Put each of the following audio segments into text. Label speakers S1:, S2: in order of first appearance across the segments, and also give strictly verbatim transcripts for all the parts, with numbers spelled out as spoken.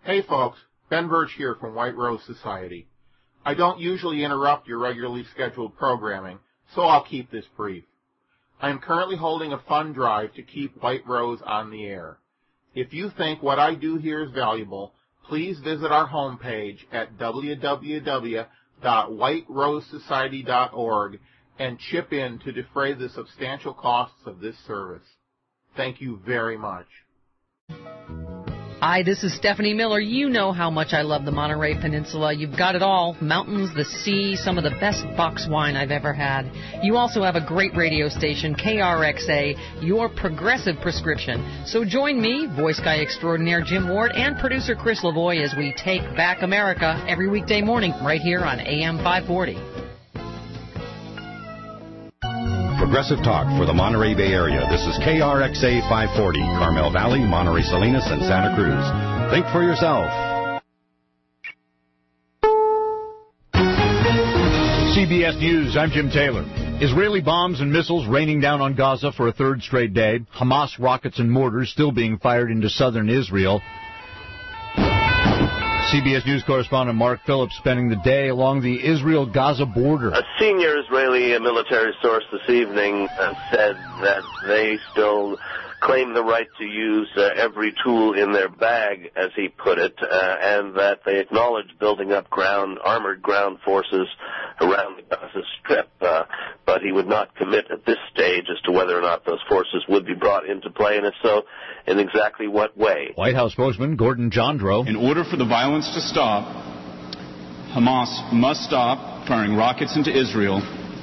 S1: Hey folks, Ben Birch here from White Rose Society. I don't usually interrupt your regularly scheduled programming, so I'll keep this brief. I am currently holding a fund drive to keep White Rose on the air. If you think what I do here is valuable, please visit our homepage at w w w dot white rose society dot org and chip in to defray the substantial costs of this service. Thank you very much.
S2: Hi, this is Stephanie Miller. You know how much I love the Monterey Peninsula. You've got it all. Mountains, the sea, some of the best box wine I've ever had. You also have a great radio station, K R X A, your progressive prescription. So join me, voice guy extraordinaire Jim Ward, and producer Chris Lavoie as we take back America every weekday morning right here on A M five forty.
S3: Progressive Talk for the Monterey Bay Area. This is K R X A five forty, Carmel Valley, Monterey Salinas, and Santa Cruz. Think for yourself.
S4: C B S News, I'm Jim Taylor. Israeli bombs and missiles raining down on Gaza for a third straight day. Hamas rockets and mortars still being fired into southern Israel. C B S News correspondent Mark Phillips spending the day along the Israel-Gaza border.
S5: A senior Israeli military source this evening uh, said that they still claim the right to use uh, every tool in their bag, as he put it, uh, and that they acknowledge building up ground, armored ground forces around the Gaza Strip. Uh, but he would not commit at this stage as to whether or not those forces would be brought into play, and if so, in exactly what way.
S4: White House spokesman Gordon Jandro.
S6: In order for the violence to stop, Hamas must stop firing rockets into Israel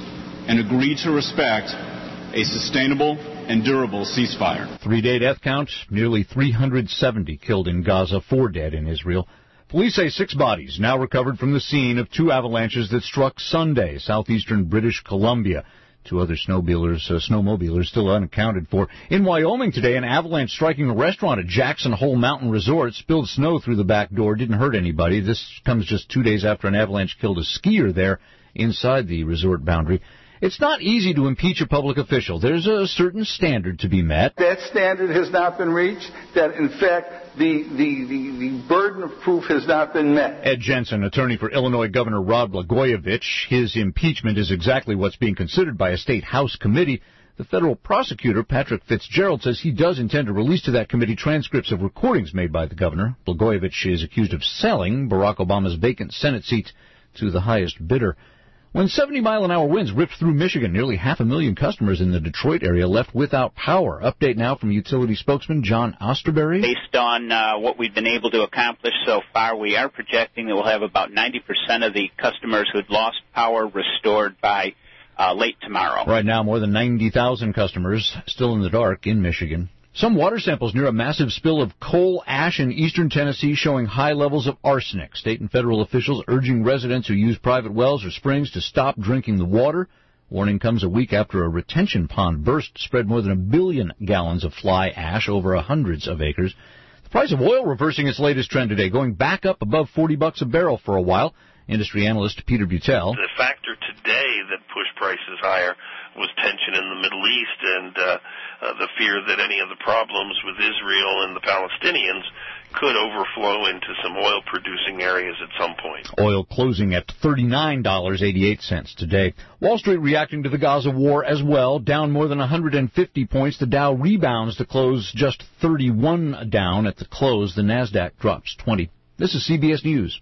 S6: and agree to respect a sustainable and durable ceasefire.
S4: Three-day death count, nearly three hundred seventy killed in Gaza, four dead in Israel. Police say six bodies now recovered from the scene of two avalanches that struck Sunday, southeastern British Columbia. Two other snowmobilers, uh, snowmobilers still unaccounted for. In Wyoming today, an avalanche striking a restaurant at Jackson Hole Mountain Resort spilled snow through the back door, didn't hurt anybody. This comes just two days after an avalanche killed a skier there inside the resort boundary. It's not easy to impeach a public official. There's a certain standard to be met.
S7: That standard has not been reached, that, in fact, the, the, the, the burden of proof has not been met.
S4: Ed Jensen, attorney for Illinois Governor Rod Blagojevich. His impeachment is exactly what's being considered by a state House committee. The federal prosecutor, Patrick Fitzgerald, says he does intend to release to that committee transcripts of recordings made by the governor. Blagojevich is accused of selling Barack Obama's vacant Senate seat to the highest bidder. When seventy-mile-an-hour winds ripped through Michigan, nearly half a million customers in the Detroit area left without power. Update now from utility spokesman John Osterberry.
S8: Based on uh, what we've been able to accomplish so far, we are projecting that we'll have about ninety percent of the customers who'd lost power restored by uh, late tomorrow.
S4: Right now, more than ninety thousand customers still in the dark in Michigan. Some water samples near a massive spill of coal ash in eastern Tennessee showing high levels of arsenic. State and federal officials urging residents who use private wells or springs to stop drinking the water. Warning comes a week after a retention pond burst, spread more than a billion gallons of fly ash over hundreds of acres. The price of oil reversing its latest trend today, going back up above forty bucks a barrel for a while. Industry analyst Peter Butel.
S5: The factor today that pushed prices higher was tension in the Middle East and uh, uh, the fear that any of the problems with Israel and the Palestinians could overflow into some oil-producing areas at some point.
S4: Oil closing at thirty-nine dollars and eighty-eight cents today. Wall Street reacting to the Gaza war as well, down more than one hundred fifty points. The Dow rebounds to close just thirty-one down at the close. The NASDAQ drops twenty. This is C B S News.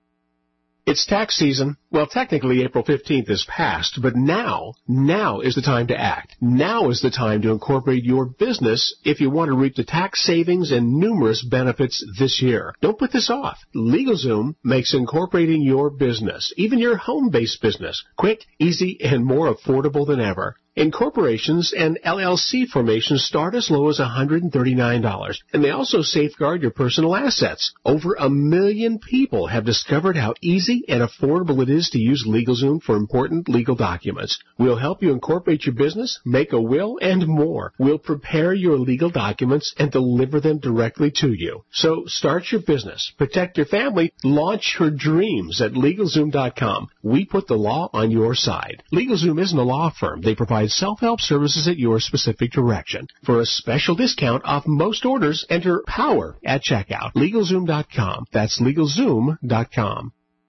S9: It's tax season. Well, technically April fifteenth is past, but now, now is the time to act. Now is the time to incorporate your business if you want to reap the tax savings and numerous benefits this year. Don't put this off. LegalZoom makes incorporating your business, even your home-based business, quick, easy, and more affordable than ever. Incorporations and L L C formations start as low as one hundred thirty-nine dollars, and they also safeguard your personal assets. Over a million people have discovered how easy and affordable it is to use LegalZoom for important legal documents. We'll help you incorporate your business, make a will, and more. We'll prepare your legal documents and deliver them directly to you. So start your business, protect your family, launch your dreams at LegalZoom dot com. we put the law on your side. LegalZoom isn't a law firm. They provide self-help services at your specific direction. For a special discount off most orders, enter POWER at checkout. LegalZoom dot com. That's LegalZoom dot com.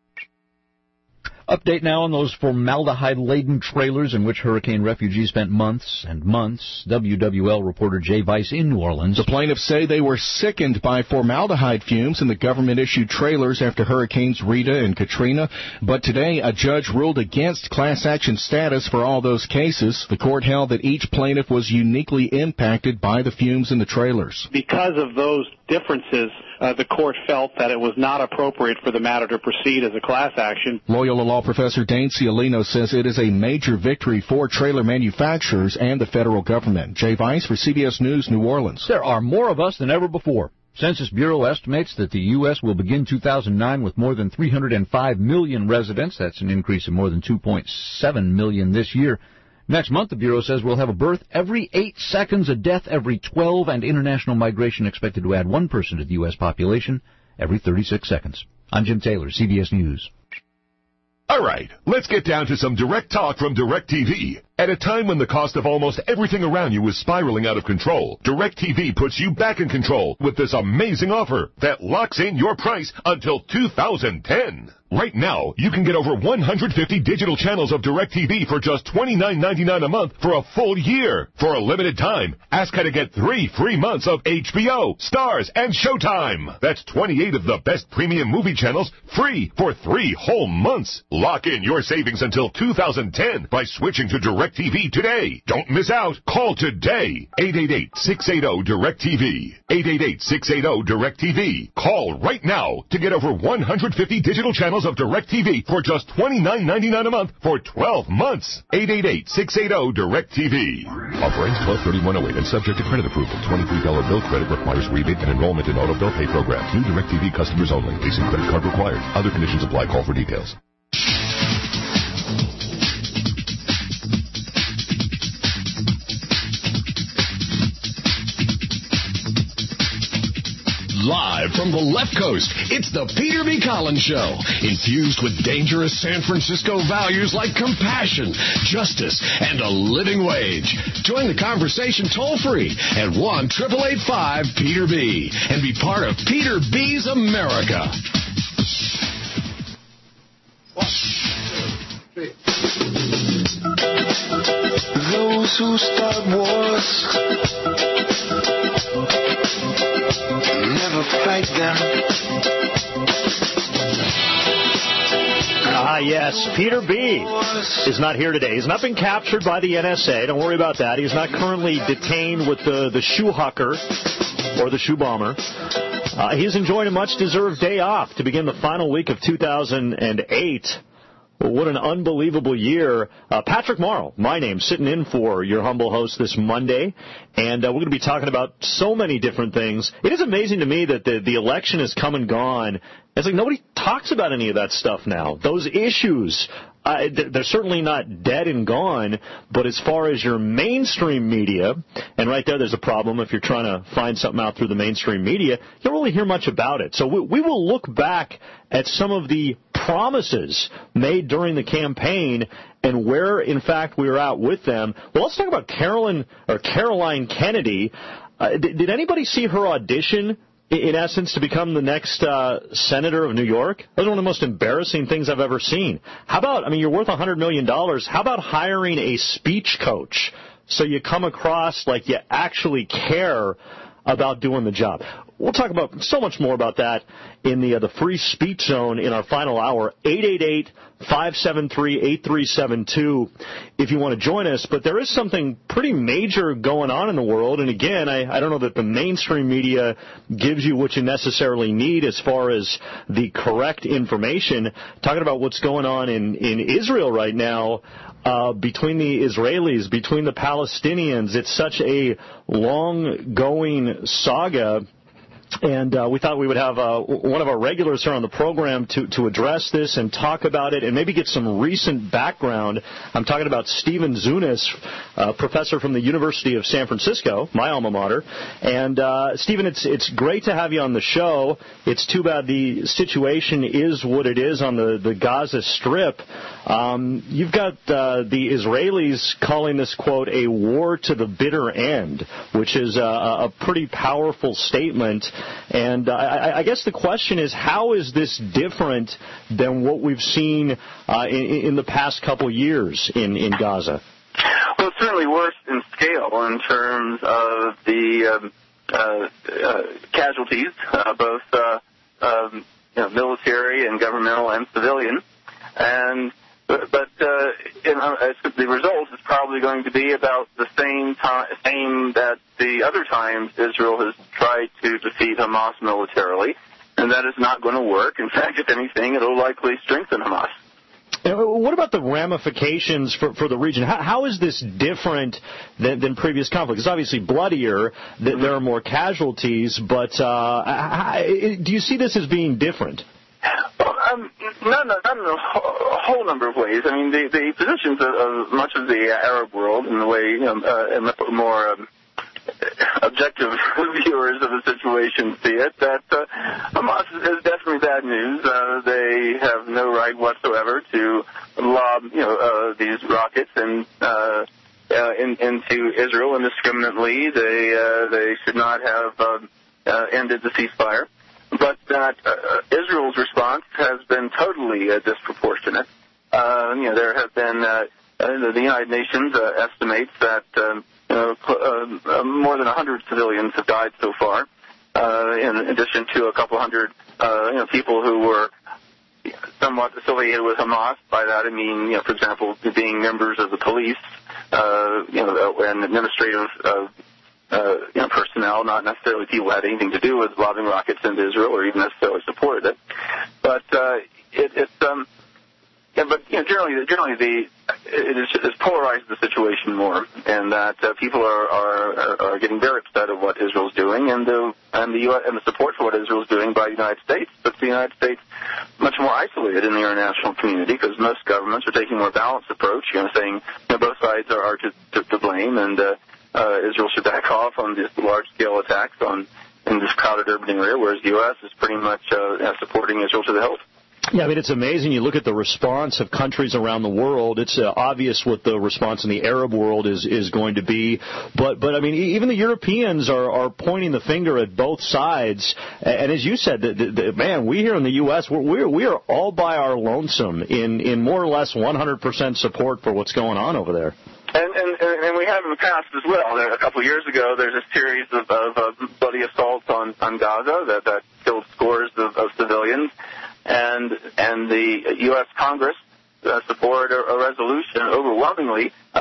S4: Update now on those formaldehyde-laden trailers in which hurricane refugees spent months and months. W W L reporter Jay Weiss in New Orleans.
S10: The plaintiffs say they were sickened by formaldehyde fumes in the government-issued trailers after Hurricanes Rita and Katrina. But today, a judge ruled against class action status for all those cases. The court held that each plaintiff was uniquely impacted by the fumes in the trailers.
S11: Because of those differences, uh, the court felt that it was not appropriate for the matter to proceed as a class action.
S10: Loyola Law professor Dane Cialino says it is a major victory for trailer manufacturers and the federal government. Jay Weiss for C B S News, New Orleans.
S4: There are more of us than ever before. Census Bureau estimates that the U S will begin two thousand nine with more than three hundred five million residents. That's an increase of more than two point seven million this year. Next month, the Bureau says we'll have a birth every eight seconds, a death every twelve, and international migration expected to add one person to the U S population every thirty-six seconds. I'm Jim Taylor, C B S News.
S12: All right, let's get down to some direct talk from DirecTV. At a time when the cost of almost everything around you is spiraling out of control, DirecTV puts you back in control with this amazing offer that locks in your price until two thousand ten. Right now, you can get over one hundred fifty digital channels of DirecTV for just twenty-nine ninety-nine a month for a full year. For a limited time, ask how to get three free months of H B O, Stars, and Showtime. That's twenty-eight of the best premium movie channels free for three whole months. Lock in your savings until two thousand ten by switching to DirecTV today. Don't miss out. Call today. eight eight eight, six eight zero, DirecTV. eight eight eight, six eight zero, DirecTV. Call right now to get over one hundred fifty digital channels of DirecTV for just twenty-nine ninety-nine a month for twelve months. eight eight eight, six eight zero, DirecTV.
S13: Offer ends twelve thirty-one oh eight and subject to credit approval. twenty-three dollars bill credit requires rebate and enrollment in auto bill pay program. New DirecTV customers only. Leasing credit card required. Other conditions apply. Call for details.
S14: Live from the left coast, it's the Peter B. Collins Show, infused with dangerous San Francisco values like compassion, justice, and a living wage. Join the conversation toll-free at one eight eight eight five Peter B. and be part of Peter B's America.
S15: Those who start wars never fight them.
S16: Ah, yes, Peter B. is not here today. He's not been captured by the N S A. Don't worry about that. He's not currently detained with the, the shoe hucker or the shoe bomber. Uh, he's enjoying a much-deserved day off to begin the final week of two thousand eight. Well, what an unbelievable year. Uh, Patrick Morrow, my name, sitting in for your humble host this Monday. And uh, we're going to be talking about so many different things. It is amazing to me that the, the election has come and gone. It's like nobody talks about any of that stuff now. Those issues, uh, they're certainly not dead and gone. But as far as your mainstream media, and right there there's a problem if you're trying to find something out through the mainstream media, you don't really hear much about it. So we, we will look back at some of the promises made during the campaign and where, in fact, we were out with them. Well, let's talk about Carolyn or Caroline Kennedy. Uh, did, did anybody see her audition, in essence, to become the next uh, senator of New York? That was one of the most embarrassing things I've ever seen. How about, I mean, you're worth one hundred million dollars. How about hiring a speech coach so you come across like you actually care about doing the job? We'll talk about so much more about that in the uh, the free speech zone in our final hour. eight eight eight, five seven three, eight three seven two if you want to join us. But there is something pretty major going on in the world. And again, I, I don't know that the mainstream media gives you what you necessarily need as far as the correct information. Talking about what's going on in, in Israel right now. Uh, between the Israelis, between the Palestinians, it's such a long-going saga. And uh, we thought we would have uh, one of our regulars here on the program to, to address this and talk about it and maybe get some recent background. I'm talking about Stephen Zunis, uh, professor from the University of San Francisco, my alma mater. And, uh, Stephen, it's it's great to have you on the show. It's too bad the situation is what it is on the, the Gaza Strip. Um, you've got uh, the Israelis calling this, quote, a war to the bitter end, which is a, a pretty powerful statement. And uh, I, I guess the question is, how is this different than what we've seen uh, in, in the past couple years in, in Gaza?
S17: Well, it's certainly worse in scale in terms of the um, uh, uh, casualties, uh, both uh, um, you know, military and governmental and civilian. And But, but uh, in, uh, the result is probably going to be about the same time, same that the other times Israel has tried to defeat Hamas militarily, and that is not going to work. In fact, if anything, it'll likely strengthen Hamas.
S16: What about the ramifications for, for the region? How, how is this different than, than previous conflicts? It's obviously bloodier. That there are more casualties, but uh, how, do you see this as being different?
S17: Well, um, not, not, not in a whole number of ways. I mean, the, the positions of, of much of the Arab world, in the way you know, uh, more um, objective viewers of the situation see it, that uh, Hamas is definitely bad news. Uh, they have no right whatsoever to lob, you know, uh, these rockets and uh, uh, in, into Israel indiscriminately. They uh, they should not have uh, uh, ended the ceasefire. But that uh, Israel's response has been totally uh, disproportionate. Uh, you know, there have been uh, uh, the United Nations uh, estimates that uh, you know, uh, more than one hundred civilians have died so far, uh, in addition to a couple hundred uh, you know, people who were somewhat affiliated with Hamas. By that I mean, you know, for example, being members of the police, uh, you know, and administrative. Uh, Uh, you know, personnel, not necessarily people who had anything to do with lobbing rockets into Israel or even necessarily supported it. But uh, it, it's, um, yeah, but you know, generally, generally the it is it's polarized the situation more, and that uh, people are, are are getting very upset at what Israel's doing, and the and the U S and the support for what Israel's doing by the United States. But the United States much more isolated in the international community because most governments are taking a more balanced approach, you know, saying you know, both sides are, are to, to, to blame and. Uh, Uh, Israel should back off on these large-scale attacks on in this crowded urban area, whereas the U S is pretty much uh, supporting Israel to the hilt.
S16: Yeah, I mean, it's amazing. You look at the response of countries around the world. It's uh, obvious what the response in the Arab world is, is going to be. But, but I mean, even the Europeans are, are pointing the finger at both sides. And as you said, the, the, the, man, we here in the U S, we're, we're, we are all by our lonesome in, in more or less one hundred percent support for what's going on over there.
S17: And, and, and we have in the past as well. A couple of years ago, there's a series of, of, of bloody assaults on, on Gaza that, that killed scores of, of civilians. And and the U S Congress uh, supported a, a resolution overwhelmingly uh,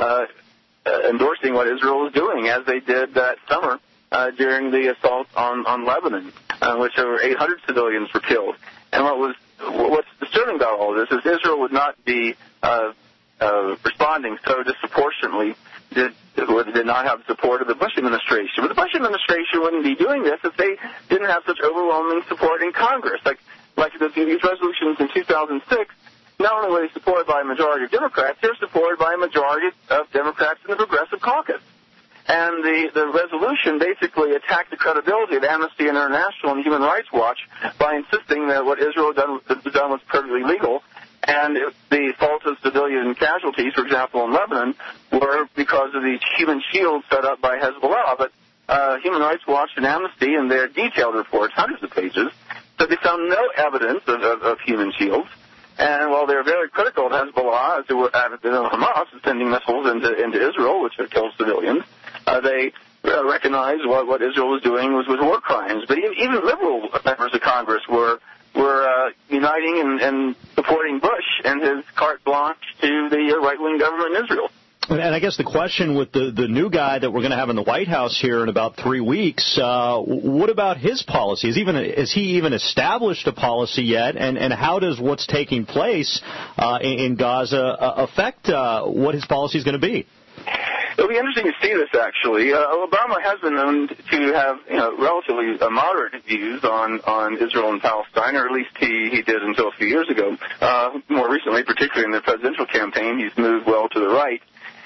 S17: uh, endorsing what Israel was doing, as they did that summer uh, during the assault on, on Lebanon, uh, which over eight hundred civilians were killed. And what was what's disturbing about all this is Israel would not be uh, uh, responding so disproportionately. Did, did not have the support of the Bush administration. But the Bush administration wouldn't be doing this if they didn't have such overwhelming support in Congress. Like like these resolutions in two thousand six, not only were they supported by a majority of Democrats, they're supported by a majority of Democrats in the Progressive Caucus. And the, the resolution basically attacked the credibility of Amnesty International and Human Rights Watch by insisting that what Israel had done, had done was perfectly legal. And the fault of civilian casualties, for example, in Lebanon, were because of the human shields set up by Hezbollah. But uh, Human Rights Watch and Amnesty, in their detailed reports, hundreds of pages, said they found no evidence of, of, of human shields. And while they're very critical of Hezbollah, as they were at Hamas, sending missiles into, into Israel, which have killed civilians, uh, they uh, recognized what, what Israel was doing was, was war crimes. But even, even liberal members of Congress were were uh, uniting and, and supporting Bush and his carte blanche to the uh, right-wing government in Israel.
S16: And I guess the question with the, the new guy that we're going to have in the White House here in about three weeks, uh, what about his policy? Is, even, is he even established a policy yet? And, and how does what's taking place uh, in, in Gaza uh, affect uh, what his policy is going to be?
S17: it'll be interesting to see this, actually. Uh, Obama has been known to have, you know, relatively uh, moderate views on, on Israel and Palestine, or at least he, he did until a few years ago. Uh, more recently, particularly in the presidential campaign, he's moved well to the right.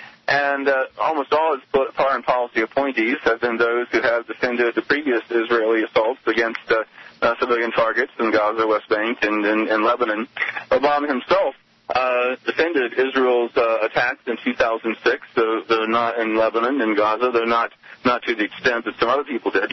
S17: And uh, almost all his foreign policy appointees have been those who have defended the previous Israeli assaults against uh, uh, civilian targets in Gaza, West Bank, and, and, and Lebanon. Obama himself uh, defended Israel's uh, attacks in two thousand six, so they're not in Lebanon and Gaza. They're not, not to the extent that some other people did.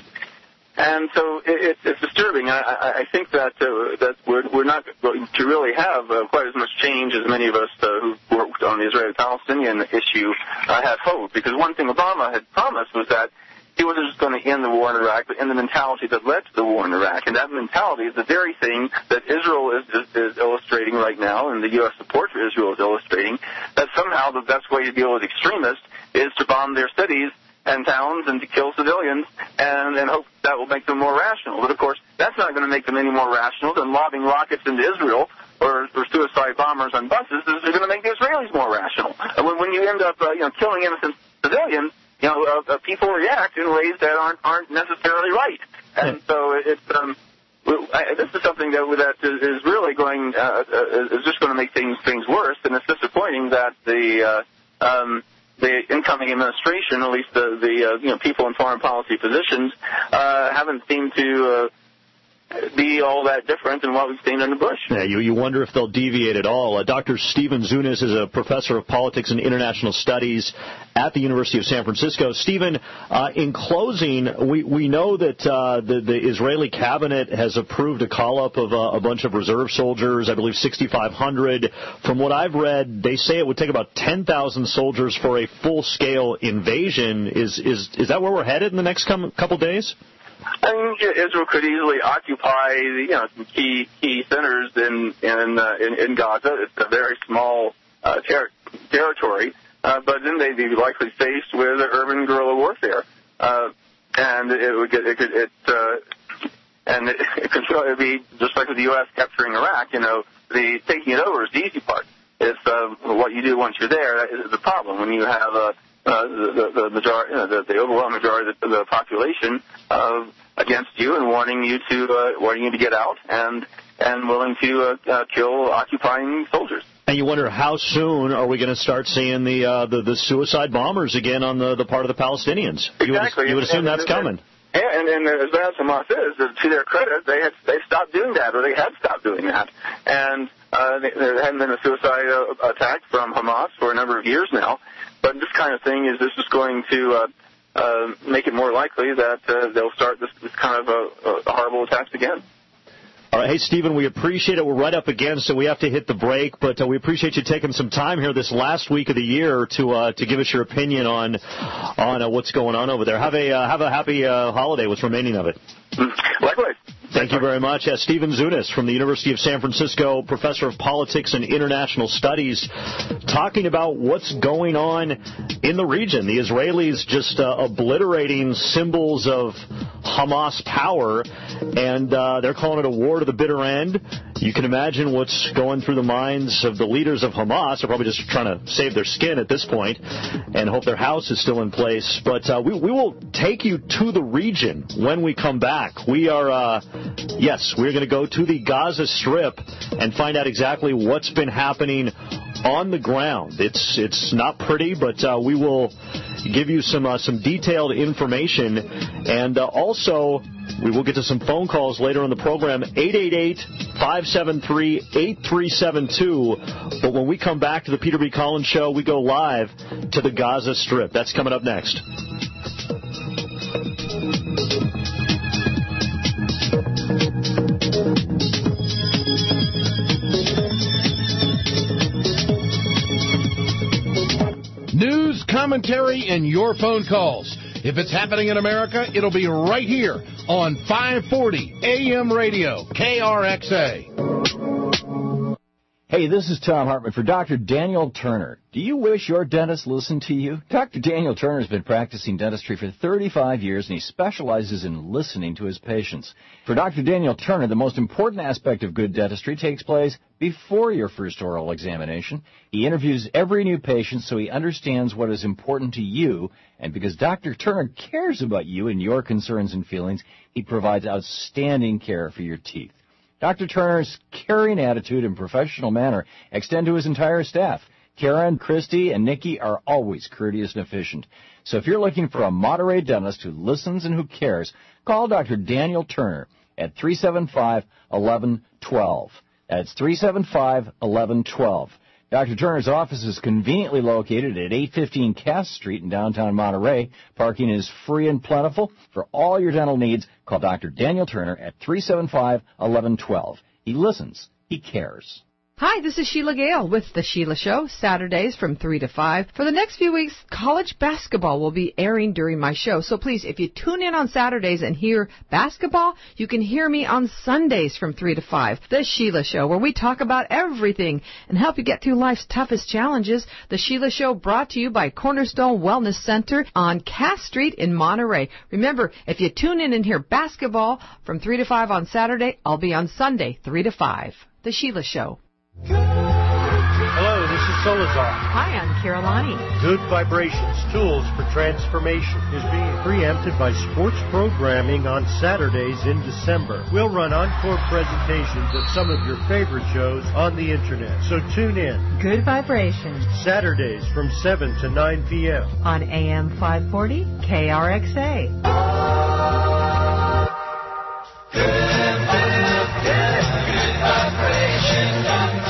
S17: And so it, it, it's disturbing. I, I, I think that uh, that we're, we're not going to really have uh, quite as much change as many of us uh, who worked on the Israeli-Palestinian issue uh, had hoped. Because one thing Obama had promised was that he wasn't just going to end the war in Iraq, but end the mentality that led to the war in Iraq. And that mentality is the very thing that Israel is, is, is illustrating right now, and the U S support for Israel is illustrating, that somehow the best way to deal with extremists is to bomb their cities and towns and to kill civilians and, and hope that will make them more rational. But, of course, that's not going to make them any more rational than lobbing rockets into Israel or, or suicide bombers on buses. This is going to make the Israelis more rational. And when, when you end up uh, you know, killing innocent civilians, you know, uh, uh, people react in ways that aren't, aren't necessarily right. And so it's... Um, I, this is something that that is really going uh, uh, is just going to make things things worse, and it's disappointing that the uh, um, the incoming administration, at least the the uh, you know people in foreign policy positions, uh, haven't seemed to uh, be all that different than what we've seen under Bush.
S16: Yeah, you you wonder if they'll deviate at all. Uh, Doctor Stephen Zunis is a professor of politics and international studies at the University of San Francisco. Stephen, uh, in closing, we, we know that uh, the, the Israeli cabinet has approved a call-up of uh, a bunch of reserve soldiers, I believe sixty-five hundred. From what I've read, they say it would take about ten thousand soldiers for a full-scale invasion. Is is is that where we're headed in the next com- couple days?
S17: I mean, Israel could easily occupy, you know, some key key centers in in uh, in, in Gaza. It's a very small uh, ter- territory. Uh, but then they'd be likely faced with urban guerrilla warfare, uh, and it would get it could it uh, and it, it could it would be just like with the U S capturing Iraq. You know, the taking it over is the easy part. It's uh, what you do once you're there that is the problem. When you have uh, uh, the the, the majority, you know, the, the overwhelming majority of the, the population uh, against you and wanting you to uh, wanting you to get out and and willing to uh, uh, kill occupying soldiers.
S16: And you wonder how soon are we going to start seeing the, uh, the the suicide bombers again on the, the part of the Palestinians?
S17: Exactly.
S16: You would, you would assume
S17: and,
S16: that's
S17: and,
S16: coming.
S17: Yeah, and, and as bad as Hamas is, to their credit, they had they stopped doing that, or they had stopped doing that. And uh, there hadn't been a suicide uh, attack from Hamas for a number of years now. But this kind of thing is this is going to uh, uh, make it more likely that uh, they'll start this, this kind of uh, uh, horrible attacks again.
S16: All right, hey, Stephen, we appreciate it. We're right up against it. We have to hit the break, but uh, we appreciate you taking some time here this last week of the year to uh, to give us your opinion on on uh, what's going on over there. Have a uh, have a happy uh, holiday, what's remaining of it.
S17: Likewise.
S16: Thank you very much. Yeah, Stephen Zunis from the University of San Francisco, professor of politics and international studies, talking about what's going on in the region. The Israelis just uh, obliterating symbols of Hamas power, and uh, they're calling it a war to the bitter end. You can imagine what's going through the minds of the leaders of Hamas. They're probably just trying to save their skin at this point and hope their house is still in place. But uh, we, we will take you to the region when we come back. We are, uh, yes, we're going to go to the Gaza Strip and find out exactly what's been happening on the ground. It's it's not pretty, but uh, we will give you some uh, some detailed information, and uh, also we will get to some phone calls later in the program, eight eight eight, five seven three, eight three seven two. But when we come back to the Peter B. Collins Show, we go live to the Gaza Strip. That's coming up next.
S18: News, commentary, and your phone calls. If it's happening in America, it'll be right here on five forty A M radio, K R X A.
S19: Hey, this is Tom Hartman for Doctor Daniel Turner. Do you wish your dentist listened to you? Doctor Daniel Turner has been practicing dentistry for thirty-five years, and he specializes in listening to his patients. For Doctor Daniel Turner, the most important aspect of good dentistry takes place before your first oral examination. He interviews every new patient so he understands what is important to you, and because Doctor Turner cares about you and your concerns and feelings, he provides outstanding care for your teeth. Doctor Turner's caring attitude and professional manner extend to his entire staff. Karen, Christy, and Nikki are always courteous and efficient. So if you're looking for a Monterey dentist who listens and who cares, call Doctor Daniel Turner at three seven five, one one one two. That's three seven five, one one one two. Doctor Turner's office is conveniently located at eight fifteen Cass Street in downtown Monterey. Parking is free and plentiful. For all your dental needs, call Doctor Daniel Turner at three seven five, one one one two. He listens. He cares.
S20: Hi, this is Sheila Gale with The Sheila Show, Saturdays from three to five. For the next few weeks, college basketball will be airing during my show. So please, if you tune in on Saturdays and hear basketball, you can hear me on Sundays from three to five. The Sheila Show, where we talk about everything and help you get through life's toughest challenges. The Sheila Show brought to you by Cornerstone Wellness Center on Cass Street in Monterey. Remember, if you tune in and hear basketball from three to five on Saturday, I'll be on Sunday, three to five. The Sheila Show.
S21: Hello, this is Solazar.
S20: Hi, I'm Carolani.
S21: Good Vibrations, Tools for Transformation is being preempted by sports programming on Saturdays in December. We'll run encore presentations of some of your favorite shows on the Internet, so tune in.
S22: Good Vibrations.
S21: Saturdays from seven to nine p.m.
S22: on A M five forty K R X A.
S15: Good, good, good, good vibrations.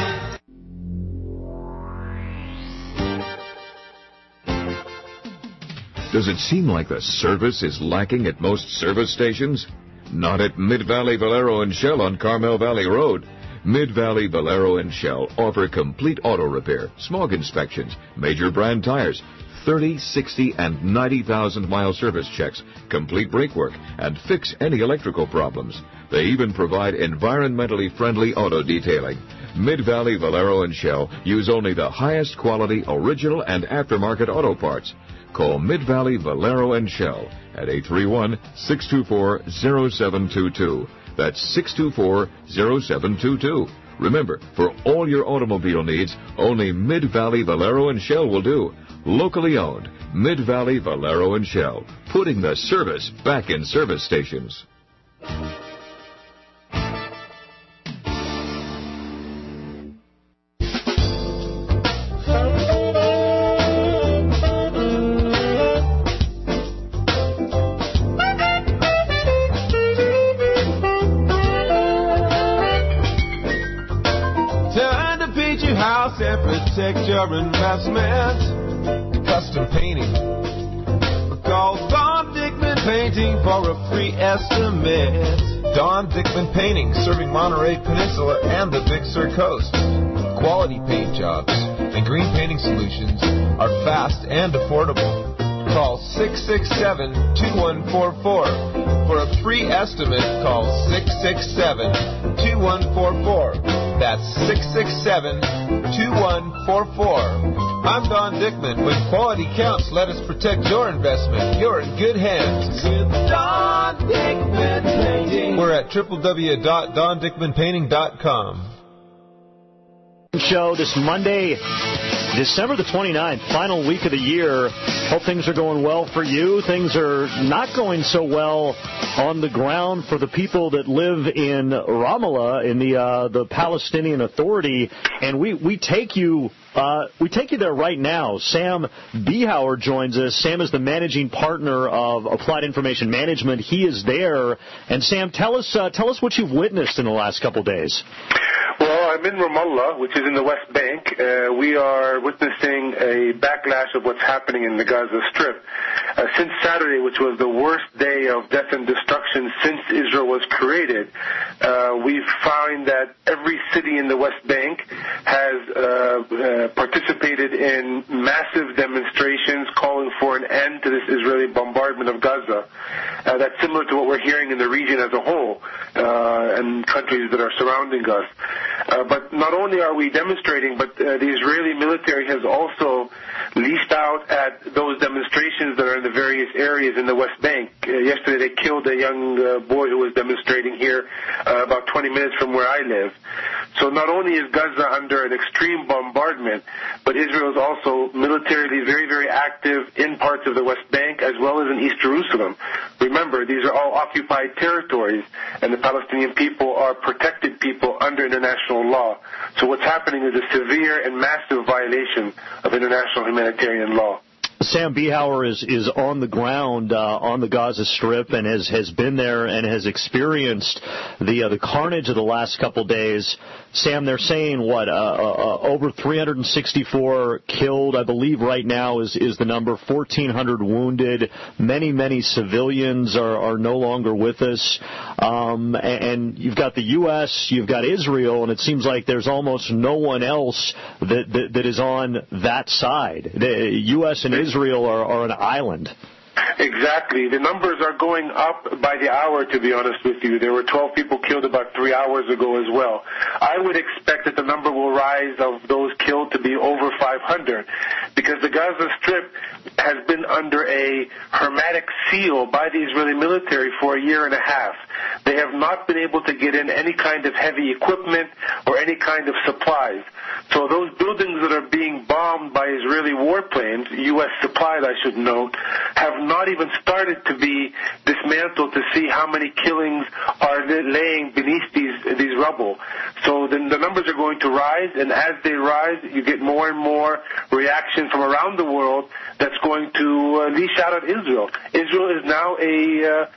S23: Does it seem like the service is lacking at most service stations? Not at Mid-Valley Valero and Shell on Carmel Valley Road. Mid-Valley Valero and Shell offer complete auto repair, smog inspections, major brand tires, thirty, sixty, and ninety thousand mile service checks, complete brake work, and fix any electrical problems. They even provide environmentally friendly auto detailing. Mid-Valley Valero and Shell use only the highest quality original and aftermarket auto parts. Call Mid-Valley Valero and Shell at eight three one, six two four, zero seven two two. That's six two four, zero seven two two. Remember, for all your automobile needs, only Mid-Valley Valero and Shell will do. Locally owned, Mid-Valley Valero and Shell, putting the service back in service stations.
S24: And protect your investment. Custom painting. Call Don Dickman Painting for a free estimate. Don Dickman Painting, serving Monterey Peninsula and the Big Sur Coast. Quality paint jobs and green painting solutions are fast and affordable. Call six six seven, two one four four. For a free estimate, call six six seven, two one four four. That's six six seven, two one four four. I'm Don Dickman. When quality counts, let us protect your investment. You're in good hands with Don Dickman Painting. We're at w w w dot don dickman painting dot com.
S16: Show this Monday, December the twenty-ninth, final week of the year. Hope things are going well for you. Things are not going so well on the ground for the people that live in Ramallah, in the uh, the Palestinian Authority, and we we take you uh, we take you there right now. Sam Behauer joins us. Sam is the managing partner of Applied Information Management. He is there, and Sam, tell us uh, tell us what you've witnessed in the last couple days.
S25: Well, I'm in Ramallah, which is in the West Bank. Uh, we are witnessing a backlash of what's happening in the Gaza Strip. Uh, since Saturday, which was the worst day of death and destruction since Israel was created, uh, we've found that every city in the West Bank has uh, uh, participated in massive demonstrations calling for an end to this Israeli bombardment of Gaza. Uh, that's similar to what we're hearing in the region as a whole uh, and countries that are surrounding us. Uh, but not only are we demonstrating, but uh, the Israeli military has also leased out at those demonstrations that are in the various areas in the West Bank. Uh, yesterday they killed a young uh, boy who was demonstrating here uh, about twenty minutes from where I live. So not only is Gaza under an extreme bombardment, but Israel is also militarily very, very active in parts of the West Bank as well as in East Jerusalem. Remember, these are all occupied territories, and the Palestinian people are protected people under international law. So what's happening is a severe and massive violation of international humanitarian law.
S16: Sam Behauer is, is on the ground uh, on the Gaza Strip and has, has been there and has experienced the uh, the carnage of the last couple days. Sam, they're saying, what, uh, uh, over three hundred sixty-four killed, I believe right now is, is the number, fourteen hundred wounded. Many, many civilians are, are no longer with us. Um, and, and you've got the U S, you've got Israel, and it seems like there's almost no one else that, that, that is on that side. The U S and Israel are, are an island.
S25: Exactly. The numbers are going up by the hour, to be honest with you. There were twelve people killed about three hours ago as well. I would expect that the number will rise of those killed to be over five hundred because the Gaza Strip has been under a hermetic seal by the Israeli military for a year and a half. They have not been able to get in any kind of heavy equipment or any kind of supplies. So those buildings that are being bombed by Israeli warplanes, U S supplied I should note, have not even started to be dismantled to see how many killings are laying beneath these these rubble. So then the numbers are going to rise, and as they rise, you get more and more reaction from around the world that's going to uh, leash out at Israel. Israel is now a uh,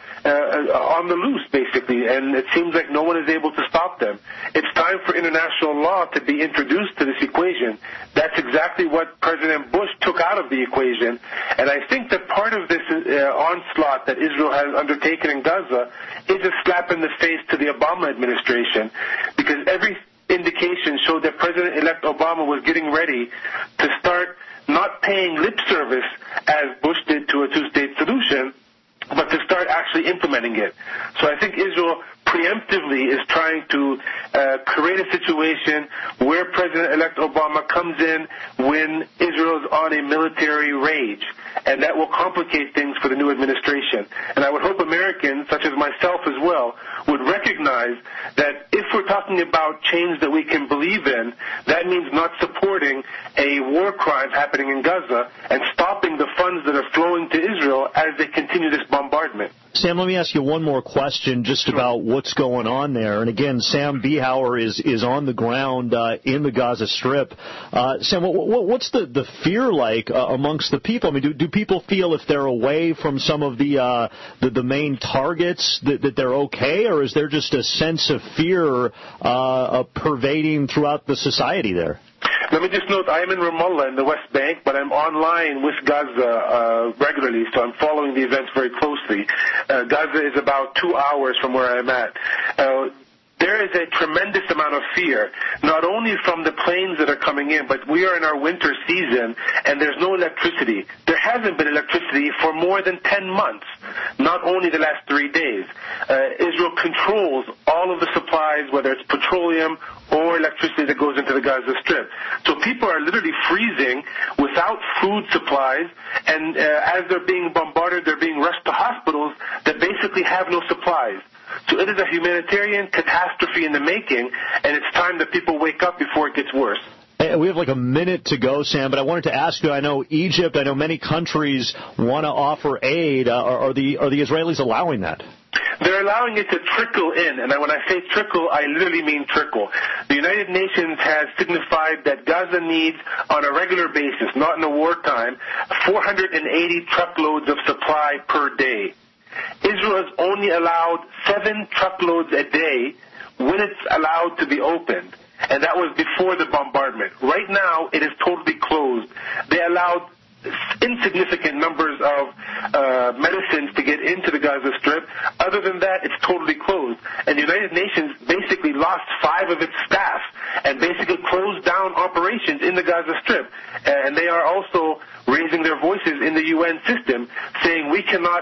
S25: uh, on the loose, basically, and it seems like no one is able to stop them. It's time for international law to be introduced to this equation. That's exactly what President Bush took out of the equation, and I think that part of this uh, onslaught that Israel has undertaken in Gaza is a slap in the face to the Obama administration, because every indication showed that President-elect Obama was getting ready to start not paying lip service, as Bush did to a two-state solution, but to start actually implementing it. So I think Israel preemptively is trying to uh, create a situation where President-elect Obama comes in when Israel is on a military rage, and that will complicate things for the new administration. And I would hope Americans, such as myself as well, would recognize that if we're talking about change that we can believe in, that means not supporting a war crime happening in Gaza and stopping the funds that are flowing to Israel as they continue this bombardment.
S16: Sam, let me ask you one more question just sure. about what's going on there. And again, Sam Behauer is, is on the ground uh, in the Gaza Strip. Uh, Sam, what, what, what's the, the fear like uh, amongst the people? I mean, do, do people feel if they're away from some of the uh, the, the main targets that, that they're okay, or is there just a sense of fear uh, uh, pervading throughout the society there?
S25: Let me just note, I am in Ramallah in the West Bank, but I'm online with Gaza uh, regularly, so I'm following the events very closely. Uh, Gaza is about two hours from where I'm at. Uh, There is a tremendous amount of fear, not only from the planes that are coming in, but we are in our winter season, and there's no electricity. There hasn't been electricity for more than ten months, not only the last three days. Uh, Israel controls all of the supplies, whether it's petroleum or electricity that goes into the Gaza Strip. So people are literally freezing without food supplies, and uh, as they're being bombarded, they're being rushed to hospitals that basically have no supplies. So it is a humanitarian catastrophe in the making, and it's time that people wake up before it gets worse.
S16: We have like a minute to go, Sam, but I wanted to ask you, I know Egypt, I know many countries want to offer aid. Uh, are, are, the, are the Israelis allowing that?
S25: They're allowing it to trickle in, and when I say trickle, I literally mean trickle. The United Nations has signified that Gaza needs, on a regular basis, not in a wartime, four hundred eighty truckloads of supply per day. Israel has only allowed seven truckloads a day when it's allowed to be opened, and that was before the bombardment. Right now, it is totally closed. They allowed insignificant numbers of uh, medicines to get into the Gaza Strip. Other than that, it's totally closed. And the United Nations basically lost five of its staff and basically closed down operations in the Gaza Strip. And they are also raising their voices in the U N system, saying we cannot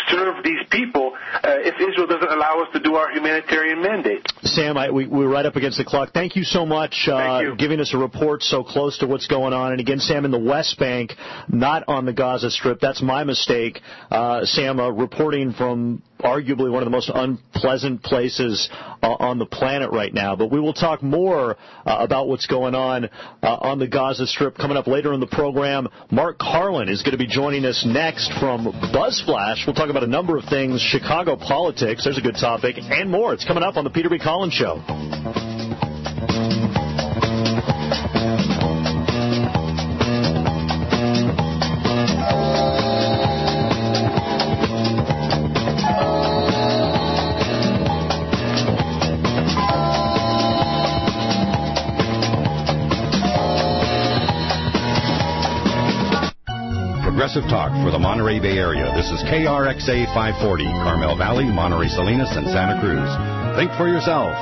S25: serve these people uh, if Israel doesn't allow us to do our humanitarian mandate.
S16: Sam, I, we, we're right up against the clock. Thank you so much uh,
S25: Thank you.
S16: giving us a report so close to what's going on. And again, Sam, in the West Bank, not on the Gaza Strip. That's my mistake. Uh, Sam, uh, reporting from arguably one of the most unpleasant places uh, on the planet right now. But we will talk more uh, about what's going on uh, on the Gaza Strip coming up later in the program. Mark Carlin is going to be joining us next from BuzzFlash. We'll talk about a number of things, Chicago politics, there's a good topic, and more. It's coming up on the Peter B. Collins Show.
S1: Progressive Talk for the Monterey Bay Area. This is K R X A five forty, Carmel Valley, Monterey Salinas, and Santa Cruz. Think for yourself.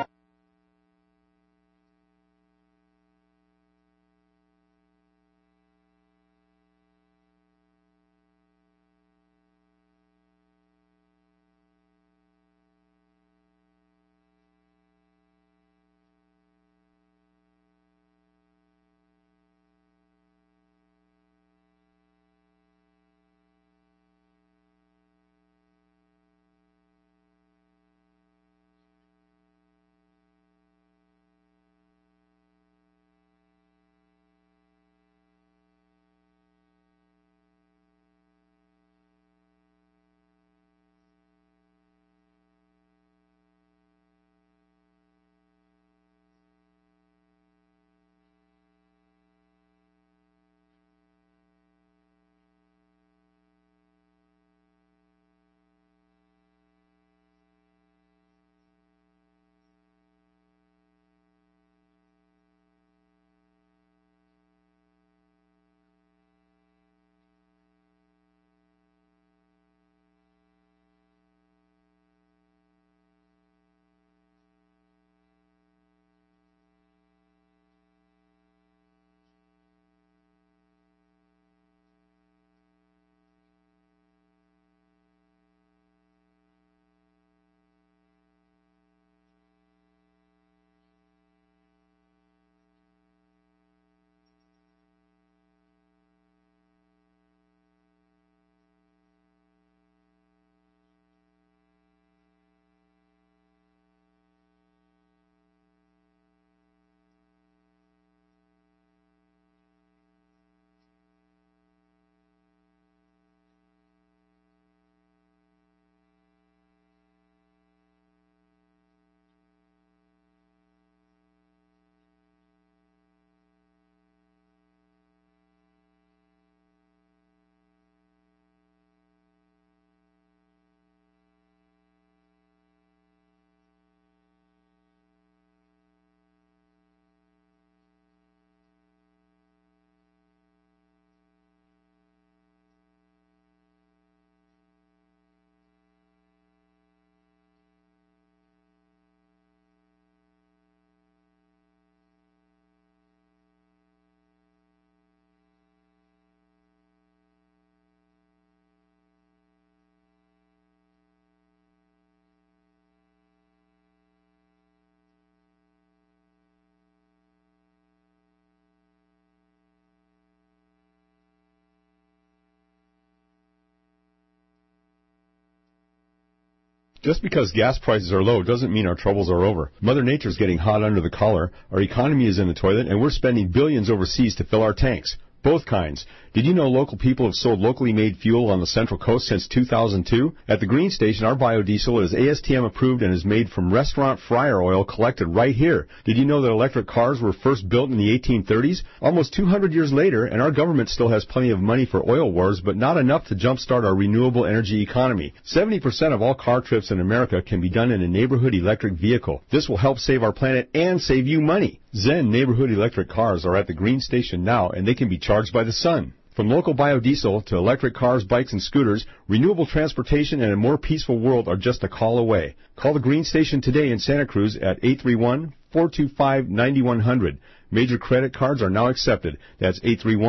S2: Just because gas prices are low doesn't mean our troubles are over. Mother Nature's getting hot under the collar, our economy is in the toilet, and we're spending billions overseas to fill our tanks. Both kinds. Did you know local people have sold locally made fuel on the Central Coast since two thousand two? At the Green Station, our biodiesel is A S T M approved and is made from restaurant fryer oil collected right here. Did you know that electric cars were first built in the eighteen thirties? Almost two hundred years later, and our government still has plenty of money for oil wars, but not enough to jumpstart our renewable energy economy. seventy percent of all car trips in America can be done in a neighborhood electric vehicle. This will help save our planet and save you money. Zen neighborhood electric cars are at the Green Station now, and they can be charged by the sun. From local biodiesel to electric cars, bikes, and scooters, renewable transportation and a more peaceful world are just a call away. Call the Green Station today in Santa Cruz at eight three one, four two five, nine one zero zero. Major credit cards are now accepted. That's eight three one,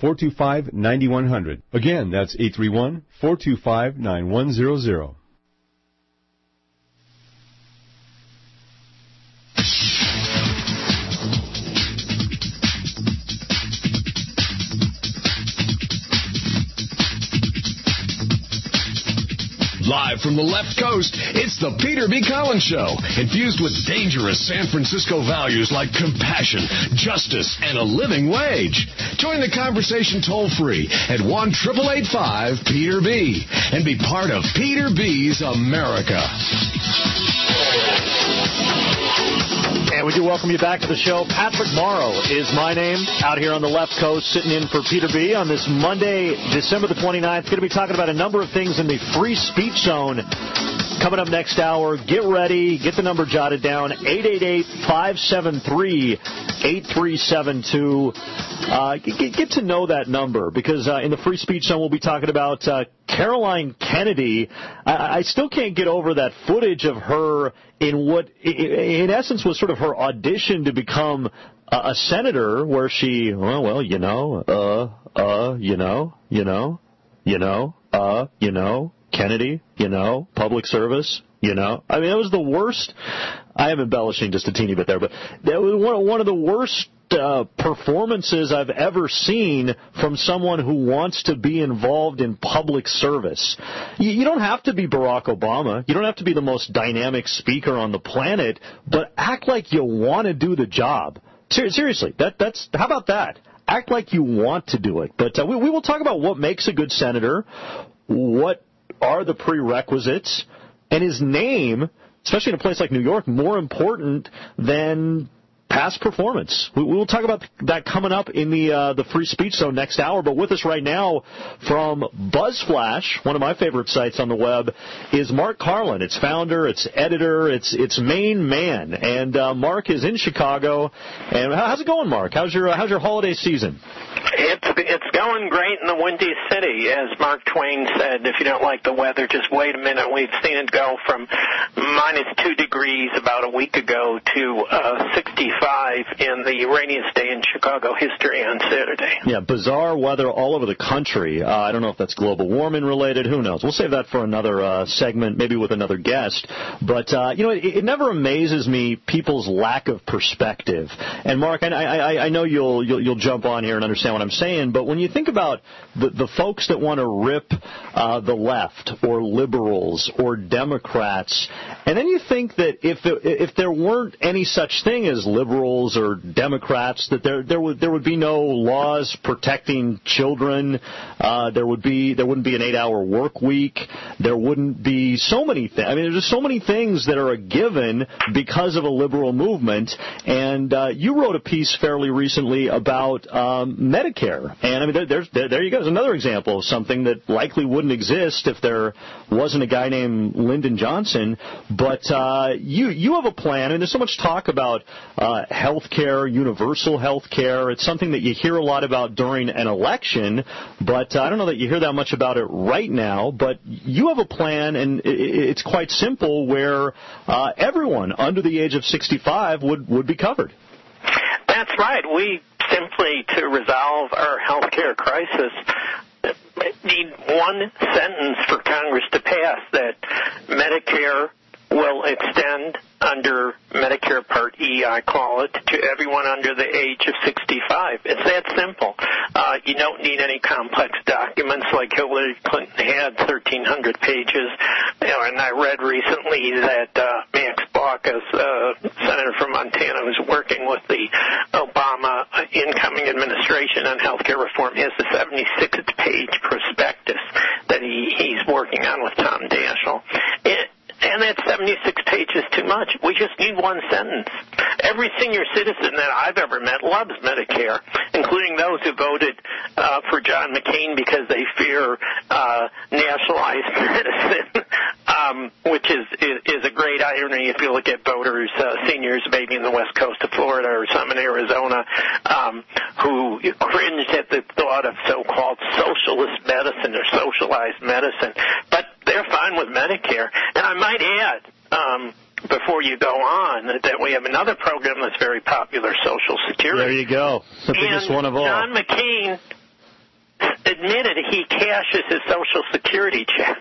S2: four two five, nine one zero zero. Again, that's eight three one, four two five, nine one zero zero.
S14: Live from the left coast, it's the Peter B. Collins Show, infused with dangerous San Francisco values like compassion, justice, and a living wage. Join the conversation toll-free at one eight eight five, Peter B. and be part of Peter B's America.
S16: And we do welcome you back to the show. Patrick Morrow is my name, out here on the left coast, sitting in for Peter B. on this Monday, December the twenty-ninth. Going to be talking about a number of things in the free speech zone. Coming up next hour, get ready, get the number jotted down, eight eight eight, five seven three, eight three seven two. Uh, get, get to know that number, because uh, in the free speech zone we'll be talking about uh, Caroline Kennedy. I, I still can't get over that footage of her in what, in essence, was sort of her audition to become a, a senator, where she, well, well, you know, uh, uh, you know, you know, you know, uh, you know, Kennedy, you know, public service, you know. I mean, it was the worst. I am embellishing just a teeny bit there, but that was one, one of the worst uh, performances I've ever seen from someone who wants to be involved in public service. You, you don't have to be Barack Obama. You don't have to be the most dynamic speaker on the planet, but act like you want to do the job. Ser- seriously, that, that's how about that? Act like you want to do it. But uh, we, we will talk about what makes a good senator, what are the prerequisites, and his name, especially in a place like New York, more important than past performance. We, we will talk about that coming up in the uh, the free speech zone next hour. But with us right now from BuzzFlash, one of my favorite sites on the web, is Mark Carlin. Its founder, its editor, its its main man. And uh, Mark is in Chicago. And how's it going, Mark? How's your uh, how's your holiday season?
S3: It's it's going great in the Windy City, as Mark Twain said. If you don't like the weather, just wait a minute. We've seen it go from minus two degrees about a week ago to uh, sixty-five in the rainiest day in Chicago history on Saturday.
S16: Yeah, bizarre weather all over the country. Uh, I don't know if that's global warming related. Who knows? We'll save that for another uh, segment, maybe with another guest. But, uh, you know, it, it never amazes me, people's lack of perspective. And, Mark, I, I, I know you'll, you'll you'll jump on here and understand what I'm saying, but when you think about the, the folks that want to rip uh, the left or liberals or Democrats, and then you think that if if there weren't any such thing as liberals or Democrats, that there there would there would be no laws protecting children, uh, there would be there wouldn't be an eight-hour work week, there wouldn't be so many things. I mean, there's just so many things that are a given because of a liberal movement. And uh, you wrote a piece fairly recently about um, Medicare, and I mean, there, there's there, there you go. There's another example of something that likely wouldn't exist if there wasn't a guy named Lyndon Johnson. But uh, you you have a plan, and there's so much talk about uh, health care, universal health care. It's something that you hear a lot about during an election, but uh, I don't know that you hear that much about it right now. But you have a plan, and it, it's quite simple, where uh, everyone under the age of sixty-five would, would be covered.
S3: That's right. We simply, to resolve our health care crisis, need one sentence for Congress to pass that Medicare will extend under Medicare Part E, I call it, to everyone under the age of sixty-five. It's that simple. Uh, you don't need any complex documents like Hillary Clinton had, thirteen hundred pages. You know, and I read recently that uh, Max Baucus, uh, senator from Montana, who's working with the Obama incoming administration on health care reform, has a seventy-six page prospectus that he, he's working on with Tom Daschle. It, And that seventy-six pages too much. We just need one sentence. Every senior citizen that I've ever met loves Medicare, including those who voted uh, for John McCain because they fear uh, nationalized medicine, um, which is, is is a great irony if you look at voters, uh, seniors maybe in the west coast of Florida or some in Arizona, um, who cringed at the thought of so-called socialist medicine or socialized medicine. But they're fine with Medicare. And I might add, um, before you go on, that we have another program that's very popular, Social Security.
S16: There you go. The biggest
S3: and
S16: one of all.
S3: John McCain admitted he cashes his Social Security check.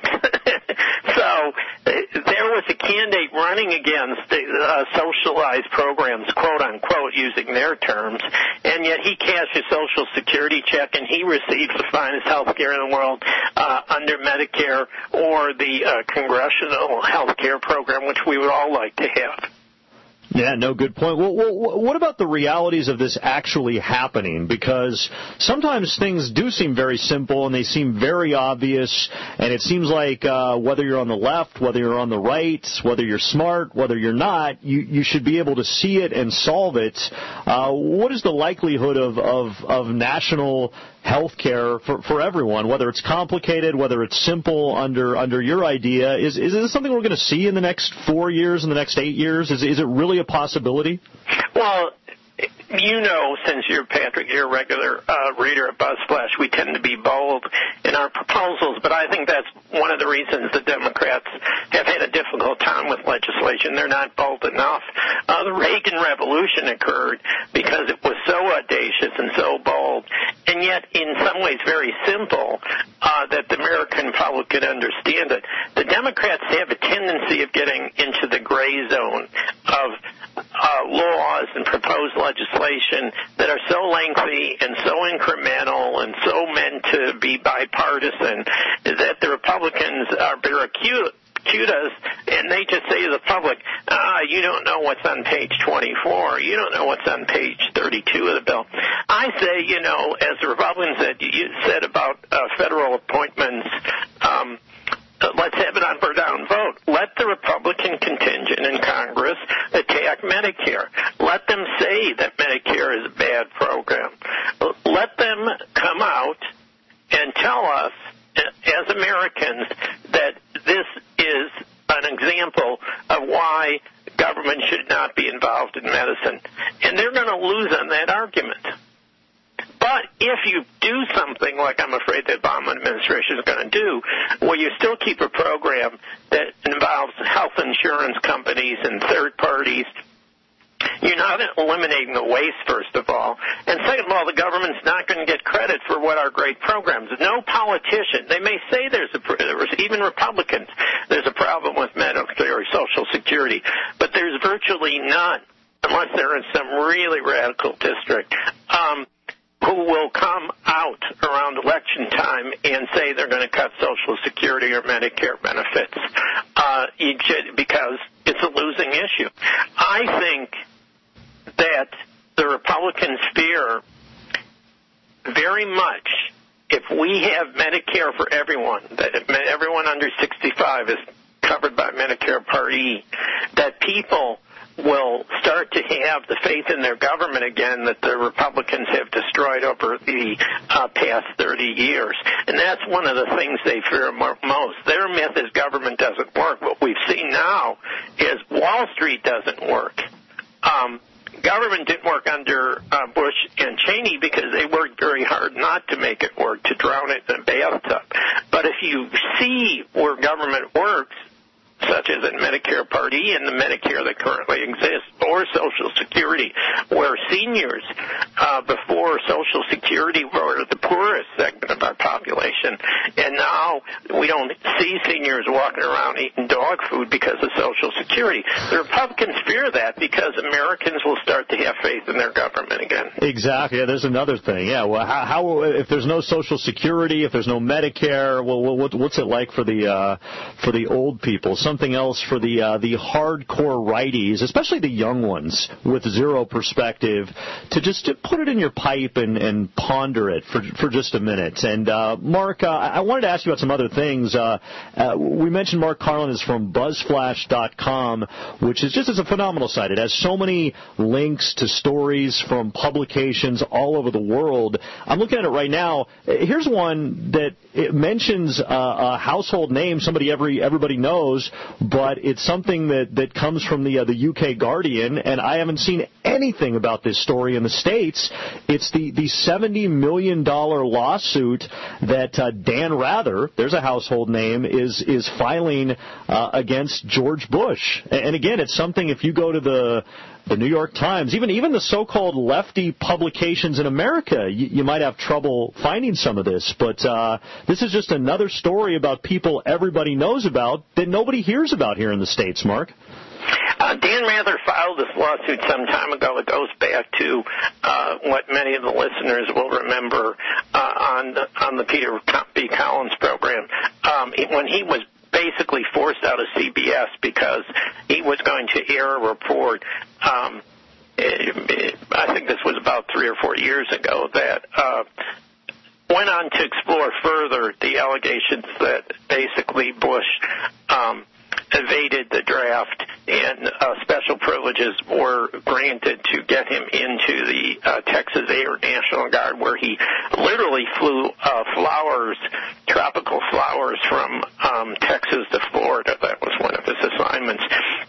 S3: So uh, there was a candidate running against uh, socialized programs, quote unquote, using their terms, and yet he cashed his Social Security check and he receives the finest health care in the world uh, under Medicare or the uh, congressional health care program, which we would all like to have.
S16: Yeah, no, good point. Well, well, what about the realities of this actually happening? Because sometimes things do seem very simple and they seem very obvious, and it seems like uh, whether you're on the left, whether you're on the right, whether you're smart, whether you're not, you, you should be able to see it and solve it. Uh, what is the likelihood of, of, of national health care for, for everyone, whether it's complicated, whether it's simple under under your idea? Is is this something we're going to see in the next four years, in the next eight years? Is, is it really a possibility?
S3: Well, you know, since you're, Patrick, you're a regular uh, reader at BuzzFlash, we tend to be bold in our proposals, but I think that's one of the reasons the Democrats have had a difficult time with legislation. They're not bold enough. Uh, the Reagan Revolution occurred because it was so audacious and so bold, and yet in some ways very simple, uh, that the American public could understand it. The Democrats have a tendency of getting into the gray zone of uh, laws and proposed legislation that are so lengthy and so incremental and so meant to be bipartisan that the Republicans are barracudas, and they just say to the public, ah, you don't know what's on page twenty-four. You don't know what's on page thirty-two of the bill. I say, you know, as the Republicans said, you said about uh, federal appointments, um, let's have it up or down vote. Let the Republican contingent in Congress attack Medicare. Let them say that Medicare is a bad program. Let them come out and tell us, as Americans, that this is an example of why government should not be involved in medicine. And they're going to lose on that argument. But if you do something like I'm afraid the Obama administration is going to do, where you still keep a program that involves health insurance companies and third parties, you're not eliminating the waste, first of all. And second of all, the government's not going to get credit for what are great programs. No politician, they may say there's a, there's even Republicans, there's a problem with Medicare or Social Security, but there's virtually none, unless they're in some really radical district, um, who will come out around election time and say they're going to cut Social Security or Medicare benefits uh, because it's a losing issue. I think that the Republicans fear very much if we have Medicare for everyone, that everyone under sixty-five is covered by Medicare Part E, that people will start to have the faith in their government again that the Republicans have destroyed over the uh, past thirty years. And that's one of the things they fear most. Their myth is government doesn't work. What we've seen now is Wall Street doesn't work. Um, government didn't work under uh, Bush and Cheney because they worked very hard not to make it work, to drown it in a bathtub. But if you see where government works, such as in Medicare Part E and the Medicare that currently exists, or Social Security, where seniors uh, before Social Security were the poorest segment of our population, and now we don't see seniors walking around eating dog food because of Social Security. The Republicans fear that because Americans will start to have faith in their government again.
S16: Exactly. Yeah, there's another thing. Yeah. Well, how, how if there's no Social Security, if there's no Medicare, well, what, what's it like for the uh, for the old people? Something else for the uh, the hardcore righties, especially the young ones with zero perspective, to just to put it in your pipe and, and ponder it for for just a minute. And uh, Mark, uh, I wanted to ask you about some other things. Uh, uh, we mentioned Mark Carlin is from BuzzFlash dot com, which is just is a phenomenal site. It has so many links to stories from publications all over the world. I'm looking at it right now. Here's one that it mentions uh, a household name, somebody every everybody knows, but it's something that, that comes from the uh, the U K Guardian, and I haven't seen any anything about this story in the States, it's the, the seventy million dollars lawsuit that uh, Dan Rather, there's a household name, is is filing uh, against George Bush. And again, it's something, if you go to the the New York Times, even even the so-called lefty publications in America, you, you might have trouble finding some of this. But uh, this is just another story about people everybody knows about that nobody hears about here in the States, Mark.
S3: Uh, Dan Rather filed this lawsuit some time ago. It goes back to uh, what many of the listeners will remember uh, on, the, on the Peter B. Collins program. Um, when he was basically forced out of C B S because he was going to air a report, um, it, it, I think this was about three or four years ago, that uh, went on to explore further the allegations that basically Bush um, evaded the draft and uh, special privileges were granted to get him into the uh, Texas Air National Guard, where he literally flew uh, flowers, tropical flowers, from um, Texas to Florida. That was one of his assignments.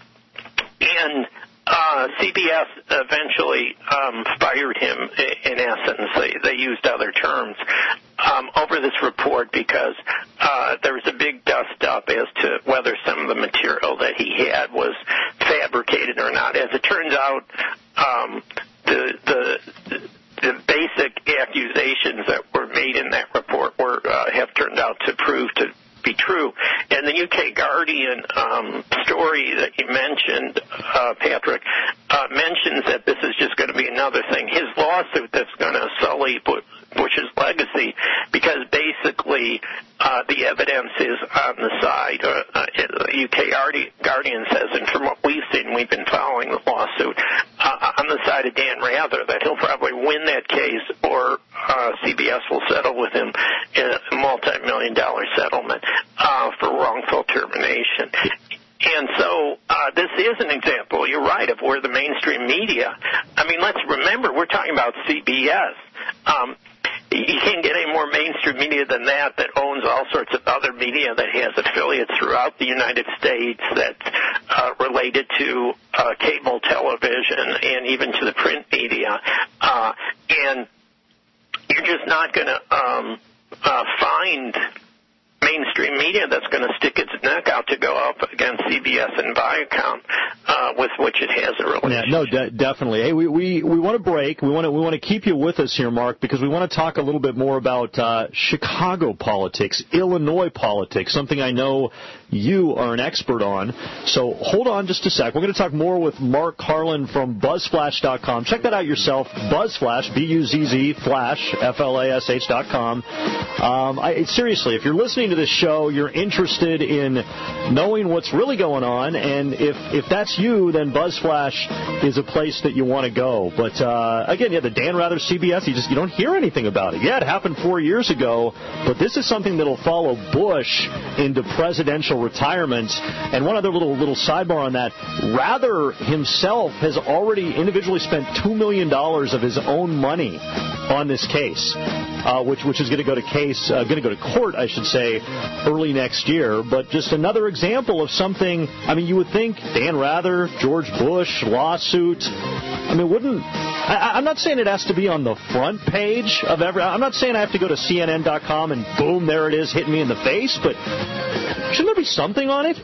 S3: And uh, C B S eventually um, fired him, in essence. They, they used other terms um, over this report because uh, there was a big dust-up as to whether some of the material that he had was fabricated or not. As it turns out, um, the, the, the basic accusations that were made in that report were uh, have turned out to prove to be true. And the U K Guardian um, story that you mentioned, uh, Patrick, uh, mentions that this is just going to be another thing, his lawsuit that's going to sully Bush's legacy, because basically uh, the evidence is on the side. Uh, uh, the U K Guardian says, and from what we've seen, we've been following the lawsuit, uh, on the side of Dan Rather, that he'll probably win that case, or uh, C B S will settle with him in a multi-million dollar settlement uh, for wrongful termination. And so uh, this is an example, you're right, of where the mainstream media, I mean, let's remember, we're talking about C B S. Um, you can't get any more mainstream media than that, that owns all sorts of other media, that has affiliates throughout the United States, that's uh, related to uh, cable television and even to the print media. Uh, and you're just not going to um, uh, find mainstream media that's going to stick its neck out to go up against C B S and Viacom, uh, with which it has a relationship.
S16: Yeah, no, de- definitely. Hey, we, we, we want to break. We want to we want to keep you with us here, Mark, because we want to talk a little bit more about uh, Chicago politics, Illinois politics, something I know you are an expert on. So hold on just a sec. We're going to talk more with Mark Harlan from Buzz Flash dot com. Check that out yourself, BuzzFlash, B U Z Z, Flash, F L A S H dot com. Um, I, seriously, if you're listening to this show, you're interested in knowing what's really going on, and if if that's you, then BuzzFlash is a place that you want to go. But uh, again, yeah, the Dan Rather C B S, you just you don't hear anything about it. Yeah, it happened four years ago, but this is something that'll follow Bush into presidential retirement. And one other little little sidebar on that: Rather himself has already individually spent two million dollars of his own money on this case, uh, which which is going to go to case uh, going to go to court, I should say, early next year. But just another example of something. I mean, you would think Dan Rather, George Bush lawsuit. I mean, wouldn't I, I'm not saying it has to be on the front page of every. I'm not saying I have to go to C N N dot com and boom, there it is, hitting me in the face. But shouldn't there be something on it?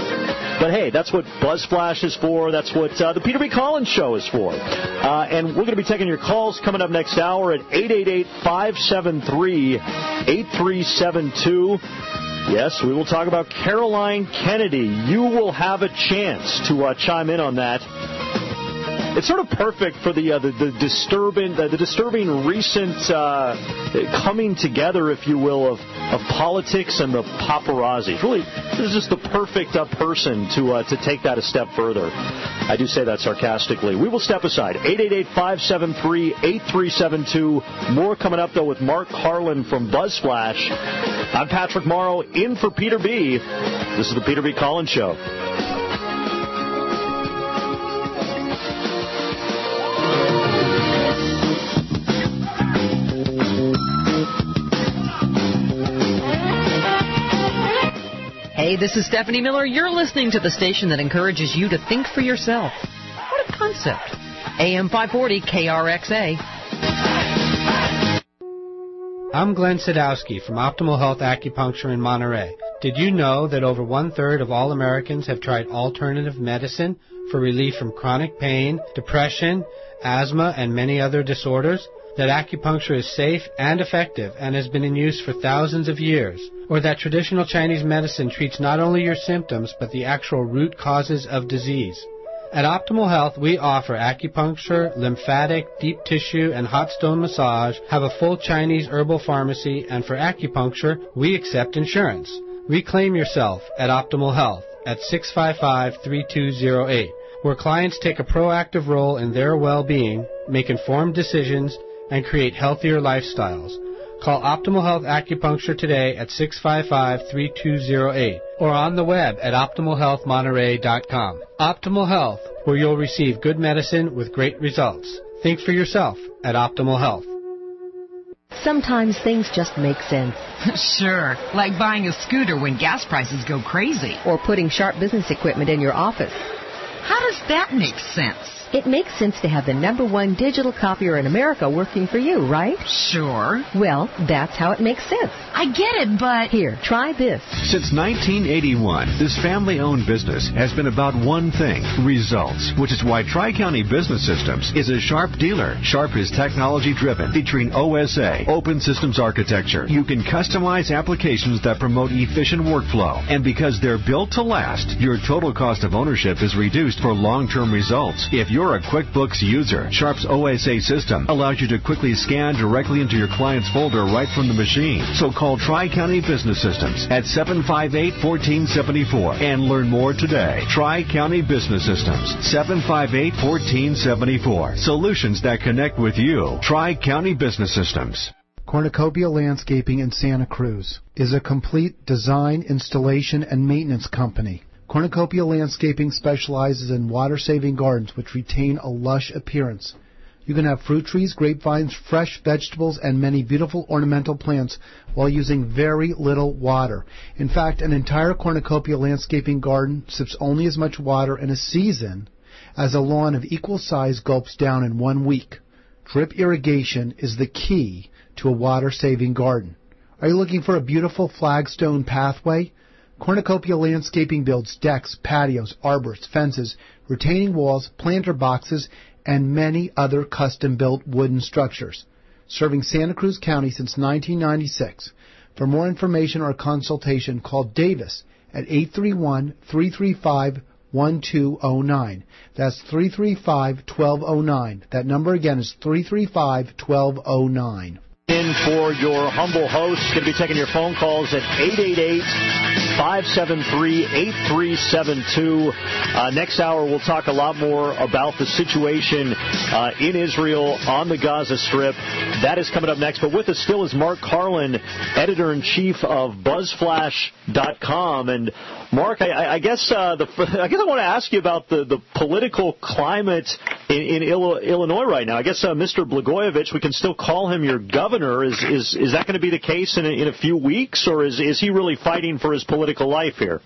S16: But hey, that's what BuzzFlash is for. That's what uh, the Peter B. Collins Show is for. Uh, and we're going to be taking your calls coming up next hour at eight eight eight, five seven three, eight three seven two. Yes, we will talk about Caroline Kennedy. You will have a chance to uh, chime in on that. It's sort of perfect for the uh, the, the disturbing the, the disturbing recent uh, coming together, if you will, of of politics and the paparazzi. It's really, this is just the perfect uh, person to uh, to take that a step further. I do say that sarcastically. We will step aside. eight eight eight, five seven three, eight three seven two. More coming up, though, with Mark Harlan from BuzzFlash. I'm Patrick Morrow, in for Peter B. This is the Peter B. Collins Show.
S5: Hey, this is Stephanie Miller. You're listening to the station that encourages you to think for yourself. What a concept. A M five forty K R X A.
S6: I'm Glenn Sadowski from Optimal Health Acupuncture in Monterey. Did you know that over one-third of all Americans have tried alternative medicine for relief from chronic pain, depression, asthma, and many other disorders? That acupuncture is safe and effective and has been in use for thousands of years? Or that traditional Chinese medicine treats not only your symptoms, but the actual root causes of disease? At Optimal Health, we offer acupuncture, lymphatic, deep tissue, and hot stone massage, have a full Chinese herbal pharmacy, and for acupuncture, we accept insurance. Reclaim yourself at Optimal Health at six five five, three two zero eight, where clients take a proactive role in their well-being, make informed decisions, and create healthier lifestyles. Call Optimal Health Acupuncture today at six five five, three two zero eight or on the web at optimal health monterey dot com. Optimal Health, where you'll receive good medicine with great results. Think for yourself at Optimal Health.
S7: Sometimes things just make sense.
S5: Sure, like buying a scooter when gas prices go crazy.
S7: Or putting sharp business equipment in your office.
S5: How does that make sense?
S7: It makes sense to have the number one digital copier in America working for you, right?
S5: Sure.
S7: Well, that's how it makes sense.
S5: I get it, but...
S7: Here, try this.
S8: Since nineteen eighty-one, this family-owned business has been about one thing, results, which is why Tri-County Business Systems is a Sharp dealer. Sharp is technology-driven, featuring O S A, Open Systems Architecture. You can customize applications that promote efficient workflow. And because they're built to last, your total cost of ownership is reduced for long-term results. If you're You're a QuickBooks user. Sharp's O S A system allows you to quickly scan directly into your client's folder right from the machine. So call Tri-County Business Systems at seven five eight, one four seven four and learn more today. Tri-County Business Systems, seven five eight, one four seven four. Solutions that connect with you. Tri-County Business Systems.
S9: Cornucopia Landscaping in Santa Cruz is a complete design, installation, and maintenance company. Cornucopia Landscaping specializes in water-saving gardens which retain a lush appearance. You can have fruit trees, grapevines, fresh vegetables, and many beautiful ornamental plants while using very little water. In fact, an entire Cornucopia Landscaping garden sips only as much water in a season as a lawn of equal size gulps down in one week. Drip irrigation is the key to a water-saving garden. Are you looking for a beautiful flagstone pathway? Cornucopia Landscaping builds decks, patios, arbors, fences, retaining walls, planter boxes, and many other custom-built wooden structures. Serving Santa Cruz County since nineteen ninety-six. For more information or consultation, call Davis at eight three one, three three five, one two zero nine. That's three three five, one two zero nine. That number again is three three five, one two zero nine.
S16: In for your humble host. Going to be taking your phone calls at eight eight eight, five seven three, eight three seven two. Uh, next hour, we'll talk a lot more about the situation uh, in Israel on the Gaza Strip. That is coming up next. But with us still is Mark Carlin, editor-in-chief of Buzz Flash dot com. And Mark, I, I guess uh, the I guess I want to ask you about the, the political climate in, in Illinois right now. I guess uh, Mister Blagojevich, we can still call him your governor. Is is is that going to be the case in a, in a few weeks, or is is he really fighting for his political life here?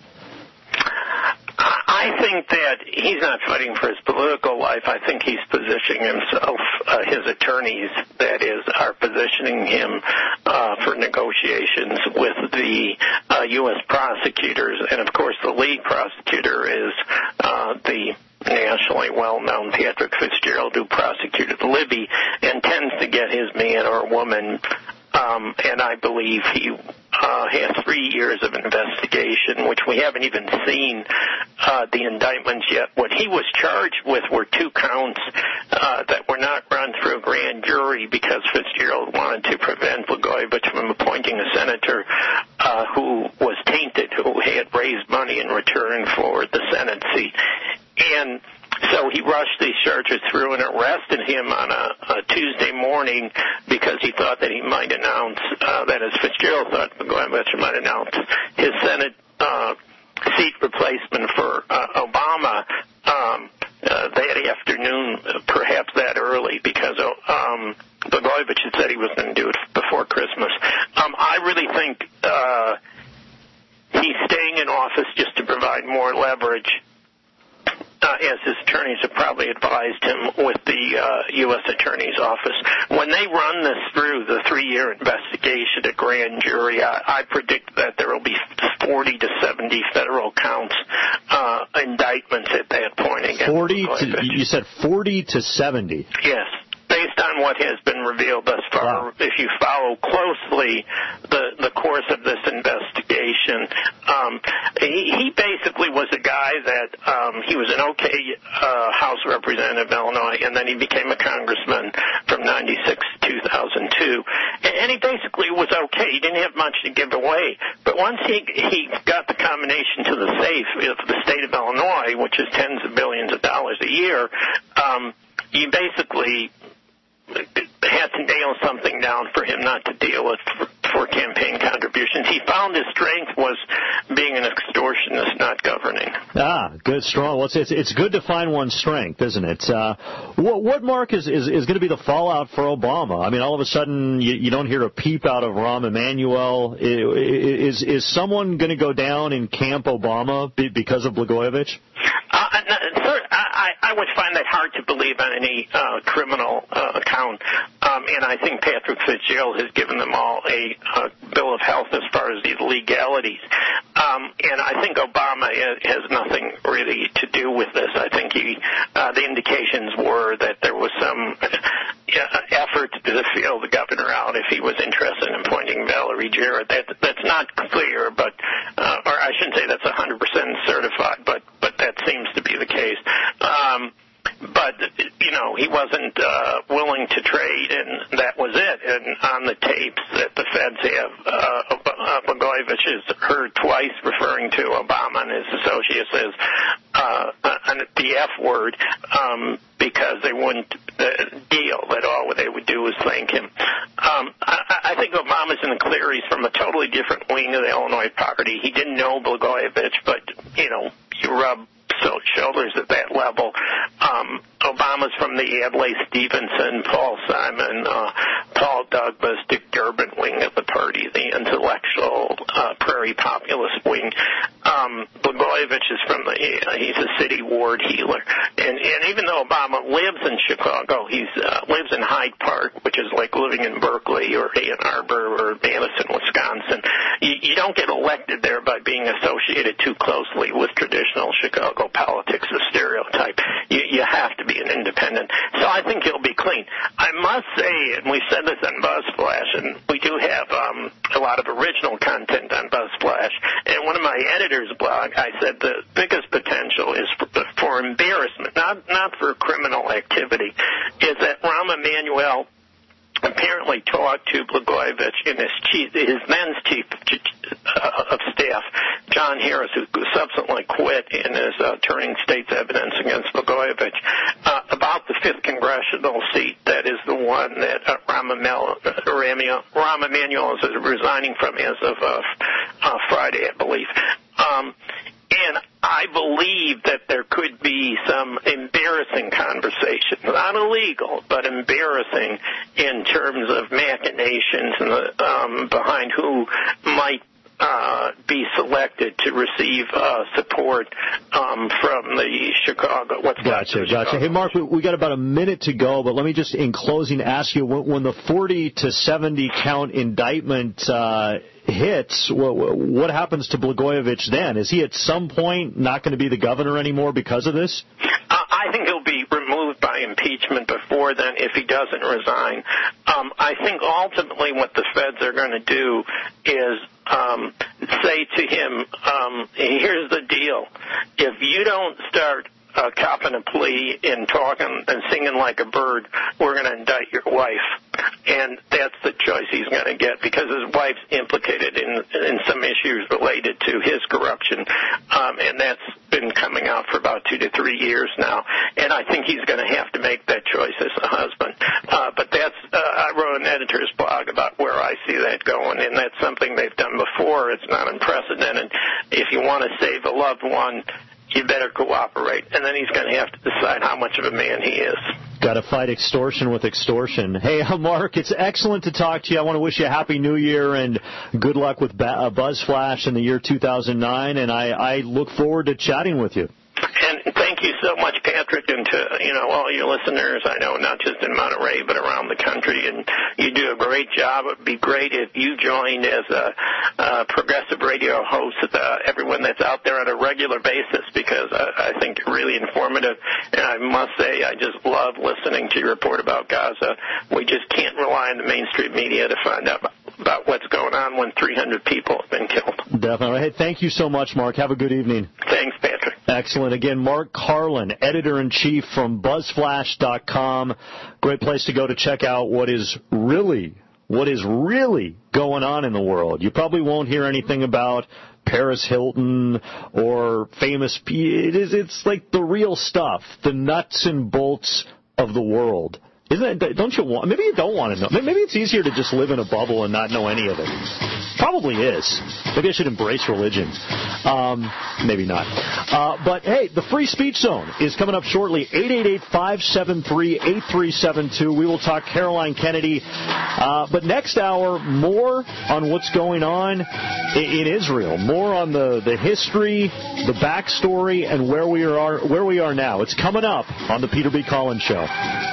S3: I think that he's not fighting for his political life. I think he's positioning himself, uh, his attorneys, that is, are positioning him uh, for negotiations with the uh, U S prosecutors. And, of course, the lead prosecutor is uh, the nationally well-known Patrick Fitzgerald, who prosecuted Libby and tends to get his man or woman, um, and I believe he uh, has three years of investigation, which we haven't even seen uh, the indictments yet. What he was charged with were two counts uh, that were not run through a grand jury because Fitzgerald wanted to prevent Blagojevich from appointing a senator uh, who was tainted, who had raised money in return for the Senate seat. And so he rushed these charges through and arrested him on a, a Tuesday morning because he thought that he might announce, uh, that is, Fitzgerald thought Blagojevich might announce his Senate uh, seat replacement for uh, Obama um, uh, that afternoon, perhaps that early, because um, Blagojevich had said he was going to do it before Christmas. Um, I really think uh, he's staying in office just to provide more leverage uh, as his attorneys have probably advised him with the uh, U S Attorney's Office. When they run this through the three-year investigation, a grand jury, I, I predict that there will be forty to seventy federal counts, uh, indictments at that point against
S16: forty
S3: Blagojevich.
S16: to, you said forty to seventy.
S3: Yes. Based on what has been revealed thus far, wow. If you follow closely the the course of this investigation, um, he, he basically was a guy that um, he was an okay uh, House Representative of Illinois, and then he became a congressman from ninety-six to two thousand two, and he basically was okay. He didn't have much to give away, but once he he got the combination to the safe of the state of Illinois, which is tens of billions of dollars a year, um, you basically had to nail something down for him not to deal with for, for campaign contributions. He found his strength was being an extortionist, not governing.
S16: Ah, good, strong. Well, it's, it's, it's good to find one's strength, isn't it? Uh, what, what, Mark, is, is, is going to be the fallout for Obama? I mean, all of a sudden, you, you don't hear a peep out of Rahm Emanuel. Is, is someone going to go down in Camp Obama because of Blagojevich?
S3: Uh, sir, I, I would find that hard to believe on any uh, criminal uh, account, um, and I think Patrick Fitzgerald has given them all a uh, bill of health as far as the legalities. Um, and I think Obama has nothing really to do with this. I think he, uh, the indications were that there was some uh, effort to feel the governor out if he was interested in appointing Valerie Jarrett. That, that's not clear, but uh, or I shouldn't say that's one hundred percent certified, but but that seems to be the case. Um, But, you know, he wasn't uh, willing to trade, and that was it. And on the tapes that the feds have, uh, uh, Blagojevich is heard twice referring to Obama and his associates as uh, the F word um, because they wouldn't uh, deal at all. What they would do is thank him. Um, I, I think Obama's in the clear. He's from a totally different wing of the Illinois party. He didn't know Blagojevich, but, you know, you rub so shoulders at that level. Um, Obama's from the Adlai Stevenson, Paul Simon, uh, Paul Douglas, Dick Durbin wing of the party, the intellectual uh, prairie populist wing. Um, Blagojevich is from the, he's a city ward healer. And, and even though Obama lives in Chicago, he uh, lives in Hyde Park, which is like living in Berkeley or Ann Arbor or Madison, Wisconsin. You, you don't get elected there by being associated too closely with traditional Chicago politics, the stereotype. You, you have to be an independent. So I think he'll be clean. I must say, and we've said this on BuzzFlash, and we do have um, a lot of original content on BuzzFlash. And one of my editors' blog, I said the biggest potential is for, for embarrassment, not not for criminal activity, is that Rahm Emanuel apparently talked to Blagojevich and his chief, his then chief uh, of staff, John Harris, who subsequently quit and is uh, turning state's evidence against Blagojevich, uh, about the fifth congressional seat that is the one that uh, Rahm Emanuel is resigning from as of uh, uh, Friday, I believe. Um, And I believe that there could be some embarrassing conversations, not illegal, but embarrassing in terms of machinations and the, um, behind who might uh, be selected to receive uh, support um, from the Chicago. What's
S16: gotcha,
S3: the
S16: gotcha.
S3: Chicago?
S16: Hey, Mark, we, we got about a minute to go, but let me just, in closing, ask you when, when the forty to seventy count indictment uh, hits, what, what happens to Blagojevich then? Is he at some point not going to be the governor anymore because of this?
S3: Uh, I think he'll be removed by impeachment before then if he doesn't resign. Um, I think ultimately what the feds are going to do is um, say to him, um, here's the deal. If you don't start uh, copping a plea and talking and singing like a bird, we're going to indict your wife. And that's the choice he's going to get because his wife's implicated in in some issues related to his corruption, um, and that's been coming out for about two to three years now. And I think he's going to have to make that choice as a husband. Uh, but that's uh, I wrote an editor's blog about where I see that going, and that's something they've done before. It's not unprecedented. If you want to save a loved one, you better cooperate. And then he's going to have to decide how much of a man he is.
S16: Got to fight extortion with extortion. Hey, Mark, it's excellent to talk to you. I want to wish you a Happy New Year and good luck with BuzzFlash in the year two thousand nine, and I, I look forward to chatting with you.
S3: And And thank you so much, Patrick, and to, you know, all your listeners. I know not just in Monterey, but around the country. And you do a great job. It would be great if you joined as a, a progressive radio host with uh, everyone that's out there on a regular basis, because I, I think you're really informative. And I must say, I just love listening to your report about Gaza. We just can't rely on the mainstream media to find out about what's going on when three hundred people have been killed.
S16: Definitely. Hey, thank you so much, Mark. Have a good evening.
S3: Thanks, Patrick.
S16: Excellent. Again, Mark Carlin, editor-in-chief from buzz flash dot com. Great place to go to check out what is really, what is really going on in the world. You probably won't hear anything about Paris Hilton or famous. It is, it's like the real stuff, the nuts and bolts of the world. Isn't it? Don't you want? Maybe you don't want to know. Maybe it's easier to just live in a bubble and not know any of it. Probably is. Maybe I should embrace religion. Um, maybe not. Uh, but hey, the Free Speech Zone is coming up shortly. eight eight eight, five seven three, eight three seven two. We will talk Caroline Kennedy. Uh, but next hour, more on what's going on in, in Israel. More on the, the history, the backstory, and where we are where we are now. It's coming up on the Peter B. Collins Show.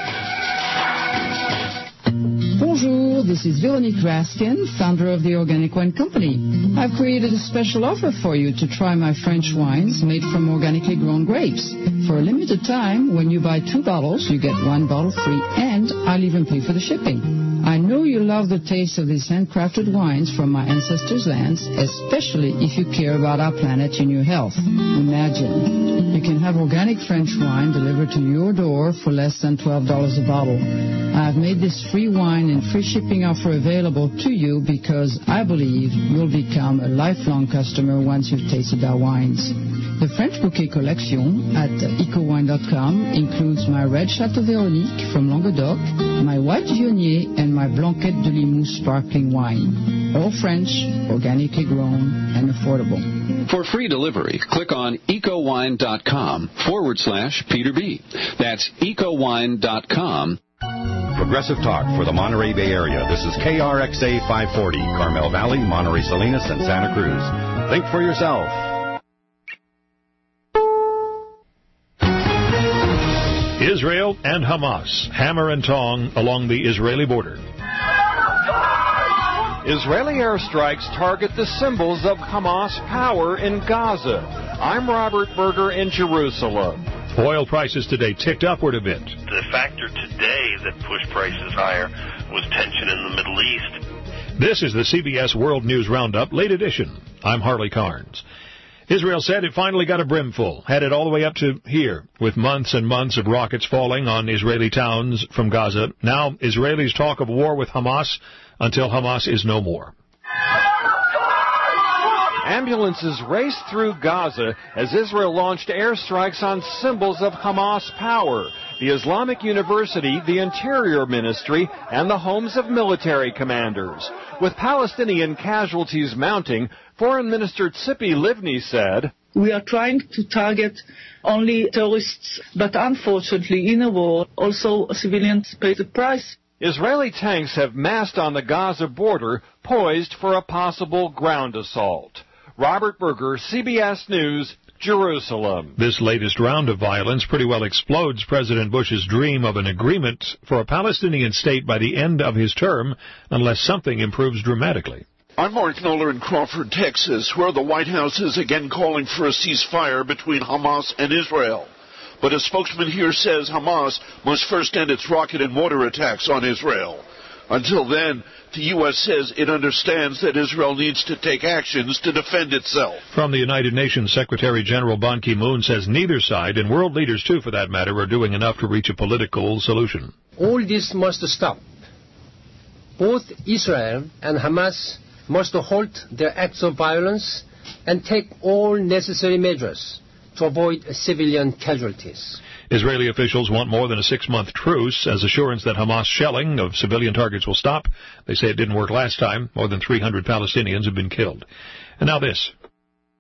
S4: Bonjour, this is Veronique Raskin, founder of the Organic Wine Company. I've created a special offer for you to try my French wines made from organically grown grapes. For a limited time, when you buy two bottles, you get one bottle free, and I'll even pay for the shipping. I know you love the taste of these handcrafted wines from my ancestors' lands, especially if you care about our planet and your health. Imagine, you can have organic French wine delivered to your door for less than twelve dollars a bottle. I've made this free wine and free shipping offer available to you because I believe you'll become a lifelong customer once you've tasted our wines. The French Bouquet Collection at eco wine dot com includes my red Chateau Véronique from Languedoc, my white Viognier, and my Blanquette de Limoux sparkling wine. All French, organically grown, and affordable.
S10: For free delivery, click on eco wine dot com forward slash Peter B. That's eco wine dot com.
S1: Progressive Talk for the Monterey Bay Area. This is K R X A five forty, Carmel Valley, Monterey Salinas, and Santa Cruz. Think for yourself.
S11: Israel and Hamas, hammer and tong along the Israeli border.
S24: Israeli airstrikes target the symbols of Hamas power in Gaza. I'm Robert Berger in Jerusalem.
S11: Oil prices today ticked upward a bit.
S12: The factor today that pushed prices higher was tension in the Middle East.
S11: This is the C B S World News Roundup, late edition. I'm Harley Carnes. Israel said it finally got a brimful, headed all the way up to here, with months and months of rockets falling on Israeli towns from Gaza. Now Israelis talk of war with Hamas until Hamas is no more.
S24: Ambulances raced through Gaza as Israel launched airstrikes on symbols of Hamas power, the Islamic University, the Interior Ministry, and the homes of military commanders. With Palestinian casualties mounting, Foreign Minister Tzipi Livni said,
S13: "We are trying to target only terrorists, but unfortunately in a war, also civilians pay the price."
S24: Israeli tanks have massed on the Gaza border, poised for a possible ground assault. Robert Berger, C B S News, Jerusalem.
S11: This latest round of violence pretty well explodes President Bush's dream of an agreement for a Palestinian state by the end of his term, unless something improves dramatically.
S26: I'm Mark Noller in Crawford, Texas, where the White House is again calling for a ceasefire between Hamas and Israel. But a spokesman here says Hamas must first end its rocket and mortar attacks on Israel. Until then, the U S says it understands that Israel needs to take actions to defend itself.
S11: From the United Nations, Secretary General Ban Ki-moon says neither side, and world leaders too for that matter, are doing enough to reach a political solution.
S27: All this must stop. Both Israel and Hamas must halt their acts of violence and take all necessary measures to avoid civilian casualties.
S11: Israeli officials want more than a six-month truce as assurance that Hamas shelling of civilian targets will stop. They say it didn't work last time. More than three hundred Palestinians have been killed. And now this.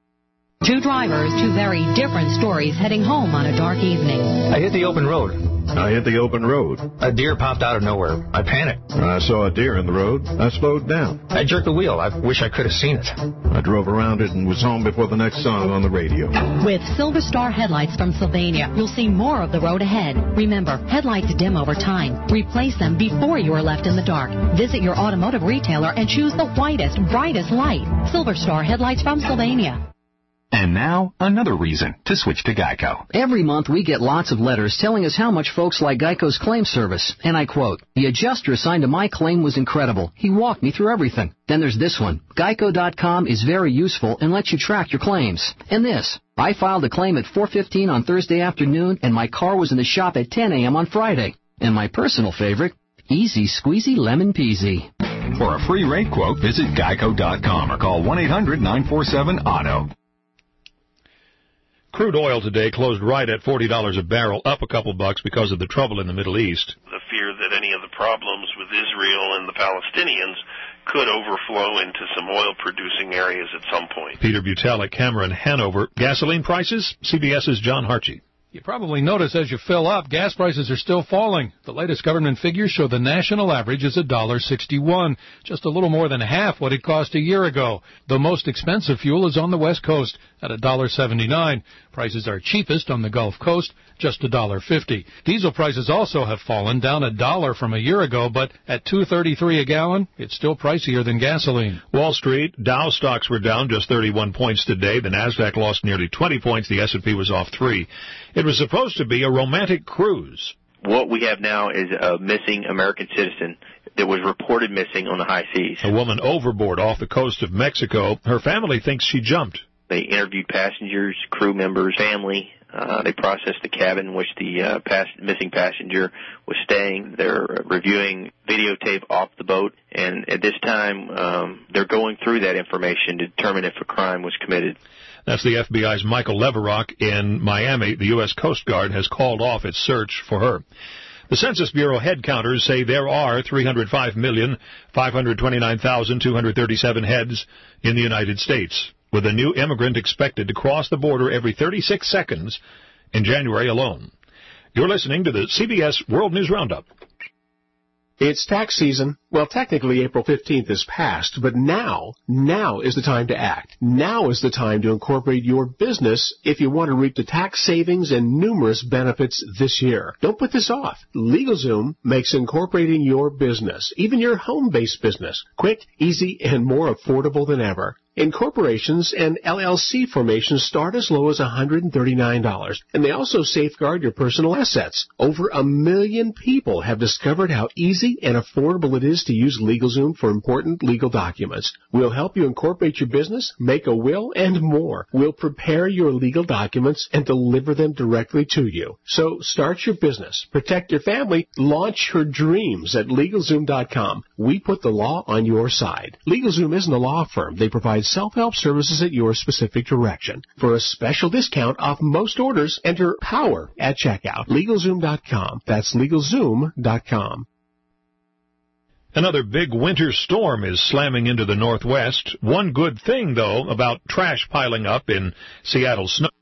S28: Two drivers, two very different stories heading home on a dark evening.
S29: I hit the open road.
S15: I hit the open road.
S17: A deer popped out of nowhere. I panicked.
S15: I saw a deer in the road. I slowed down.
S17: I jerked the wheel. I wish I could have seen it.
S15: I drove around it and was home before the next song on the radio.
S18: With Silver Star headlights from Sylvania, you'll see more of the road ahead. Remember, headlights dim over time. Replace them before you are left in the dark. Visit your automotive retailer and choose the whitest, brightest light. Silver Star headlights from Sylvania.
S19: And now, another reason to switch to Geico.
S20: Every month we get lots of letters telling us how much folks like Geico's claim service. And I quote, "The adjuster assigned to my claim was incredible. He walked me through everything." Then there's this one. Geico dot com is very useful and lets you track your claims. And this. I filed a claim at four fifteen on Thursday afternoon, and my car was in the shop at ten a.m. on Friday. And my personal favorite, easy squeezy lemon peasy.
S19: For a free rate quote, visit Geico dot com or call one eight hundred nine four seven auto.
S11: Crude oil today closed right at forty dollars a barrel, up a couple bucks because of the trouble in the Middle East.
S12: The fear that any of the problems with Israel and the Palestinians could overflow into some oil-producing areas at some point.
S11: Peter Butell at Cameron, Hanover. Gasoline prices? CBS's John Harchie.
S21: You probably notice as you fill up, gas prices are still falling. The latest government figures show the national average is one dollar sixty-one, just a little more than half what it cost a year ago. The most expensive fuel is on the West Coast at one dollar seventy-nine. Prices are cheapest on the Gulf Coast, just one dollar fifty. Diesel prices also have fallen, down a dollar from a year ago, but at two thirty-three a gallon, it's still pricier than gasoline.
S11: Wall Street, Dow stocks were down just thirty-one points today. The Nasdaq lost nearly twenty points. The S and P was off three. It was supposed to be a romantic cruise.
S22: What we have now is a missing American citizen that was reported missing on the high seas.
S11: A woman overboard off the coast of Mexico. Her family thinks she jumped.
S22: They interviewed passengers, crew members, family. Uh, they processed the cabin in which the uh, pass- missing passenger was staying. They're reviewing videotape off the boat, and at this time, um, they're going through that information to determine if a crime was committed.
S11: That's the F B I's Michael Leverock in Miami. The U S Coast Guard has called off its search for her. The Census Bureau head counters say there are three hundred five million, five hundred twenty-nine thousand, two hundred thirty-seven heads in the United States, with a new immigrant expected to cross the border every thirty-six seconds in January alone. You're listening to the C B S World News Roundup.
S28: It's tax season. Well, technically April fifteenth is past, but now, now is the time to act. Now is the time to incorporate your business if you want to reap the tax savings and numerous benefits this year. Don't put this off. LegalZoom makes incorporating your business, even your home-based business, quick, easy, and more affordable than ever. Incorporations and L L C formations start as low as one hundred thirty-nine dollars, and they also safeguard your personal assets. Over a million people have discovered how easy and affordable it is to use LegalZoom for important legal documents. We'll help you incorporate your business, make a will, and more. We'll prepare your legal documents and deliver them directly to you. So start your business, protect your family, launch your dreams at LegalZoom dot com. We put the law on your side. LegalZoom isn't a law firm. They provide self-help services at your specific direction. For a special discount off most orders, enter POWER at checkout. LegalZoom dot com. That's LegalZoom dot com.
S11: Another big winter storm is slamming into the Northwest. One good thing, though, about trash piling up in Seattle's snow.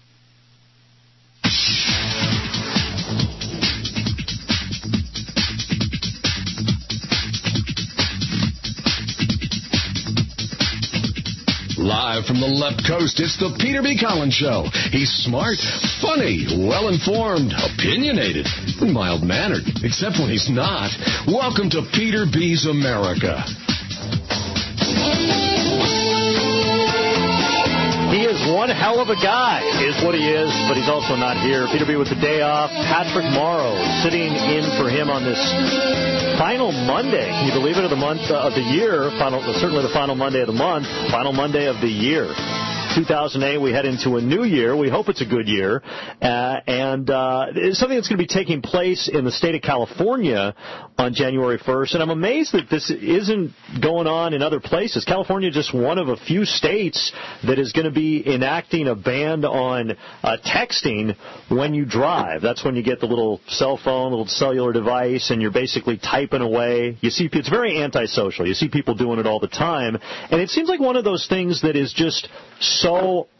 S14: Live from the left coast, it's the Peter B. Collins Show. He's smart, funny, well-informed, opinionated, and mild-mannered, except when he's not. Welcome to Peter B's America.
S16: He is one hell of a guy, is what he is, but he's also not here. Peter B. with the day off. Patrick Morrow sitting in for him on this final Monday. Can you believe it, of the month uh, of the year? Final, certainly the final Monday of the month. Final Monday of the year. two thousand eight, we head into a new year. We hope it's a good year. Uh, and uh, it's something that's going to be taking place in the state of California on January first. And I'm amazed that this isn't going on in other places. California is just one of a few states that is going to be enacting a ban on uh, texting when you drive. That's when you get the little cell phone, little cellular device, and you're basically typing away. You see, it's very antisocial. You see people doing it all the time. And it seems like one of those things that is just so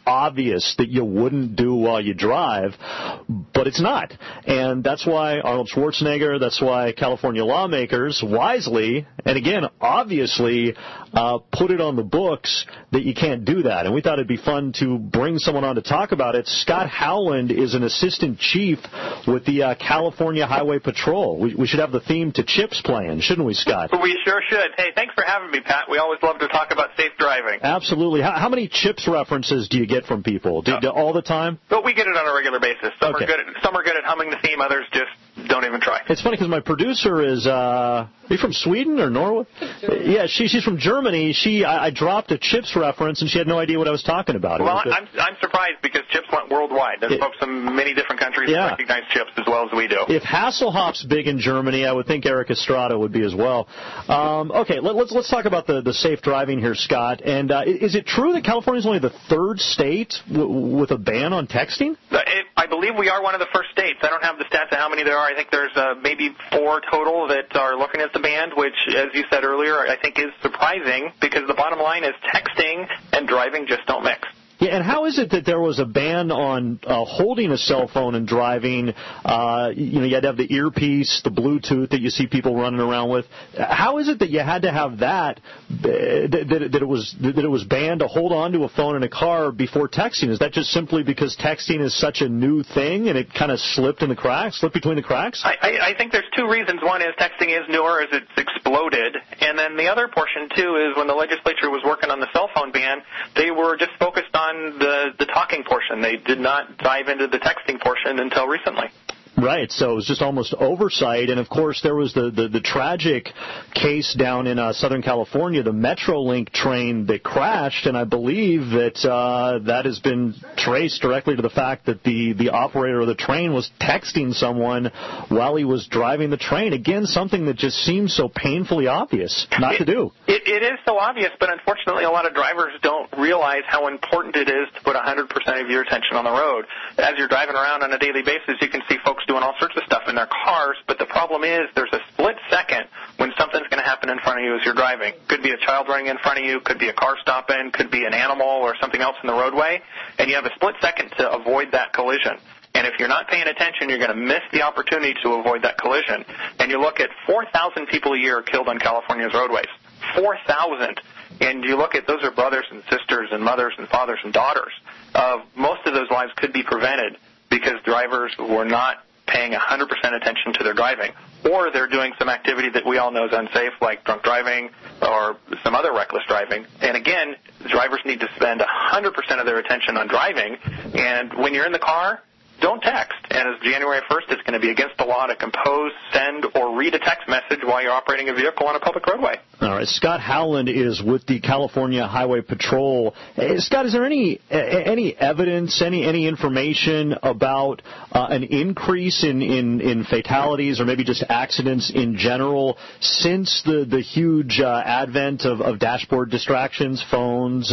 S16: obvious that you wouldn't do while you drive, but it's not. And that's why Arnold Schwarzenegger, that's why California lawmakers wisely, and again, obviously, uh, put it on the books that you can't do that. And we thought it'd be fun to bring someone on to talk about it. Scott Howland is an assistant chief with the uh, California Highway Patrol. We, we should have the theme to Chips playing, shouldn't we, Scott?
S2: We sure should. Hey, thanks for having me, Pat. We always love to talk about safe driving.
S16: Absolutely. How, how many Chips references do you get from people? Do, do, all the time?
S2: But we get it on a regular basis. Some,
S16: okay.
S2: are good at, some are good at humming the theme. Others just don't even try.
S16: It's funny because my producer is, uh, are you from Sweden or Norway? Yeah, she, she's from Germany. She, I, I dropped a Chips reference, and she had no idea what I was talking about.
S2: Well, I'm, I'm surprised because Chips went worldwide. There's it, folks in many different countries
S16: yeah.
S2: that recognize Chips as well as we do.
S16: If Hasselhoff's big in Germany, I would think Eric Estrada would be as well. Um, okay, let, let's let's talk about the, the safe driving here, Scott. And uh, is it true that California is only the third state w- with a ban on texting?
S2: It, I believe we are one of the first states. I don't have the stats of how many there are. I think there's uh, maybe four total that are looking at the ban, which, as you said earlier, I think is surprising because the bottom line is texting and driving just don't mix.
S16: Yeah, and how is it that there was a ban on uh, holding a cell phone and driving? Uh, you know, you had to have the earpiece, the Bluetooth that you see people running around with. How is it that you had to have that, that, that, that it was that it was banned to hold on to a phone in a car before texting? Is that just simply because texting is such a new thing and it kind of slipped in the cracks, slipped between the cracks?
S2: I, I, I think there's two reasons. One is texting is newer as it's exploded, and then the other portion too is when the legislature was working on the cell phone ban, they were just focused on the, the talking portion. They did not dive into the texting portion until recently.
S16: Right, so it was just almost oversight, and of course there was the, the, the tragic case down in uh, Southern California, the Metrolink train that crashed, and I believe that uh, that has been traced directly to the fact that the, the operator of the train was texting someone while he was driving the train. Again, something that just seems so painfully obvious not
S2: it,
S16: to do.
S2: It, it is so obvious, but unfortunately a lot of drivers don't realize how important it is to put one hundred percent of your attention on the road. As you're driving around on a daily basis, you can see folks doing all sorts of stuff in their cars, but the problem is there's a split second when something's going to happen in front of you as you're driving. Could be a child running in front of you, could be a car stopping, could be an animal or something else in the roadway, and you have a split second to avoid that collision. And if you're not paying attention, you're going to miss the opportunity to avoid that collision. And you look at four thousand people a year killed on California's roadways. four thousand. And you look at those are brothers and sisters and mothers and fathers and daughters. Uh, most of those lives could be prevented because drivers were not paying one hundred percent attention to their driving, or they're doing some activity that we all know is unsafe, like drunk driving or some other reckless driving. And again, drivers need to spend one hundred percent of their attention on driving, and when you're in the car, don't text. And as January first, it's going to be against the law to compose, send, or read a text message while you're operating a vehicle on a public roadway.
S16: All right. Scott Howland is with the California Highway Patrol. Hey, Scott, is there any any evidence, any any information about uh, an increase in, in, in fatalities or maybe just accidents in general since the, the huge uh, advent of, of dashboard distractions, phones, uh,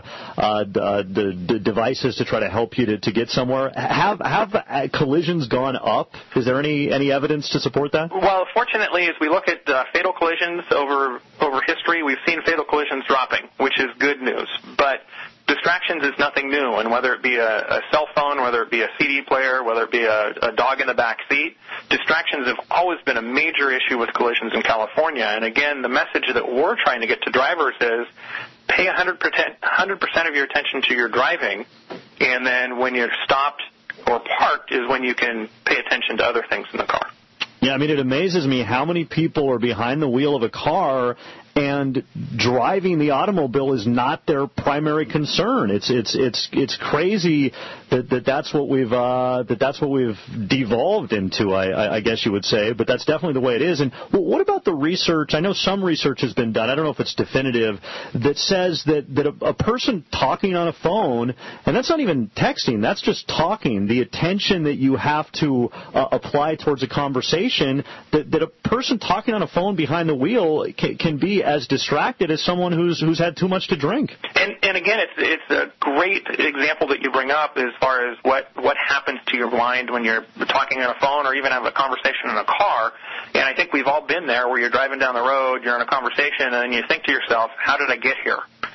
S16: uh, the, the devices to try to help you to, to get somewhere? Have have collisions gone up? Is there any, any evidence to support that?
S2: Well, fortunately, as we look at uh, fatal collisions over over history, we've seen fatal collisions dropping, which is good news. But distractions is nothing new, and whether it be a, a cell phone, whether it be a C D player, whether it be a, a dog in the back seat, distractions have always been a major issue with collisions in California. And again, the message that we're trying to get to drivers is pay one hundred percent of your attention to your driving, and then when you're stopped or parked is when you can pay attention to other things in the car.
S16: Yeah, I mean, it amazes me how many people are behind the wheel of a car and driving the automobile is not their primary concern. It's it's it's it's crazy that, that that's what we've uh, that that's what we've devolved into. I, I guess you would say, but that's definitely the way it is. And what about the research? I know some research has been done. I don't know if it's definitive that says that that a, a person talking on a phone, and that's not even texting. That's just talking. The attention that you have to uh, apply towards a conversation. That that a person talking on a phone behind the wheel can, can be as distracted as someone who's who's had too much to drink.
S2: And and again, it's it's a great example that you bring up as far as what what happens to your mind when you're talking on a phone or even have a conversation in a car. And I think we've all been there where you're driving down the road, you're in a conversation, and then you think to yourself, how did I get here?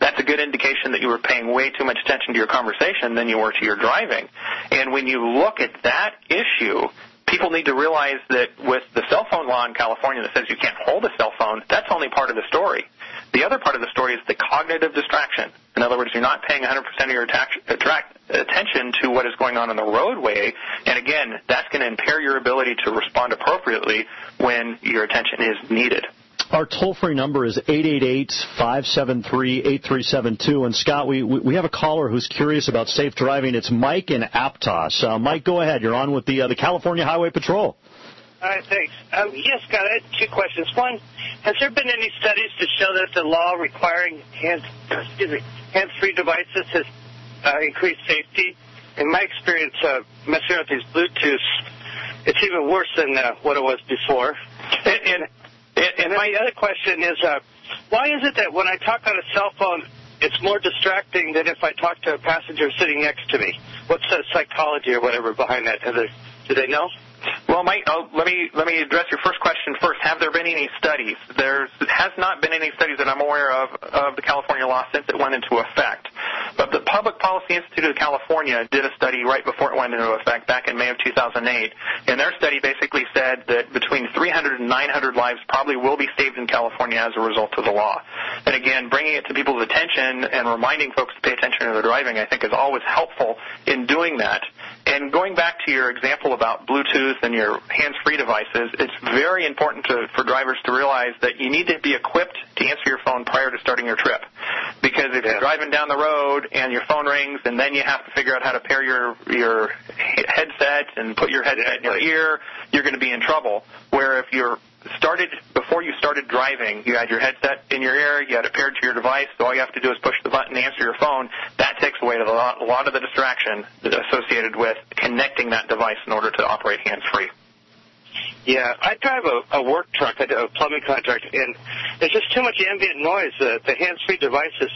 S2: that's a good indication that you were paying way too much attention to your conversation than you were to your driving. And when you look at that issue, people need to realize that with the cell phone law in California that says you can't hold a cell phone, that's only part of the story. The other part of the story is the cognitive distraction. In other words, you're not paying one hundred percent of your attack, attract, attention to what is going on in the roadway. And again, that's going to impair your ability to respond appropriately when your attention is needed.
S16: Our toll-free number is eight eight eight, five seven three, eight three seven two. And, Scott, we, we have a caller who's curious about safe driving. It's Mike in Aptos. Uh, Mike, go ahead. You're on with the, uh, the California Highway Patrol.
S3: All right, thanks. Um, yes, Scott, I had two questions. One, has there been any studies to show that the law requiring hands, excuse me, hands-free devices has uh, increased safety? In my experience, uh, messing with these Bluetooths, it's even worse than uh, what it was before. And, and, and my other question is, uh, why is it that when I talk on a cell phone, it's more distracting than if I talk to a passenger sitting next to me? What's the psychology or whatever behind that? Have they, do they know?
S2: Well, Mike, oh, let me let me address your first question first. Have there been any studies? There has not been any studies that I'm aware of of the California law since it went into effect. But the Public Policy Institute of California did a study right before it went into effect back in May of two thousand eight. And their study basically said that between three hundred and nine hundred lives probably will be saved in California as a result of the law. And again, bringing it to people's attention and reminding folks to pay attention to their driving, I think, is always helpful in doing that. And going back to your example about Bluetooth and your hands-free devices, it's very important to, for drivers to realize that you need to be equipped to answer your phone prior to starting your trip. Because if you're driving down the road and your phone rings and then you have to figure out how to pair your, your headset and put your headset in your ear, you're going to be in trouble. Where if you're started before you started driving, you had your headset in your ear, you had it paired to your device, so all you have to do is push the button and answer your phone. That takes away a lot, a lot of the distraction associated with connecting that device in order to operate hands-free.
S3: Yeah, I drive a, a work truck, I do a plumbing contract, and there's just too much ambient noise. Uh, the hands-free devices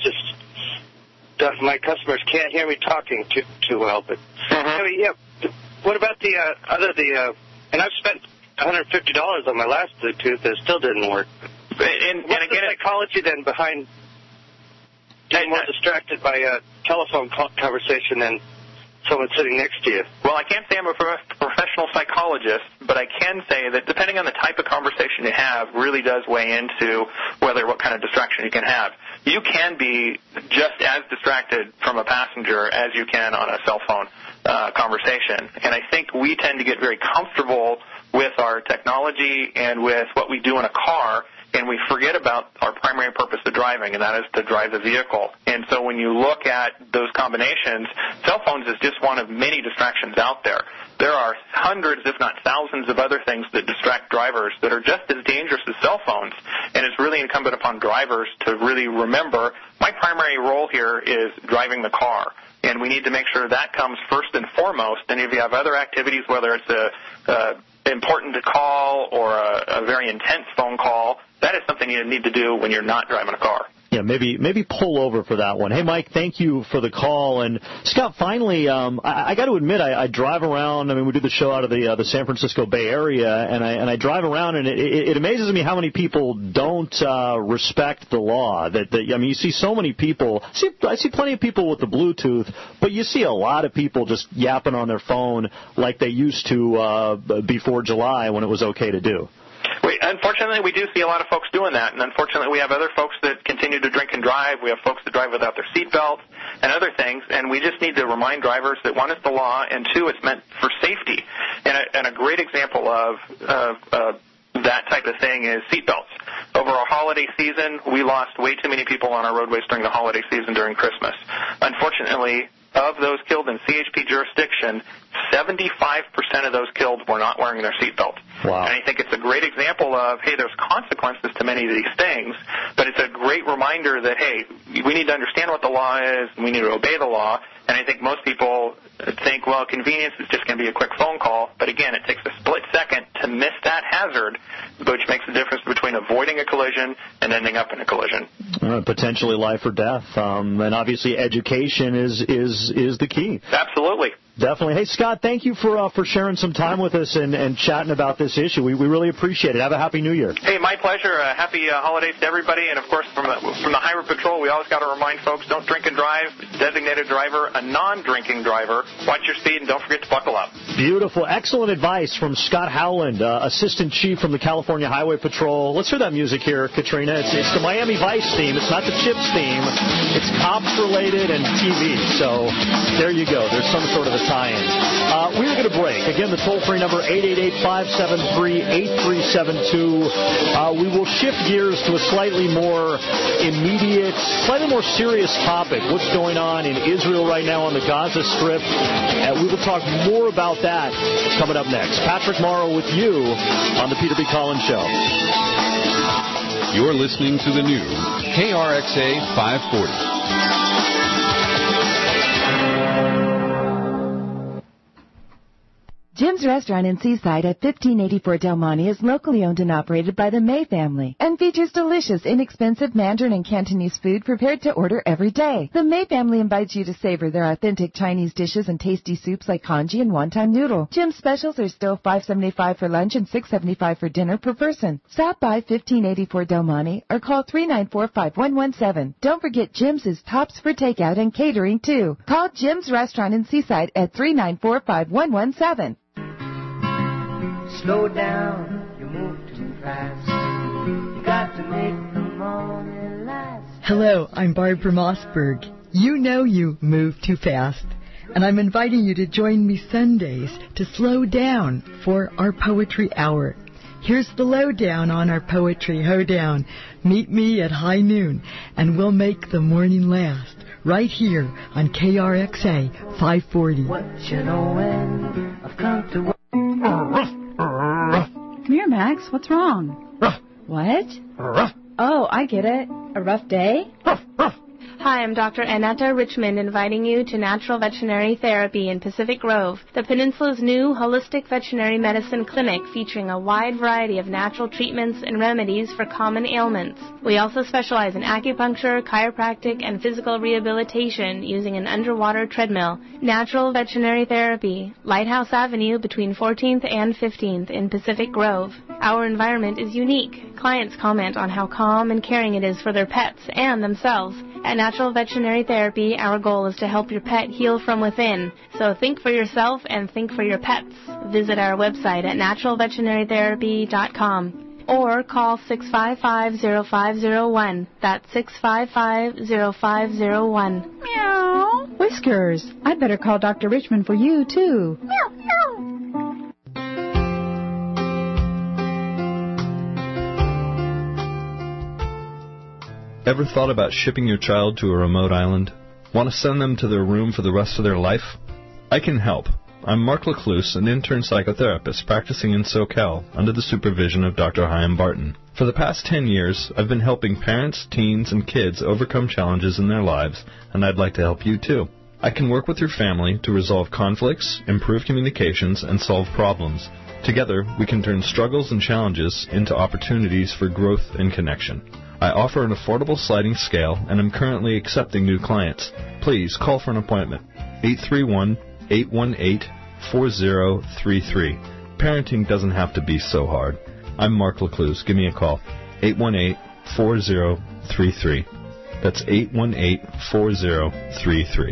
S3: just, my customers can't hear me talking too too well. But mm-hmm. I mean, yeah, what about the uh, other the? Uh, and I've spent one hundred fifty dollars on my last Bluetooth, and it still didn't work.
S2: And,
S3: What's
S2: and again,
S3: the psychology then behind getting more distracted by a telephone conversation than someone sitting next to you?
S2: Well, I can't say I'm a professional psychologist, but I can say that depending on the type of conversation you have really does weigh into whether what kind of distraction you can have. You can be just as distracted from a passenger as you can on a cell phone uh, conversation. And I think we tend to get very comfortable with our technology and with what we do in a car, and we forget about our primary purpose of driving, and that is to drive the vehicle. And so when you look at those combinations, cell phones is just one of many distractions out there. There are hundreds, if not thousands, of other things that distract drivers that are just as dangerous as cell phones, and it's really incumbent upon drivers to really remember, my primary role here is driving the car. And we need to make sure that comes first and foremost. And if you have other activities, whether it's a, a important to call or a, a very intense phone call, that is something you need to do when you're not driving a car.
S16: Yeah, maybe maybe pull over for that one. Hey, Mike, thank you for the call. And, Scott, finally, um, I, I got to admit, I, I drive around. I mean, we do the show out of the uh, the San Francisco Bay Area, and I and I drive around, and it, it, it amazes me how many people don't uh, respect the law. That, that I mean, you see so many people. I see, I see plenty of people with the Bluetooth, but you see a lot of people just yapping on their phone like they used to uh, before July when it was okay to do.
S2: We, unfortunately, we do see a lot of folks doing that, and unfortunately, we have other folks that continue to drink and drive. We have folks that drive without their seatbelts and other things, and we just need to remind drivers that, one, it's the law, and two, it's meant for safety. And a, and a great example of, of uh, that type of thing is seatbelts. Over our holiday season, we lost way too many people on our roadways during the holiday season during Christmas. Unfortunately, of those killed in C H P jurisdiction, seventy-five percent of those killed were not wearing their seatbelt.
S16: Wow.
S2: And I think it's a great example of, hey, there's consequences to many of these things, but it's a great reminder that, hey, we need to understand what the law is, and we need to obey the law. And I think most people think, well, convenience is just going to be a quick phone call. But again, it takes a split second to miss that hazard, which makes the difference between avoiding a collision and ending up in a collision.
S16: Uh, potentially life or death. Um, and obviously education is, is, is the key.
S2: Absolutely.
S16: Definitely. Hey, Scott, thank you for uh, for sharing some time with us and, and chatting about this issue. We, we really appreciate it. Have a Happy New Year.
S2: Hey, my pleasure. Uh, happy uh, holidays to everybody. And, of course, from the, from the Highway Patrol, we always got to remind folks, don't drink and drive. Designated driver, a non-drinking driver. Watch your speed and don't forget to buckle up.
S16: Beautiful. Excellent advice from Scott Howland, uh, Assistant Chief from the California Highway Patrol. Let's hear that music here, Katrina. It's, it's the Miami Vice theme. It's not the Chips theme. It's cops-related and T V. So there you go. There's some sort of a tie-in. Uh, we're going to break. Again, the toll-free number, eight eight eight, five seven three, eight three seven two. Uh, we will shift gears to a slightly more immediate, slightly more serious topic. What's going on in Israel right now on the Gaza Strip? Uh, we will talk more about that coming up next. Patrick Morrow with you on the Peter B. Collins Show.
S10: You're listening to the new K R X A five forty.
S4: Jim's Restaurant in Seaside at fifteen eighty-four Del Monte is locally owned and operated by the May family and features delicious, inexpensive Mandarin and Cantonese food prepared to order every day. The May family invites you to savor their authentic Chinese dishes and tasty soups like congee and wonton noodle. Jim's specials are still five seventy-five for lunch and six seventy-five for dinner per person. Stop by fifteen eighty-four Del Monte or call three nine four, five one one seven. Don't forget Jim's is tops for takeout and catering too. Call Jim's Restaurant in Seaside at three nine four, five one one seven.
S5: Slow down, you move too fast. You got to make the morning last.
S6: Hello, I'm Barbara Mossberg. You know you move too fast. And I'm inviting you to join me Sundays to slow down for our poetry hour. Here's the lowdown on our poetry hoedown. Meet me at high noon, and we'll make the morning last. Right here on K R X A five forty.
S5: What you know when I've come to...
S7: Come here, Max. What's wrong? What? Oh, I get it. A rough day?
S8: Hi, I'm Doctor Annetta Richmond, inviting you to Natural Veterinary Therapy in Pacific Grove, the Peninsula's new holistic veterinary medicine clinic featuring a wide variety of natural treatments and remedies for common ailments. We also specialize in acupuncture, chiropractic, and physical rehabilitation using an underwater treadmill. Natural Veterinary Therapy, Lighthouse Avenue between fourteenth and fifteenth in Pacific Grove. Our environment is unique. Clients comment on how calm and caring it is for their pets and themselves. At Natural Veterinary Therapy, our goal is to help your pet heal from within. So think for yourself and think for your pets. Visit our website at natural veterinary therapy dot com or call six five five, zero five zero one. That's six five five, zero five zero one.
S7: Meow. Whiskers, I'd better call Doctor Richmond for you, too. Meow, meow.
S9: Ever thought about shipping your child to a remote island? Want to send them to their room for the rest of their life? I can help. I'm Mark Lecluse, an intern psychotherapist practicing in SoCal under the supervision of Doctor Chaim Barton. For the past ten years, I've been helping parents, teens, and kids overcome challenges in their lives, and I'd like to help you too. I can work with your family to resolve conflicts, improve communications, and solve problems. Together, we can turn struggles and challenges into opportunities for growth and connection. I offer an affordable sliding scale, and I'm currently accepting new clients. Please call for an appointment. eight three one, eight one eight, four zero three three. Parenting doesn't have to be so hard. I'm Mark Lecluse. Give me a call. eight one eight, four zero three three. That's eight one eight, four zero three three.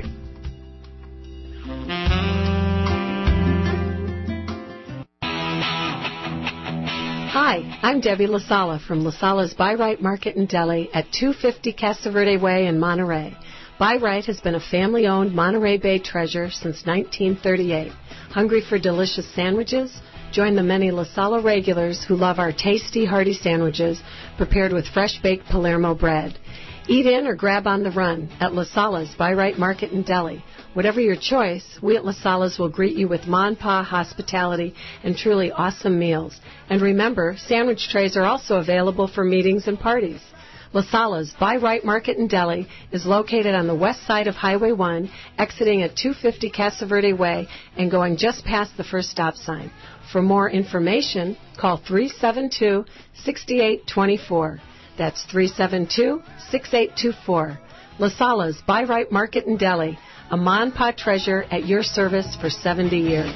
S23: Hi, I'm Debbie LaSala from LaSala's Buy Right Market and Deli at two fifty Casa Verde Way in Monterey. Buy Right has been a family-owned Monterey Bay treasure since nineteen thirty-eight. Hungry for delicious sandwiches? Join the many LaSala regulars who love our tasty, hearty sandwiches prepared with fresh-baked Palermo bread. Eat in or grab on the run at LaSala's Buy Right Market and Deli. Whatever your choice, we at LaSala's will greet you with Ma and Pa hospitality and truly awesome meals. And remember, sandwich trays are also available for meetings and parties. LaSala's Buy Right Market and Deli is located on the west side of Highway one, exiting at two fifty Casa Verde Way and going just past the first stop sign. For more information, call three seven two, six eight two four. That's three seven two, six eight two four. LaSala's Buy Right Market and Deli, a Mon Pa treasure at your service for seventy years.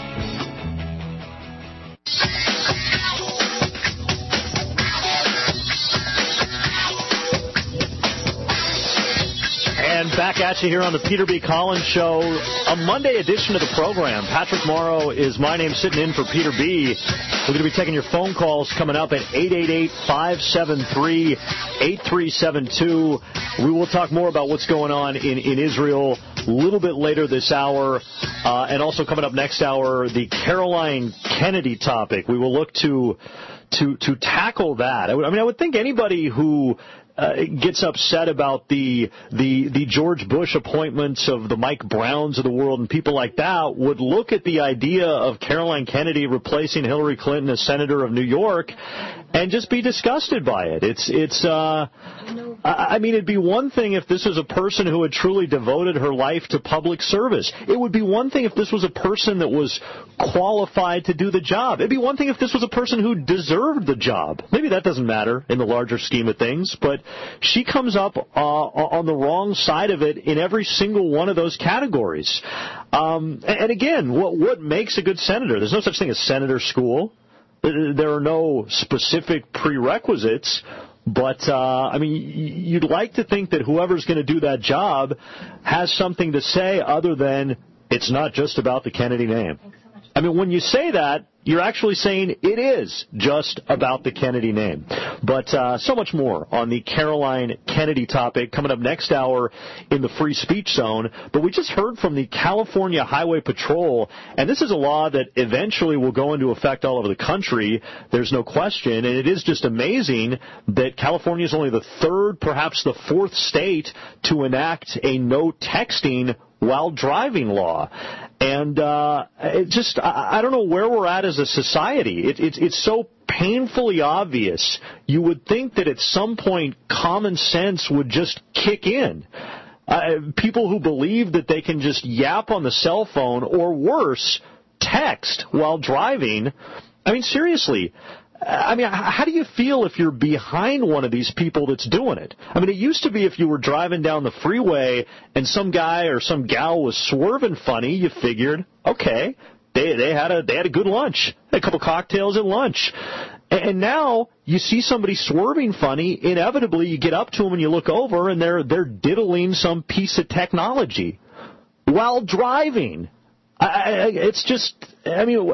S16: And back at you here on the Peter B. Collins Show, a Monday edition of the program. Patrick Morrow is my name, sitting in for Peter B. We're going to be taking your phone calls coming up at eight eight eight, five seven three, eight three seven two. We will talk more about what's going on in, in Israel a little bit later this hour. Uh, and also coming up next hour, the Caroline Kennedy topic. We will look to to to tackle that. I, w- I mean, I would think anybody who Uh, gets upset about the the the George Bush appointments of the Mike Browns of the world and people like that would look at the idea of Caroline Kennedy replacing Hillary Clinton as senator of New York and just be disgusted by it. It's it's uh, I, I mean, it'd be one thing if this was a person who had truly devoted her life to public service. It would be one thing if this was a person that was qualified to do the job. It'd be one thing if this was a person who deserved the job. Maybe that doesn't matter in the larger scheme of things, but she comes up uh, on the wrong side of it in every single one of those categories. Um, and again, what, what makes a good senator? There's no such thing as senator school. There are no specific prerequisites. But, uh, I mean, you'd like to think that whoever's going to do that job has something to say other than it's not just about the Kennedy name. I mean, when you say that, you're actually saying it is just about the Kennedy name. But uh, so much more on the Caroline Kennedy topic coming up next hour in the Free Speech Zone. But we just heard from the California Highway Patrol, and this is a law that eventually will go into effect all over the country. There's no question. And it is just amazing that California is only the third, perhaps the fourth state to enact a no texting while driving law. And uh, it just, I, I don't know where we're at as a society. It, it, it's so painfully obvious. You would think that at some point common sense would just kick in. Uh, people who believe that they can just yap on the cell phone or worse, text while driving. I mean, seriously. I mean, how do you feel if you're behind one of these people that's doing it? I mean, it used to be if you were driving down the freeway and some guy or some gal was swerving funny, you figured, okay, they they had a they had a good lunch, a couple cocktails at lunch. And now you see somebody swerving funny, inevitably you get up to them and you look over and they're they're diddling some piece of technology while driving. I, I, it's just, I mean,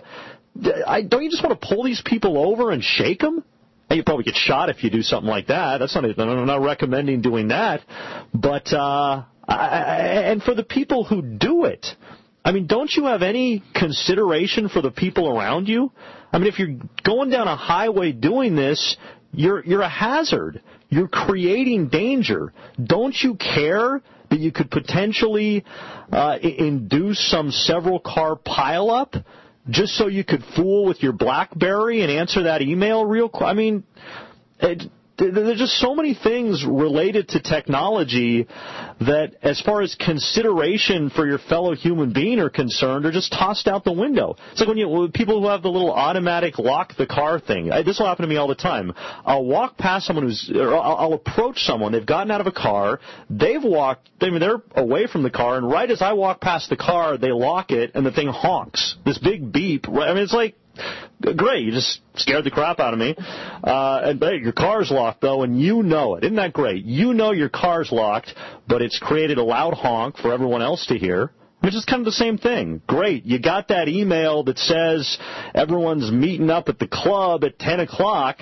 S16: I, don't you just want to pull these people over and shake them? And you probably get shot if you do something like that. That's not. I'm not recommending doing that. But uh, I, and for the people who do it, I mean, don't you have any consideration for the people around you? I mean, if you're going down a highway doing this, you're you're a hazard. You're creating danger. Don't you care that you could potentially uh, induce some several car pileup? Just so you could fool with your BlackBerry and answer that email real quick? I mean, it, there's just so many things related to technology that, as far as consideration for your fellow human being are concerned, are just tossed out the window. It's like when you people who have the little automatic lock the car thing. I, this will happen to me all the time. I'll walk past someone who's, or I'll, I'll approach someone. They've gotten out of a car. They've walked. I mean, they're away from the car, and right as I walk past the car, they lock it, and the thing honks. This big beep. I mean, it's like, great, you just scared the crap out of me. Uh, and hey, your car's locked, though, and you know it. Isn't that great? You know your car's locked, but it's created a loud honk for everyone else to hear. Which is kind of the same thing. Great, you got that email that says everyone's meeting up at the club at ten o'clock,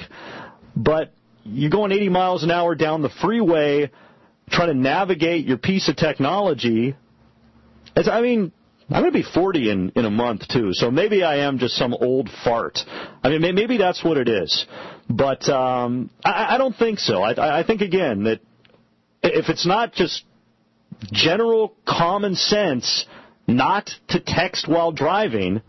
S16: but you're going eighty miles an hour down the freeway trying to navigate your piece of technology. It's, I mean... I'm going to be forty in, in a month, too, so maybe I am just some old fart. I mean, maybe that's what it is. But um, I, I don't think so. I, I think, again, that if it's not just general common sense not to text while driving,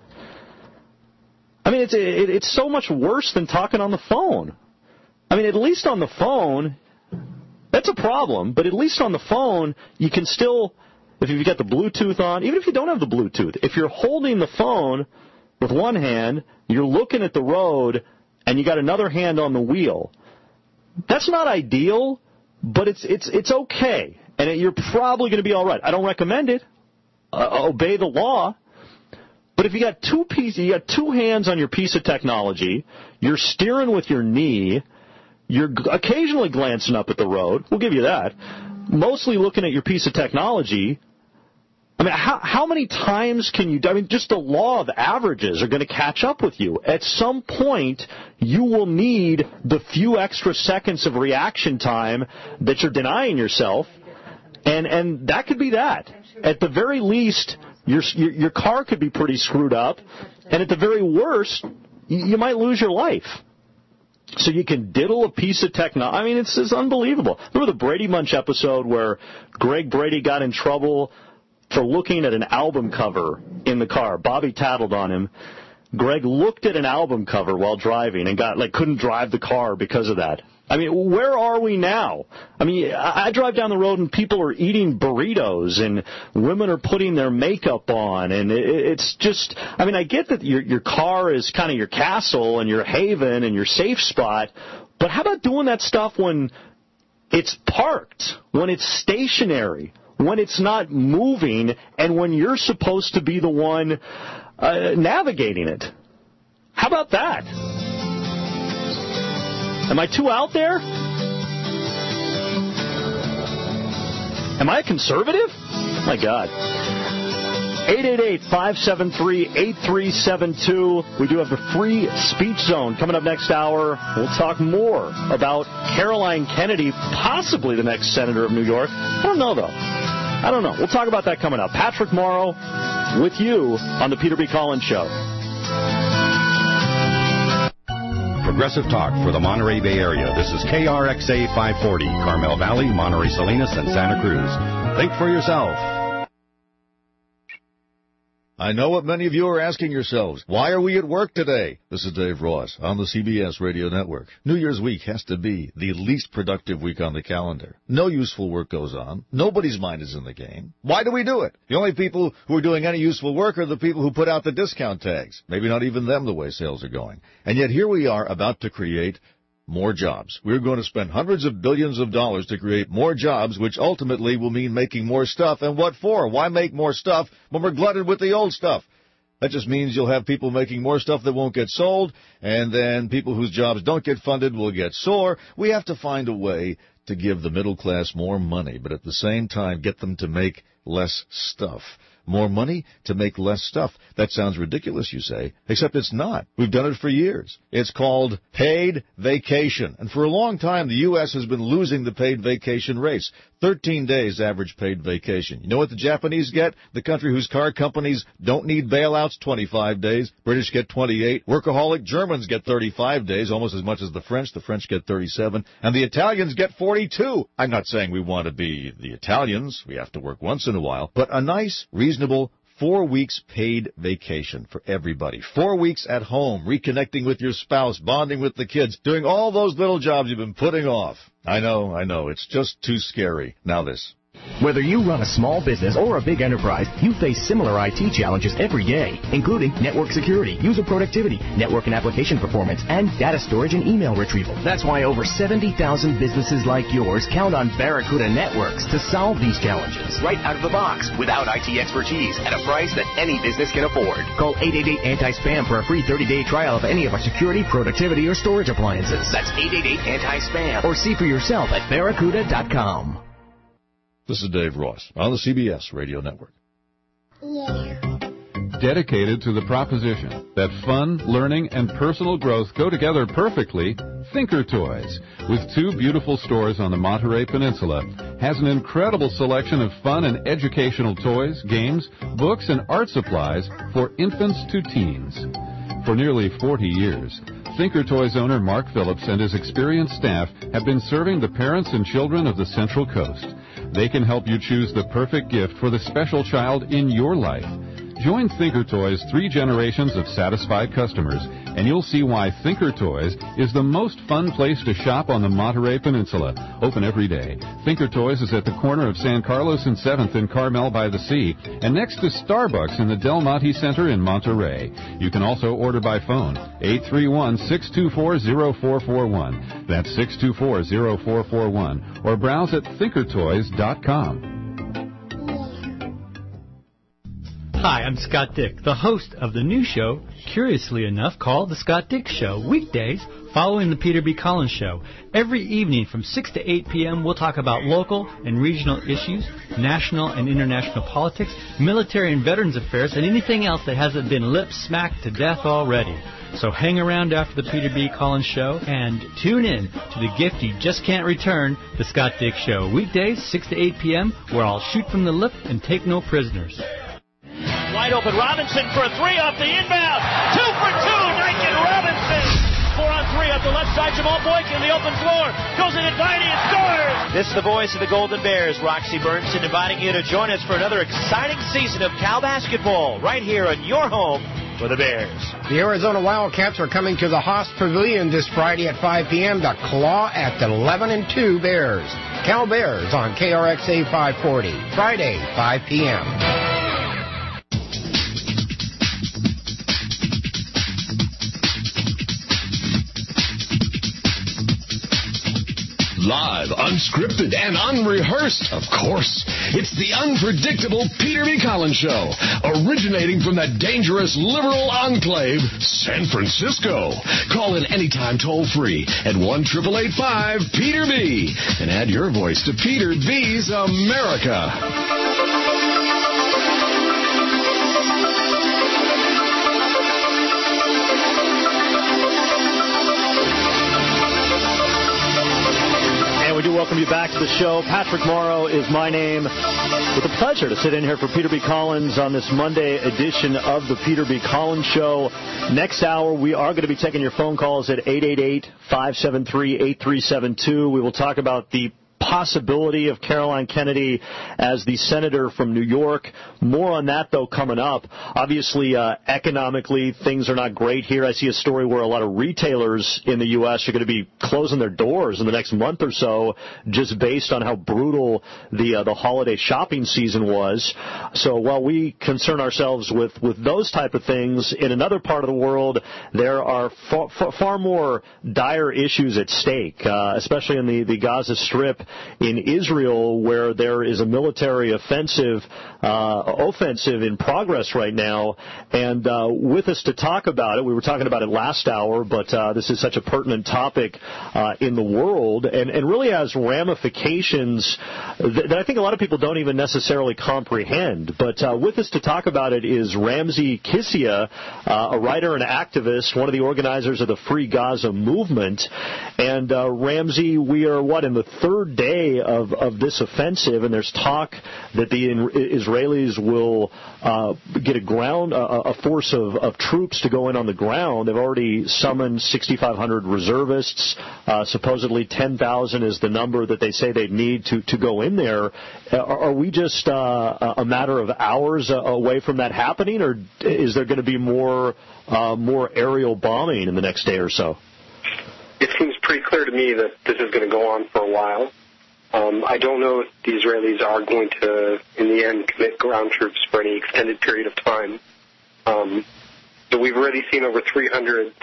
S16: I mean, it's, it, it's so much worse than talking on the phone. I mean, at least on the phone, that's a problem, but at least on the phone, you can still... If you've got the Bluetooth on, even if you don't have the Bluetooth, if you're holding the phone with one hand, you're looking at the road, and you got another hand on the wheel, that's not ideal, but it's it's it's okay, and it, you're probably going to be all right. I don't recommend it. uh, obey the law. But if you got two pieces, you got two hands on your piece of technology, you're steering with your knee, you're occasionally glancing up at the road, we'll give you that, mostly looking at your piece of technology. I mean, how, how many times can you, I mean, just the law of averages are going to catch up with you. At some point, you will need the few extra seconds of reaction time that you're denying yourself, and, and that could be that. At the very least, your, your, your car could be pretty screwed up, and at the very worst, you, you might lose your life. So you can diddle a piece of technology. I mean, it's, it's unbelievable. Remember the Brady Bunch episode where Greg Brady got in trouble for looking at an album cover in the car? Bobby tattled on him. Greg looked at an album cover while driving and got like couldn't drive the car because of that. I mean, where are we now? I mean, I drive down the road and people are eating burritos and women are putting their makeup on, and it's just, I mean, I get that your your car is kind of your castle and your haven and your safe spot, but how about doing that stuff when it's parked, when it's stationary, when it's not moving, and when you're supposed to be the one uh, navigating it? How about that? Am I too out there? Am I a conservative? My God. eight eight eight, five seven three, eight three seven two. We do have the free speech zone coming up next hour. We'll talk more about Caroline Kennedy, possibly the next senator of New York. I don't know, though. I don't know. We'll talk about that coming up. Patrick Morrow with you on the Peter B. Collins Show.
S1: Progressive Talk for the Monterey Bay Area. This is K R X A five forty, Carmel Valley, Monterey Salinas, and Santa Cruz. Think for yourself.
S13: I know what many of you are asking yourselves. Why are we at work today? This is Dave Ross on the C B S Radio Network. New Year's week has to be the least productive week on the calendar. No useful work goes on. Nobody's mind is in the game. Why do we do it? The only people who are doing any useful work are the people who put out the discount tags. Maybe not even them the way sales are going. And yet here we are about to create more jobs. We're going to spend hundreds of billions of dollars to create more jobs, which ultimately will mean making more stuff. And what for? Why make more stuff when we're glutted with the old stuff? That just means you'll have people making more stuff that won't get sold, and then people whose jobs don't get funded will get sore. We have to find a way to give the middle class more money, but at the same time get them to make less stuff. More money to make less stuff. That sounds ridiculous, you say, except it's not. We've done it for years. It's called paid vacation. And for a long time, the U S has been losing the paid vacation race. thirteen days average paid vacation. You know what the Japanese get? The country whose car companies don't need bailouts, twenty-five days. British get twenty-eight. Workaholic Germans get thirty-five days, almost as much as the French. The French get thirty-seven. And the Italians get forty-two. I'm not saying we want to be the Italians. We have to work once in a while. But a nice, reasonable four weeks paid vacation for everybody. Four weeks at home, reconnecting with your spouse, bonding with the kids, doing all those little jobs you've been putting off. I know, I know, it's just too scary. Now this.
S15: Whether you run a small business or a big enterprise, you face similar I T challenges every day, including network security, user productivity, network and application performance, and data storage and email retrieval. That's why over seventy thousand businesses like yours count on Barracuda Networks to solve these challenges.
S17: Right out of the box, without I T expertise, at a price that any business can afford.
S15: Call eight eight eight anti spam for a free thirty-day trial of any of our security, productivity, or storage appliances.
S17: That's eight eight eight anti spam.
S15: Or see for yourself at barracuda dot com.
S13: This is Dave Ross on the C B S Radio Network.
S24: Yeah. Dedicated to the proposition that fun, learning, and personal growth go together perfectly, Thinker Toys, with two beautiful stores on the Monterey Peninsula, has an incredible selection of fun and educational toys, games, books, and art supplies for infants to teens. For nearly forty years, Thinker Toys owner Mark Phillips and his experienced staff have been serving the parents and children of the Central Coast. They can help you choose the perfect gift for the special child in your life. Join Thinker Toys' three generations of satisfied customers, and you'll see why Thinker Toys is the most fun place to shop on the Monterey Peninsula. Open every day. Thinker Toys is at the corner of San Carlos and seventh in Carmel by the Sea, and next to Starbucks in the Del Monte Center in Monterey. You can also order by phone, eight three one, six two four, zero four four one. That's six two four, zero four four one. Or browse at thinker toys dot com.
S12: Hi, I'm Scott Dick, the host of the new show, curiously enough, called The Scott Dick Show, weekdays following the Peter B. Collins Show. Every evening from six to eight p.m., we'll talk about local and regional issues, national and international politics, military and veterans affairs, and anything else that hasn't been lip-smacked to death already. So hang around after the Peter B. Collins Show and tune in to the gift you just can't return, The Scott Dick Show, weekdays, six to eight p.m., where I'll shoot from the lip and take no prisoners.
S16: Wide open, Robinson for a three off the inbound. Two for two, Nike Robinson. Four on three up the left side, Jamal Boykin in the open floor. Goes into Diney and scores.
S18: This is the voice of the Golden Bears, Roxy Bernstein, inviting you to join us for another exciting season of Cal basketball right here on your home for the Bears.
S19: The Arizona Wildcats are coming to the Haas Pavilion this Friday at five p.m. to claw at the eleven and two Bears. Cal Bears on K R X A five forty, Friday, five p.m.
S14: Live, unscripted, and unrehearsed, of course. It's the unpredictable Peter B. Collins Show, originating from the dangerous liberal enclave, San Francisco. Call in anytime toll-free at one eight eight eight five Peter B. and add your voice to Peter B's America.
S16: We do welcome you back to the show. Patrick Morrow is my name. With a pleasure to sit in here for Peter B. Collins on this Monday edition of the Peter B. Collins Show. Next hour, we are going to be taking your phone calls at eight eight eight, five seven three, eight three seven two. We will talk about the possibility of Caroline Kennedy as the senator from New York. More on that, though, coming up. Obviously, uh, economically, things are not great here. I see a story where a lot of retailers in the U S are going to be closing their doors in the next month or so, just based on how brutal the uh, the holiday shopping season was. So while we concern ourselves with, with those type of things, in another part of the world, there are far, far, far more dire issues at stake, uh, especially in the, the Gaza Strip in Israel, where there is a military offensive uh, offensive in progress right now. And uh, with us to talk about it, we were talking about it last hour, but uh, this is such a pertinent topic uh, in the world, and, and really has ramifications that, that I think a lot of people don't even necessarily comprehend. But uh, with us to talk about it is Ramzi Kissia, uh, a writer and activist, one of the organizers of the Free Gaza movement. And uh, Ramzi, we are, what, in the third day of, of this offensive, and there's talk that the Israelis will uh, get a ground, a, a force of, of troops to go in on the ground. They've already summoned sixty-five hundred reservists. Uh, supposedly ten thousand is the number that they say they need to, to go in there. Are, are we just uh, a matter of hours away from that happening, or is there going to be more uh, more aerial bombing in the next day or so?
S20: It seems pretty clear to me that this is going to go on for a while. Um, I don't know if the Israelis are going to, in the end, commit ground troops for any extended period of time. Um, so we've already seen over three hundred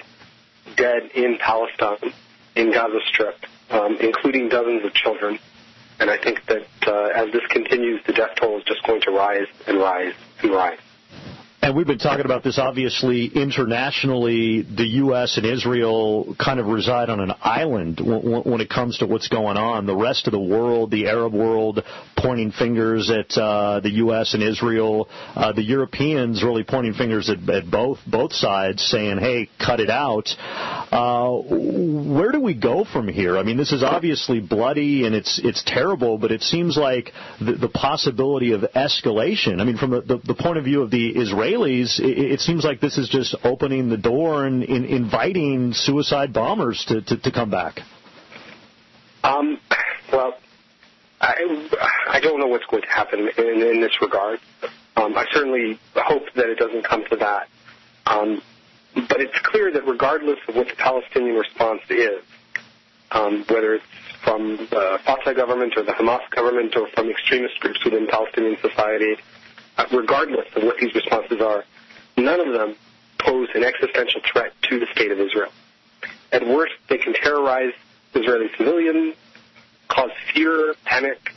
S20: dead in Palestine, in Gaza Strip, um, including dozens of children. And I think that uh, as this continues, the death toll is just going to rise and rise and rise.
S16: And we've been talking about this, obviously, internationally. The U S and Israel kind of reside on an island when it comes to what's going on. The rest of the world, the Arab world, pointing fingers at uh, the U S and Israel. Uh, the Europeans really pointing fingers at, at both both sides, saying, hey, cut it out. Uh, where do we go from here? I mean, this is obviously bloody and it's it's terrible, but it seems like the, the possibility of escalation. I mean, from the, the, the point of view of the Israelis, It, it seems like this is just opening the door and in, inviting suicide bombers to, to, to come back.
S20: Um, well, I, I don't know what's going to happen in, in this regard. Um, I certainly hope that it doesn't come to that. Um, but it's clear that regardless of what the Palestinian response is, um, whether it's from the Fatah government or the Hamas government or from extremist groups within Palestinian society, regardless of what these responses are, none of them pose an existential threat to the state of Israel. At worst, they can terrorize Israeli civilians, cause fear, panic,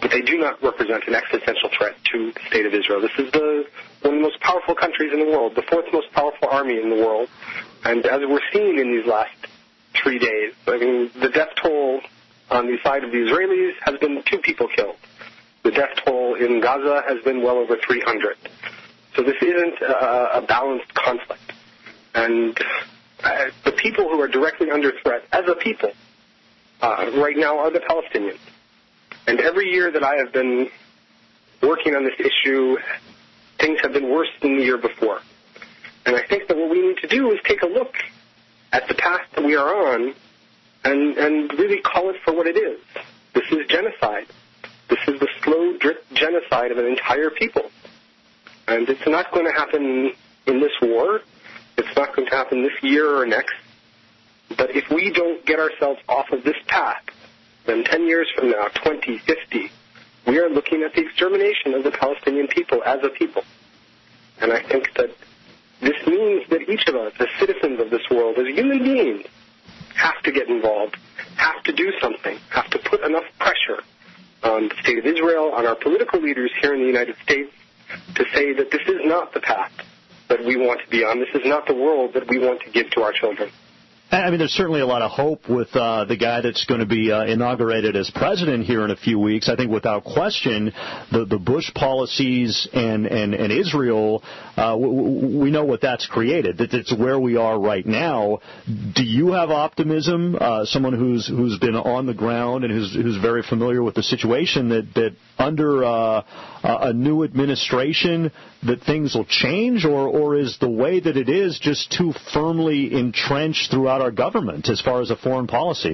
S20: but they do not represent an existential threat to the state of Israel. This is the one of the most powerful countries in the world, the fourth most powerful army in the world, and as we're seeing in these last three days, I mean, the death toll on the side of the Israelis has been two people killed. The death toll in Gaza has been well over three hundred. So this isn't a, a balanced conflict. And uh, the people who are directly under threat as a people uh, right now are the Palestinians. And every year that I have been working on this issue, things have been worse than the year before. And I think that what we need to do is take a look at the path that we are on and, and really call it for what it is. This is genocide. This is the slow drip genocide of an entire people. And it's not going to happen in this war. It's not going to happen this year or next. But if we don't get ourselves off of this path, then ten years from now, twenty, fifty, we are looking at the extermination of the Palestinian people as a people. And I think that this means that each of us, as citizens of this world, as human beings, have to get involved, have to do something, have to put enough pressure on the state of Israel, on our political leaders here in the United States, to say that this is not the path that we want to be on. This is not the world that we want to give to our children.
S16: I mean, there's certainly a lot of hope with uh, the guy that's going to be uh, inaugurated as president here in a few weeks. I think without question, the, the Bush policies and, and, and Israel, uh, w- we know what that's created. That it's where we are right now. Do you have optimism, uh, someone who's who's been on the ground and who's who's very familiar with the situation, that, that under uh, a new administration that things will change, or, or is the way that it is just too firmly entrenched throughout our government as far as a foreign policy?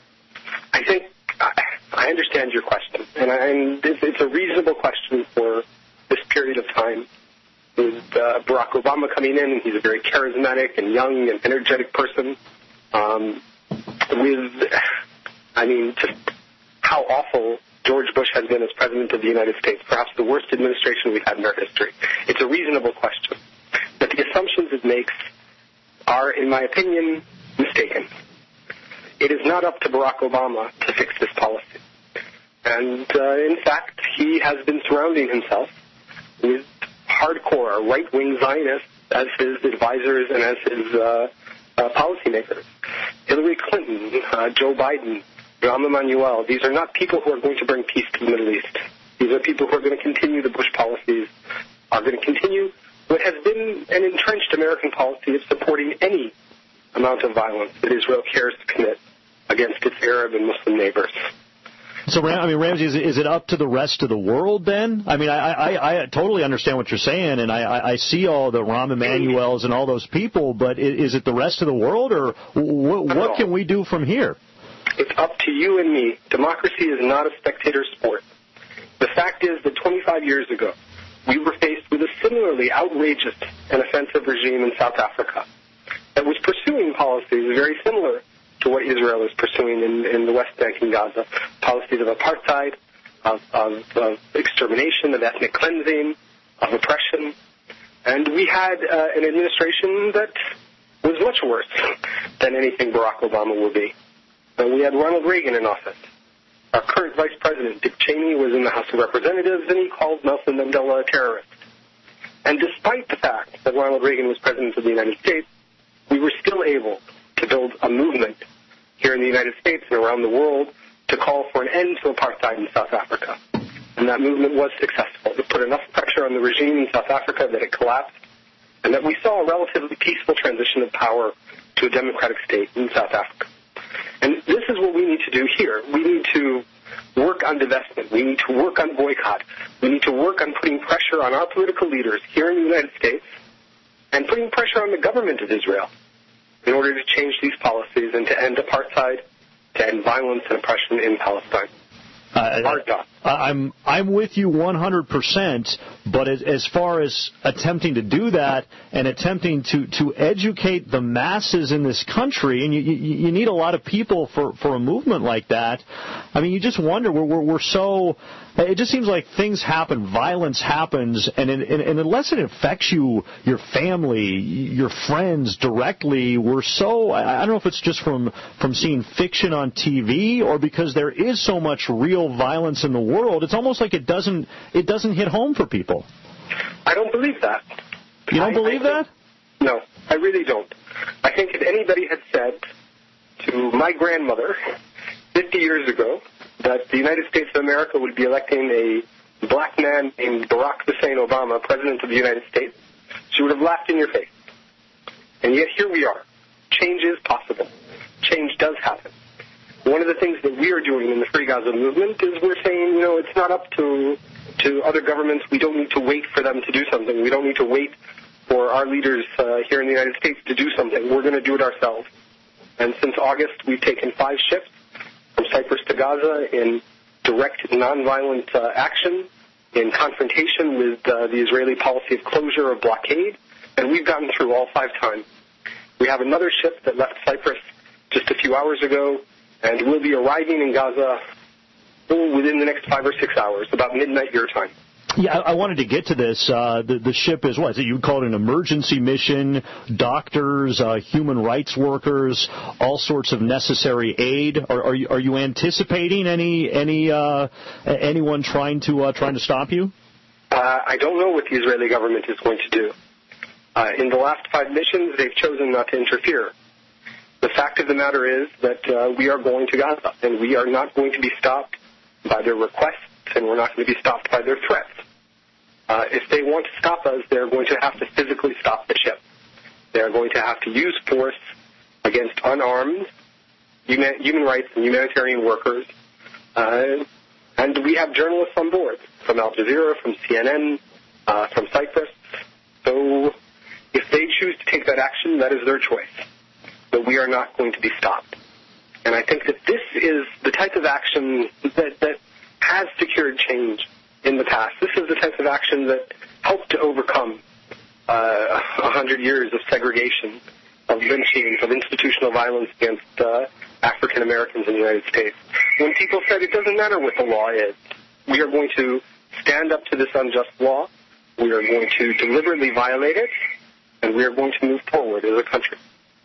S20: I think I understand your question, and, I, and it's, it's a reasonable question for this period of time. With uh, Barack Obama coming in, and he's a very charismatic and young and energetic person. Um, with, I mean, just how awful George Bush has been as president of the United States, perhaps the worst administration we've had in our history. It's a reasonable question. But the assumptions it makes are, in my opinion, mistaken. It is not up to Barack Obama to fix this policy. And, uh, in fact, he has been surrounding himself with hardcore right-wing Zionists as his advisors and as his uh, uh, policymakers. Hillary Clinton, uh, Joe Biden, Rahm Emanuel, these are not people who are going to bring peace to the Middle East. These are people who are going to continue the Bush policies, are going to continue what has been an entrenched American policy of supporting any amount of violence that Israel cares to commit against its Arab and Muslim neighbors.
S16: So, I mean, Ramsey, is, is it up to the rest of the world then? I mean, I, I, I totally understand what you're saying, and I, I see all the Rahm Emanuels and all those people, but is it the rest of the world, or what, what can we do from here?
S20: It's up to you and me. Democracy is not a spectator sport. The fact is that twenty-five years ago, we were faced with a similarly outrageous and offensive regime in South Africa that was pursuing policies very similar to what Israel is pursuing in, in the West Bank and Gaza, policies of apartheid, of, of, of extermination, of ethnic cleansing, of oppression. And we had uh, an administration that was much worse than anything Barack Obama will be. And we had Ronald Reagan in office. Our current vice president, Dick Cheney, was in the House of Representatives, and he called Nelson Mandela a terrorist. And despite the fact that Ronald Reagan was president of the United States, we were still able to build a movement here in the United States and around the world to call for an end to apartheid in South Africa. And that movement was successful. It put enough pressure on the regime in South Africa that it collapsed, and that we saw a relatively peaceful transition of power to a democratic state in South Africa. And this is what we need to do here. We need to work on divestment. We need to work on boycott. We need to work on putting pressure on our political leaders here in the United States and putting pressure on the government of Israel in order to change these policies and to end apartheid, to end violence and oppression in Palestine.
S16: Uh,
S20: Hard job.
S16: I'm I'm with you one hundred percent, but as, as far as attempting to do that and attempting to, to educate the masses in this country, and you, you, you need a lot of people for, for a movement like that. I mean, you just wonder, we're, we're, we're so, it just seems like things happen, violence happens, and, and, and unless it affects you, your family, your friends directly, we're so, I, I don't know if it's just from, from seeing fiction on T V or because there is so much real violence in the world, it's almost like it doesn't it doesn't hit home for people.
S20: I don't believe that.
S16: You don't
S20: I,
S16: believe
S20: I
S16: that?
S20: No, I really don't. I think if anybody had said to my grandmother fifty years ago that the United States of America would be electing a black man named Barack Hussein Obama president of the United States, she would have laughed in your face. And yet here we are. Change is possible. Change does happen. One of the things that we are doing in the Free Gaza movement is we're saying, you know, it's not up to to other governments. We don't need to wait for them to do something. We don't need to wait for our leaders uh, here in the United States to do something. We're going to do it ourselves. And since August, we've taken five ships from Cyprus to Gaza in direct, nonviolent uh, action, in confrontation with uh, the Israeli policy of closure, of blockade, and we've gotten through all five times. We have another ship that left Cyprus just a few hours ago, and will be arriving in Gaza within the next five or six hours, about midnight your time.
S16: Yeah, I, I wanted to get to this. Uh, the, the ship is, what is it, you would call it an emergency mission, doctors, uh, human rights workers, all sorts of necessary aid. Are, are, you, are you anticipating any any uh, anyone trying to uh, trying to stop you?
S20: Uh, I don't know what the Israeli government is going to do. Uh, in the last five missions, they've chosen not to interfere. The fact of the matter is that uh, we are going to Gaza, and we are not going to be stopped by their requests, and we're not going to be stopped by their threats. Uh, if they want to stop us, they're going to have to physically stop the ship. They're going to have to use force against unarmed human, human rights and humanitarian workers. Uh, and we have journalists on board from Al Jazeera, from C N N, uh, from Cyprus. So if they choose to take that action, that is their choice. But we are not going to be stopped. And I think that this is the type of action that, that has secured change in the past. This is the type of action that helped to overcome uh, a hundred years of segregation, of lynching, of institutional violence against uh, African Americans in the United States. When people said it doesn't matter what the law is, we are going to stand up to this unjust law, we are going to deliberately violate it, and we are going to move forward as a country.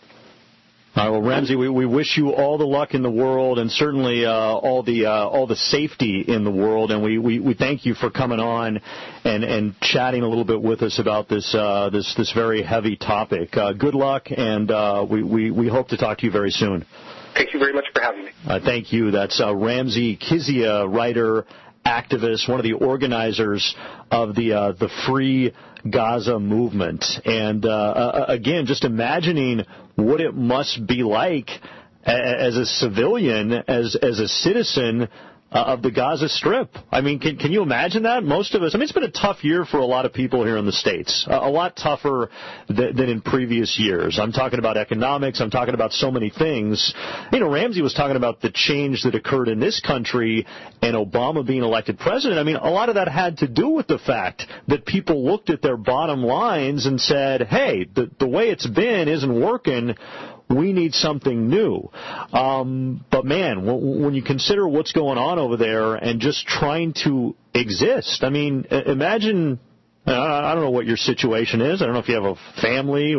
S16: All right, well, Ramsey, we, we wish you all the luck in the world and certainly uh, all the uh, all the safety in the world, and we, we, we thank you for coming on and, and chatting a little bit with us about this uh, this this very heavy topic. Uh, good luck, and uh, we, we, we hope to talk to you very soon.
S20: Thank you very much for having me. Uh,
S16: thank you. That's uh, Ramsey Kizia, writer, activist, one of the organizers of the uh, the Free Gaza movement. And uh, uh, again, just imagining what it must be like as a civilian, as as a citizen uh, of the Gaza Strip. I mean, can can you imagine that? Most of us, I mean, it's been a tough year for a lot of people here in the States, a, a lot tougher th- than in previous years. I'm talking about economics. I'm talking about so many things. You know, Ramsey was talking about the change that occurred in this country and Obama being elected president. I mean, a lot of that had to do with the fact that people looked at their bottom lines and said, hey, the, the way it's been isn't working. We need something new. Um, but, man, w- when you consider what's going on over there and just trying to exist, I mean, imagine, I don't know what your situation is. I don't know if you have a family.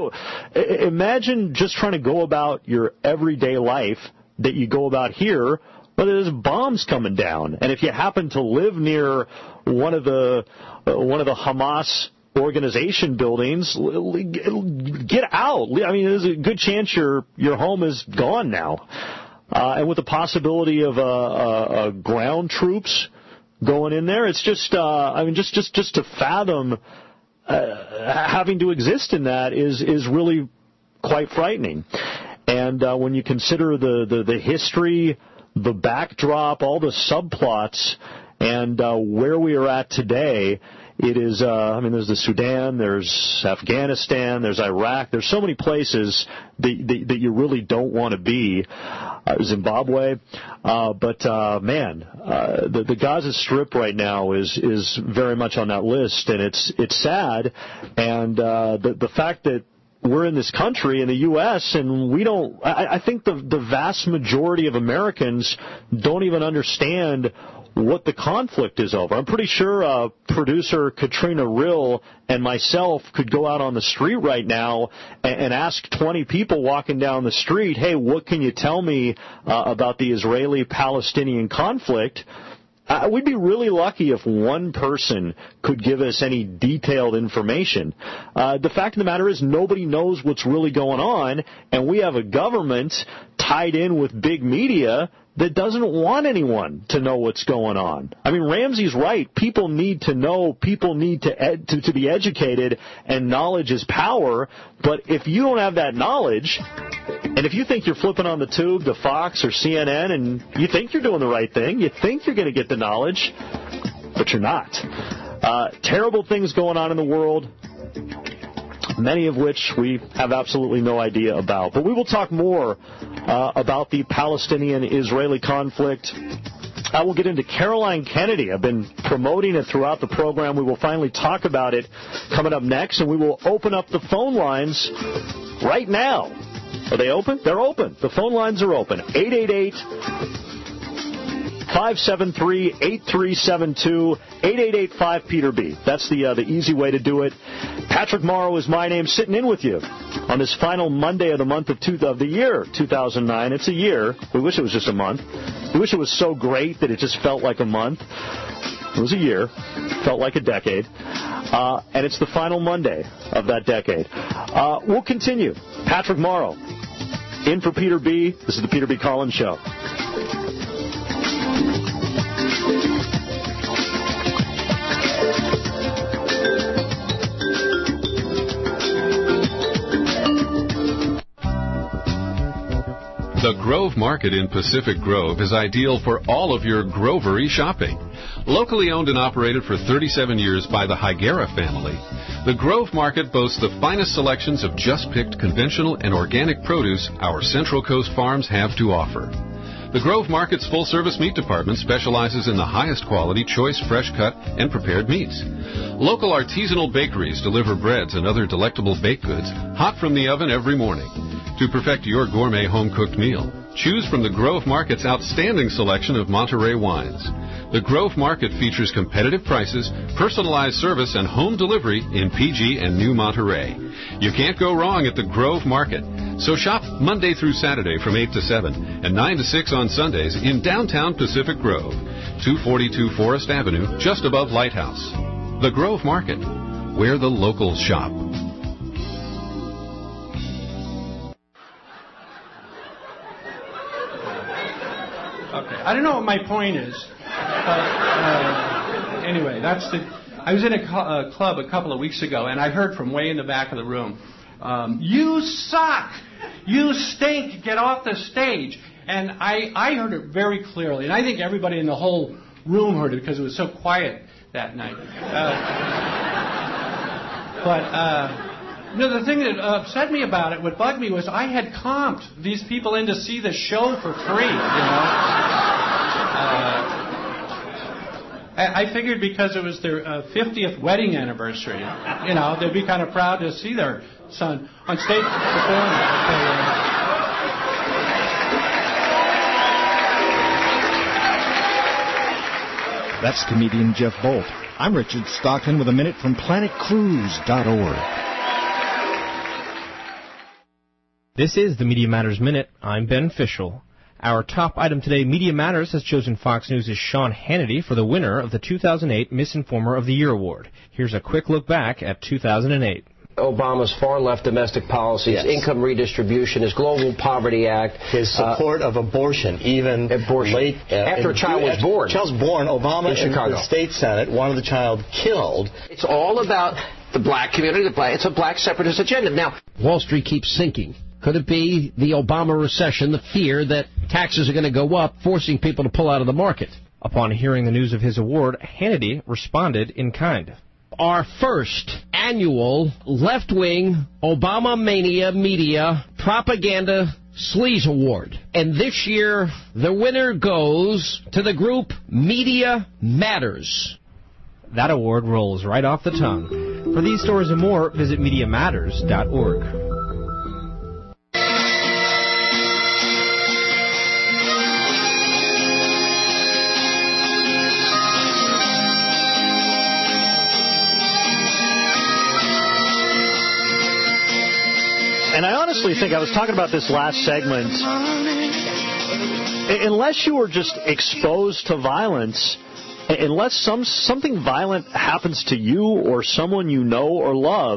S16: Imagine just trying to go about your everyday life that you go about here, but there's bombs coming down. And if you happen to live near one of the uh, one of the Hamas organization buildings, get out. I mean, there's a good chance your your home is gone now. Uh, and with the possibility of uh, uh, uh, ground troops going in there, it's just, uh, I mean, just, just, just to fathom uh, having to exist in that is, is really quite frightening. And uh, when you consider the, the, the history, the backdrop, all the subplots, and uh, where we are at today, it is, uh, I mean, there's the Sudan, there's Afghanistan, there's Iraq, there's so many places that, that, that you really don't want to be, uh, Zimbabwe, uh, but, uh, man, uh, the, the Gaza Strip right now is, is very much on that list, and it's, it's sad, and, uh, the, the fact that we're in this country, in the U S, and we don't, I, I think the, the vast majority of Americans don't even understand what the conflict is over. I'm pretty sure uh, producer Katrina Rill and myself could go out on the street right now and, and ask twenty people walking down the street, hey, what can you tell me uh, about the Israeli-Palestinian conflict? Uh, we'd be really lucky if one person could give us any detailed information. Uh, the fact of the matter is nobody knows what's really going on, and we have a government tied in with big media that doesn't want anyone to know what's going on. I mean, Ramsey's right. People need to know. People need to, ed- to to be educated, and knowledge is power. But if you don't have that knowledge, and if you think you're flipping on the tube to Fox or C N N and you think you're doing the right thing, you think you're going to get the knowledge, but you're not. Uh, terrible things going on in the world, many of which we have absolutely no idea about. But we will talk more uh, about the Palestinian-Israeli conflict. I will get into Caroline Kennedy. I've been promoting it throughout the program. We will finally talk about it coming up next, and we will open up the phone lines right now. Are they open? They're open. The phone lines are open. eight eight eight, five seven three, eight three seven two, eight eight eight five Peter B. That's the uh, the easy way to do it. Patrick Morrow is my name, sitting in with you on this final Monday of the month of, two, of the year two thousand nine. It's a year. We wish it was just a month. We wish it was so great that it just felt like a month. It was a year. Felt like a decade. Uh, and it's the final Monday of that decade. Uh, we'll continue. Patrick Morrow, in for Peter B. This is the Peter B. Collins Show.
S24: The Grove Market in Pacific Grove is ideal for all of your grovery shopping. Locally owned and operated for thirty-seven years by the Higuera family, the Grove Market boasts the finest selections of just-picked conventional and organic produce our Central Coast farms have to offer. The Grove Market's full-service meat department specializes in the highest quality, choice, fresh-cut, and prepared meats. Local artisanal bakeries deliver breads and other delectable baked goods hot from the oven every morning. To perfect your gourmet home-cooked meal, choose from the Grove Market's outstanding selection of Monterey wines. The Grove Market features competitive prices, personalized service, and home delivery in P G and New Monterey. You can't go wrong at the Grove Market. So shop Monday through Saturday from eight to seven and nine to six on Sundays in downtown Pacific Grove, two forty-two Forest Avenue, just above Lighthouse. The Grove Market, where the locals shop.
S3: Okay. I don't know what my point is, but uh, anyway, that's the. I was in a, cu- a club a couple of weeks ago, and I heard from way in the back of the room, um, "You suck! You stink! Get off the stage!" And I, I heard it very clearly, and I think everybody in the whole room heard it because it was so quiet that night. Uh, but. Uh, No, the thing that upset me about it, what bugged me, was I had comped these people in to see the show for free, you know. Uh, I figured because it was their uh, fiftieth wedding anniversary, you know, they'd be kind of proud to see their son on stage performing.
S11: That's comedian Jeff Bolt. I'm Richard Stockton with a minute from planet cruise dot org.
S21: This is the Media Matters Minute. I'm Ben Fischel. Our top item today, Media Matters has chosen Fox News' Sean Hannity for the winner of the two thousand eight Misinformer of the Year Award. Here's a quick look back at two thousand eight.
S22: Obama's far-left domestic policies, yes. Income redistribution, his Global Poverty Act.
S25: His support uh, of abortion, even
S22: abortion.
S25: late... Uh,
S22: After a child was born.
S25: A child's born, Obama in, in the state Senate wanted the child killed.
S22: It's all about the black community. The black, it's a black separatist agenda. Now,
S26: Wall Street keeps sinking. Could it be the Obama recession, the fear that taxes are going to go up, forcing people to pull out of the market?
S21: Upon hearing the news of his award, Hannity responded in kind.
S26: Our first annual left-wing Obama Mania Media Propaganda Sleaze Award. And this year, the winner goes to the group Media Matters.
S21: That award rolls right off the tongue. For these stories and more, visit media matters dot org.
S16: And I honestly think, I was talking about this last segment, unless you were just exposed to violence, unless some something violent happens to you or someone you know or love,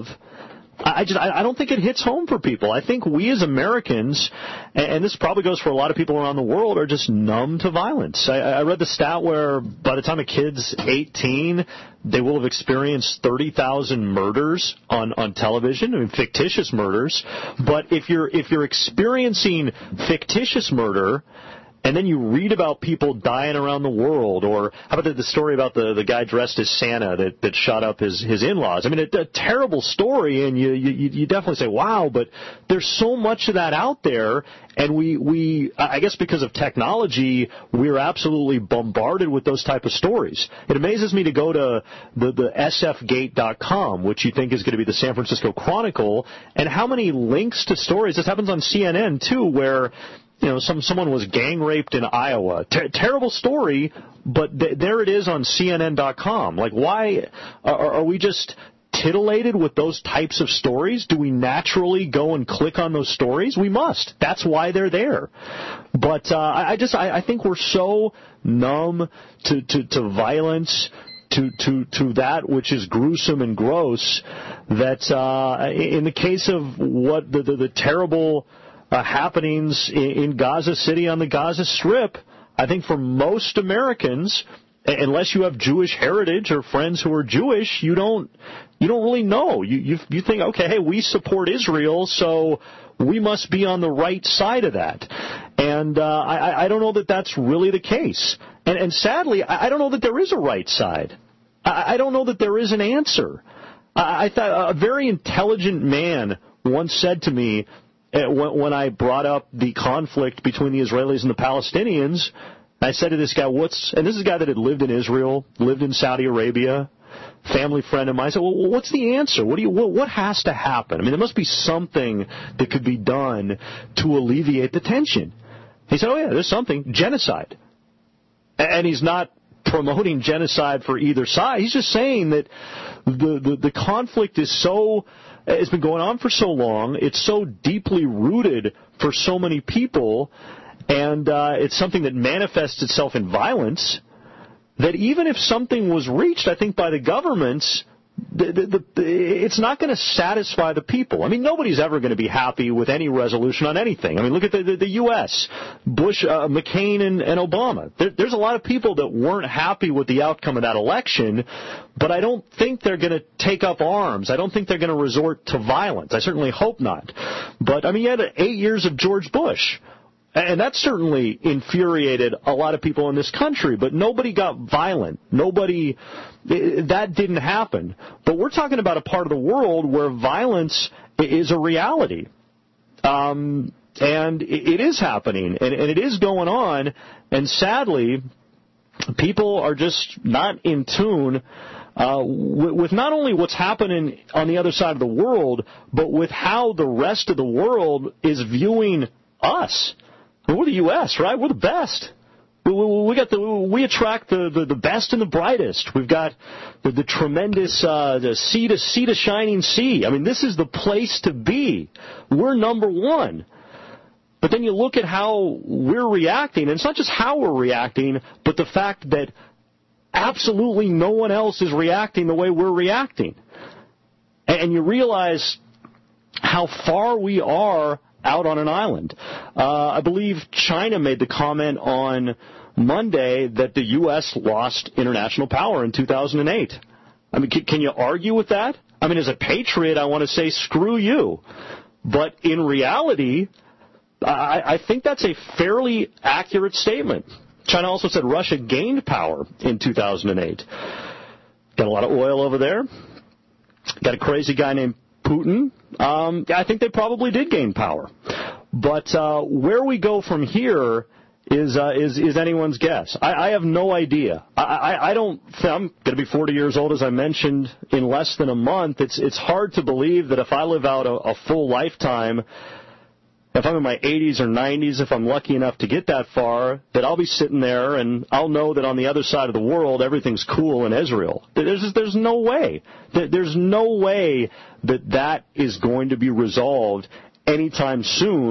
S16: I just I don't think it hits home for people. I think we as Americans, and this probably goes for a lot of people around the world, are just numb to violence. I, I read the stat where by the time a kid's eighteen, they will have experienced thirty thousand murders on, on television, I mean, fictitious murders. But if you're if you're experiencing fictitious murder, and then you read about people dying around the world, or how about the, the story about the, the guy dressed as Santa that, that shot up his, his in-laws? I mean, a, a terrible story, and you, you you definitely say, wow, but there's so much of that out there, and we, we I guess because of technology, we're absolutely bombarded with those type of stories. It amazes me to go to the, the S F gate dot com, which you think is going to be the San Francisco Chronicle, and how many links to stories. This happens on C N N, too, where you know, some someone was gang raped in Iowa. Ter- terrible story, but th- there it is on C N N dot com. Like, why are, are we just titillated with those types of stories? Do we naturally go and click on those stories? We must. That's why they're there. But uh, I, I just I, I think we're so numb to, to, to violence, to, to, to that which is gruesome and gross, that uh, in the case of what the, the, the terrible Uh, happenings in, in Gaza City on the Gaza Strip, I think for most Americans, unless you have Jewish heritage or friends who are Jewish, you don't you don't really know. You you, you think, okay, hey, we support Israel, so we must be on the right side of that. And uh, I, I don't know that that's really the case. And, and sadly, I don't know that there is a right side. I, I don't know that there is an answer. I, I thought a very intelligent man once said to me, when I brought up the conflict between the Israelis and the Palestinians, I said to this guy, what's, and this is a guy that had lived in Israel, lived in Saudi Arabia, family friend of mine. I said, well, what's the answer? What do you, what, what has to happen? I mean, there must be something that could be done to alleviate the tension. He said, oh yeah, there's something, genocide. And he's not promoting genocide for either side. He's just saying that the, the, the conflict is so, it's been going on for so long, it's so deeply rooted for so many people, and uh, it's something that manifests itself in violence, that even if something was reached, I think, by the governments, the, the, the, it's not going to satisfy the people. I mean, nobody's ever going to be happy with any resolution on anything. I mean, look at the, the, the U S Bush, uh, McCain, and, and Obama. There, there's a lot of people that weren't happy with the outcome of that election, but I don't think they're going to take up arms. I don't think they're going to resort to violence. I certainly hope not. But, I mean, you had eight years of George Bush. And that certainly infuriated a lot of people in this country, but nobody got violent. Nobody, that didn't happen. But we're talking about a part of the world where violence is a reality. Um, and it is happening, and, and it is going on, and sadly, people are just not in tune uh, with, with not only what's happening on the other side of the world, but with how the rest of the world is viewing us. We're the U S, right? We're the best. We, we, we got the we attract the, the, the best and the brightest. We've got the, the tremendous uh, the sea to sea to shining sea. I mean, this is the place to be. We're number one. But then you look at how we're reacting, and it's not just how we're reacting, but the fact that absolutely no one else is reacting the way we're reacting. And, and you realize how far we are out on an island. Uh, I believe China made the comment on Monday that the U S lost international power in two thousand eight. I mean, can, can you argue with that? I mean, as a patriot, I want to say screw you. But in reality, I, I think that's a fairly accurate statement. China also said Russia gained power in two thousand eight. Got a lot of oil over there. Got a crazy guy named Putin. Um, I think they probably did gain power. But uh, where we go from here is uh, is, is anyone's guess. I, I have no idea. I, I, I don't. I'm going to be forty years old, as I mentioned, in less than a month. It's it's hard to believe that if I live out a, a full lifetime, if I'm in my eighties or nineties, if I'm lucky enough to get that far, that I'll be sitting there and I'll know that on the other side of the world everything's cool in Israel. There's, there's no way. There's no way that that is going to be resolved anytime soon.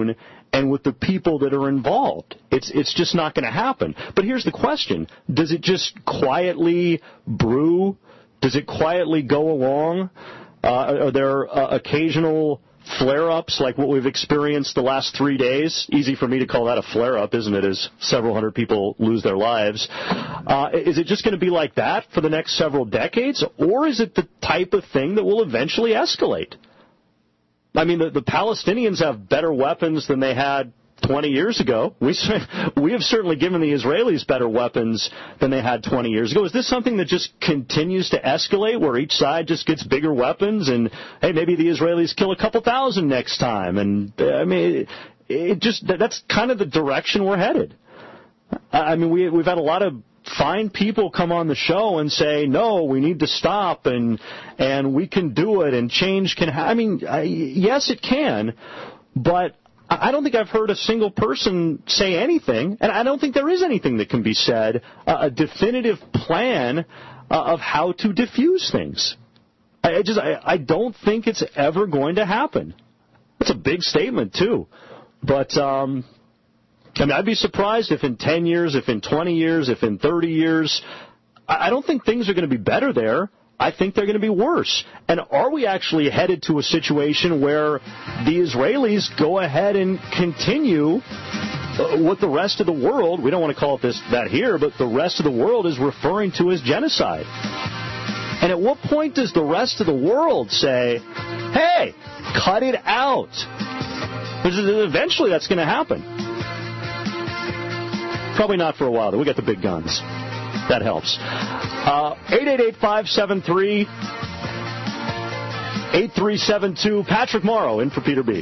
S16: and with the people that are involved. It's it's just not going to happen. But here's the question. Does it just quietly brew? Does it quietly go along? Uh, are there uh, occasional flare-ups like what we've experienced the last three days? Easy for me to call that a flare-up, isn't it, as several hundred people lose their lives. Uh, is it just going to be like that for the next several decades, or is it the type of thing that will eventually escalate? I mean, the, the Palestinians have better weapons than they had twenty years ago. We we have certainly given the Israelis better weapons than they had twenty years ago. Is this something that just continues to escalate, where each side just gets bigger weapons, and hey, maybe the Israelis kill a couple thousand next time? And I mean, it, it just that's kind of the direction we're headed. I mean, we we've had a lot of fine people come on the show and say, no, we need to stop, and and we can do it, and change can happen. I mean, I, yes, it can, but I don't think I've heard a single person say anything, and I don't think there is anything that can be said, uh, a definitive plan uh, of how to diffuse things. I just, I, I don't think it's ever going to happen. That's a big statement, too. But, um, I mean, I'd be surprised if in ten years, if in twenty years, if in thirty years, I, I don't think things are going to be better there. I think they're going to be worse. And are we actually headed to a situation where the Israelis go ahead and continue what the rest of the world, we don't want to call it this that here, but the rest of the world is referring to as genocide? And at what point does the rest of the world say, hey, cut it out? Because eventually that's going to happen. Probably not for a while, though. We got the big guns. That helps. Uh, eight eight eight, five seven three, eight three seven two. Patrick Morrow in for Peter B.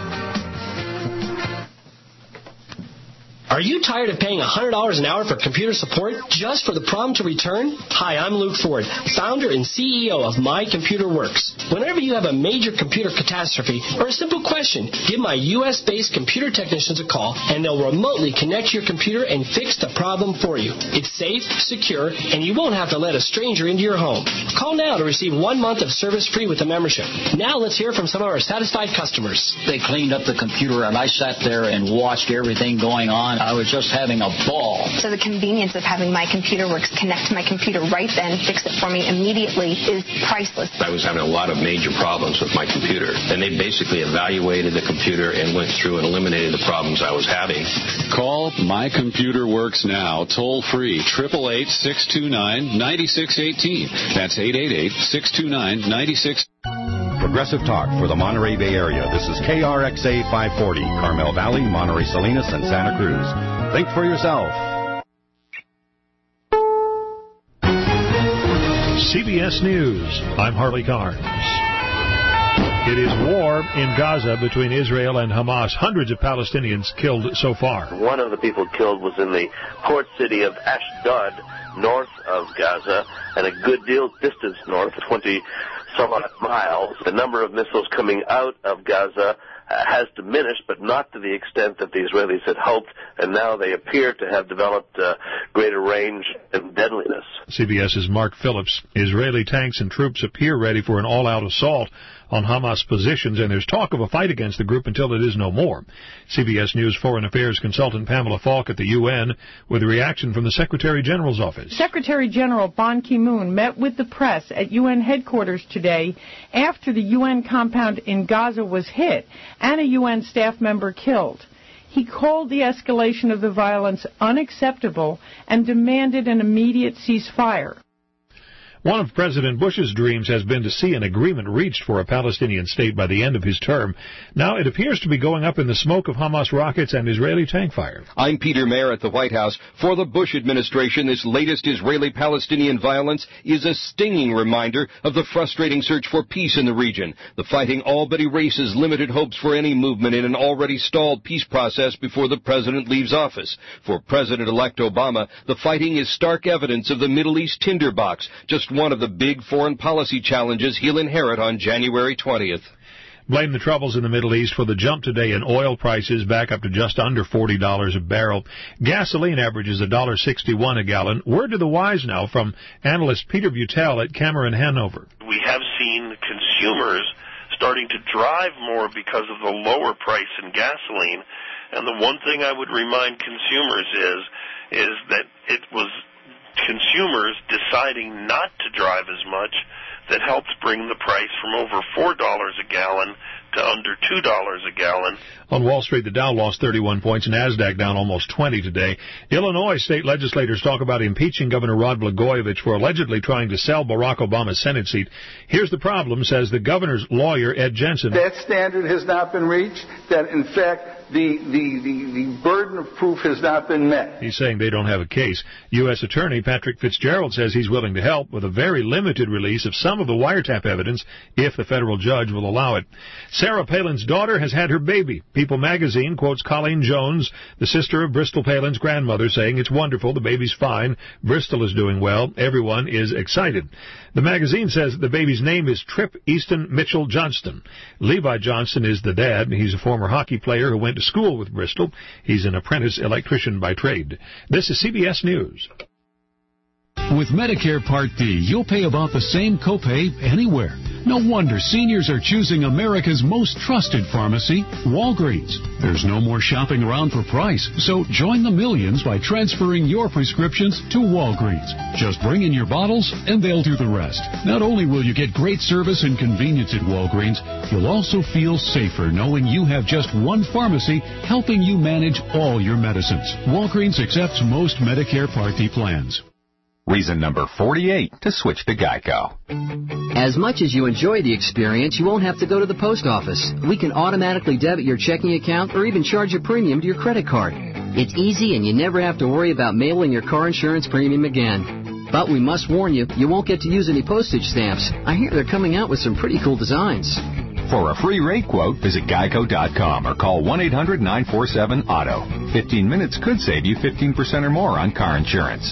S2: Are you tired of paying one hundred dollars an hour for computer support just for the problem to return? Hi, I'm Luke Ford, founder and C E O of My Computer Works. Whenever you have a major computer catastrophe or a simple question, give my U S based computer technicians a call, and they'll remotely connect your computer and fix the problem for you. It's safe, secure, and you won't have to let a stranger into your home. Call now to receive one month of service free with a membership. Now let's hear from some of our satisfied customers.
S4: They cleaned up the computer, and I sat there and watched everything going on. I was just having a ball.
S5: So the convenience of having My Computer Works connect to my computer right then, fix it for me immediately, is priceless.
S6: I was having a lot of major problems with my computer, and they basically evaluated the computer and went through and eliminated the problems I was having.
S24: Call My Computer Works now, toll free, eight eight eight, six two nine, nine six one eight. That's eight eight eight, six two nine, nine six one eight.
S1: Progressive Talk for the Monterey Bay Area. This is K R X A five forty, Carmel Valley, Monterey Salinas, and Santa Cruz. Think for yourself.
S8: C B S News. I'm Harley Carnes. It is war in Gaza between Israel and Hamas. Hundreds of Palestinians killed so far.
S10: One of the people killed was in the port city of Ashdod, north of Gaza, and a good deal distance north, twenty some odd miles. The number of missiles coming out of Gaza uh, has diminished, but not to the extent that the Israelis had hoped, and now they appear to have developed uh, greater range and deadliness.
S8: CBS's Mark Phillips. Israeli tanks and troops appear ready for an all-out assault on Hamas positions, and there's talk of a fight against the group until it is no more. C B S News Foreign Affairs consultant Pamela Falk at the U N with a reaction from the Secretary General's office.
S27: Secretary General Ban Ki-moon met with the press at U N headquarters today after the U N compound in Gaza was hit and a U N staff member killed. He called the escalation of the violence unacceptable and demanded an immediate ceasefire.
S8: One of President Bush's dreams has been to see an agreement reached for a Palestinian state by the end of his term. Now it appears to be going up in the smoke of Hamas rockets and Israeli tank fire.
S28: I'm Peter Mayer at the White House. For the Bush administration, this latest Israeli-Palestinian violence is a stinging reminder of the frustrating search for peace in the region. The fighting all but erases limited hopes for any movement in an already stalled peace process before the president leaves office. For President-elect Obama, the fighting is stark evidence of the Middle East tinderbox, just one of the big foreign policy challenges he'll inherit on January twentieth.
S8: Blame the troubles in the Middle East for the jump today in oil prices, back up to just under forty dollars a barrel. Gasoline averages one dollar sixty-one a gallon. Word to the wise now from analyst Peter Butel at Cameron Hanover.
S29: We have seen consumers
S7: starting to drive more because of the lower price in gasoline. And the one thing I would remind consumers is, is that it was consumers deciding not to drive as much that helped bring the price from over four dollars a gallon to under two dollars a gallon.
S8: On Wall Street, the Dow lost thirty-one points, NASDAQ down almost twenty today. Illinois state legislators talk about impeaching Governor Rod Blagojevich for allegedly trying to sell Barack Obama's Senate seat. Here's the problem, says the governor's lawyer, Ed Jensen.
S9: That standard has not been reached, that in fact the, the, the, the burden of proof has not been met.
S8: He's saying they don't have a case. U S Attorney Patrick Fitzgerald says he's willing to help with a very limited release of some of the wiretap evidence if the federal judge will allow it. Sarah Palin's daughter has had her baby. People magazine quotes Colleen Jones, the sister of Bristol Palin's grandmother, saying it's wonderful, the baby's fine, Bristol is doing well, everyone is excited. The magazine says the baby's name is Trip Easton Mitchell Johnston. Levi Johnston is the dad. He's a former hockey player who went to school with Bristol. He's an apprentice electrician by trade. This is C B S News.
S12: With Medicare Part D, you'll pay about the same copay anywhere. No wonder seniors are choosing America's most trusted pharmacy, Walgreens. There's no more shopping around for price, so join the millions by transferring your prescriptions to Walgreens. Just bring in your bottles, and they'll do the rest. Not only will you get great service and convenience at Walgreens, you'll also feel safer knowing you have just one pharmacy helping you manage all your medicines. Walgreens accepts most Medicare Part D plans.
S13: Reason number forty-eight to switch to Geico.
S15: As much as you enjoy the experience, you won't have to go to the post office. We can automatically debit your checking account or even charge a premium to your credit card. It's easy and you never have to worry about mailing your car insurance premium again. But we must warn you, you won't get to use any postage stamps. I hear they're coming out with some pretty cool designs.
S13: For a free rate quote, visit geico dot com or call one eight hundred nine four seven auto. fifteen minutes could save you fifteen percent or more on car insurance.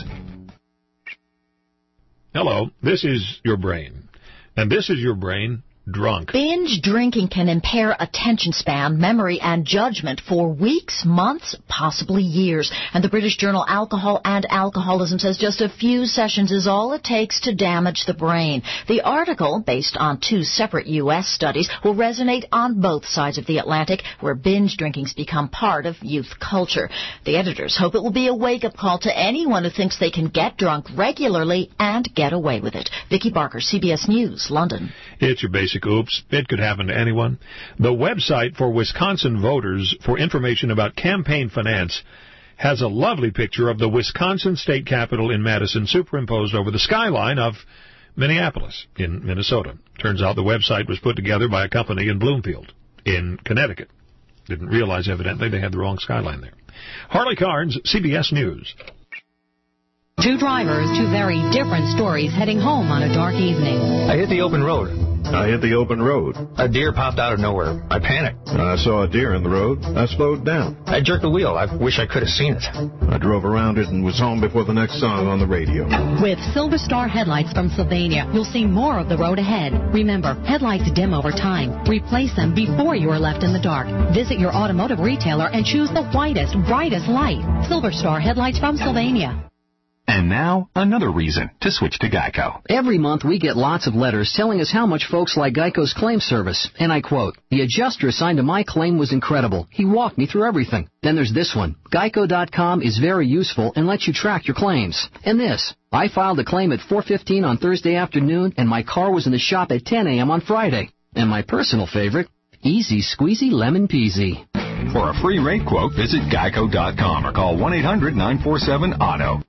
S8: Hello, this is your brain. And this is your brain drunk.
S17: Binge drinking can impair attention span, memory, and judgment for weeks, months, possibly years. And the British journal Alcohol and Alcoholism says just a few sessions is all it takes to damage the brain. The article, based on two separate U S studies, will resonate on both sides of the Atlantic, where binge drinking's become part of youth culture. The editors hope it will be a wake-up call to anyone who thinks they can get drunk regularly and get away with it. Vicki Barker, C B S News, London.
S8: It's your basic oops. It could happen to anyone. The website for Wisconsin voters for information about campaign finance has a lovely picture of the Wisconsin State Capitol in Madison superimposed over the skyline of Minneapolis in Minnesota. Turns out the website was put together by a company in Bloomfield in Connecticut. Didn't realize, evidently, they had the wrong skyline there. Harley Carnes, C B S News.
S18: Two drivers, two very different stories heading home on a dark evening.
S23: I hit the open road.
S29: I hit the open road.
S23: A deer popped out of nowhere. I panicked.
S29: I saw a deer in the road. I slowed down.
S23: I jerked the wheel. I wish I could have seen it.
S29: I drove around it and was home before the next song on the radio.
S18: With Silver Star headlights from Sylvania, you'll see more of the road ahead. Remember, headlights dim over time. Replace them before you are left in the dark. Visit your automotive retailer and choose the whitest, brightest light. Silver Star headlights from Sylvania.
S13: And now, another reason to switch to Geico.
S15: Every month we get lots of letters telling us how much folks like Geico's claim service. And I quote, "The adjuster assigned to my claim was incredible. He walked me through everything." Then there's this one. Geico dot com is very useful and lets you track your claims. And this. I filed a claim at four fifteen on Thursday afternoon, and my car was in the shop at ten a.m. on Friday. And my personal favorite, easy squeezy lemon peasy.
S13: For a free rate quote, visit geico dot com or call one eight hundred nine four seven auto.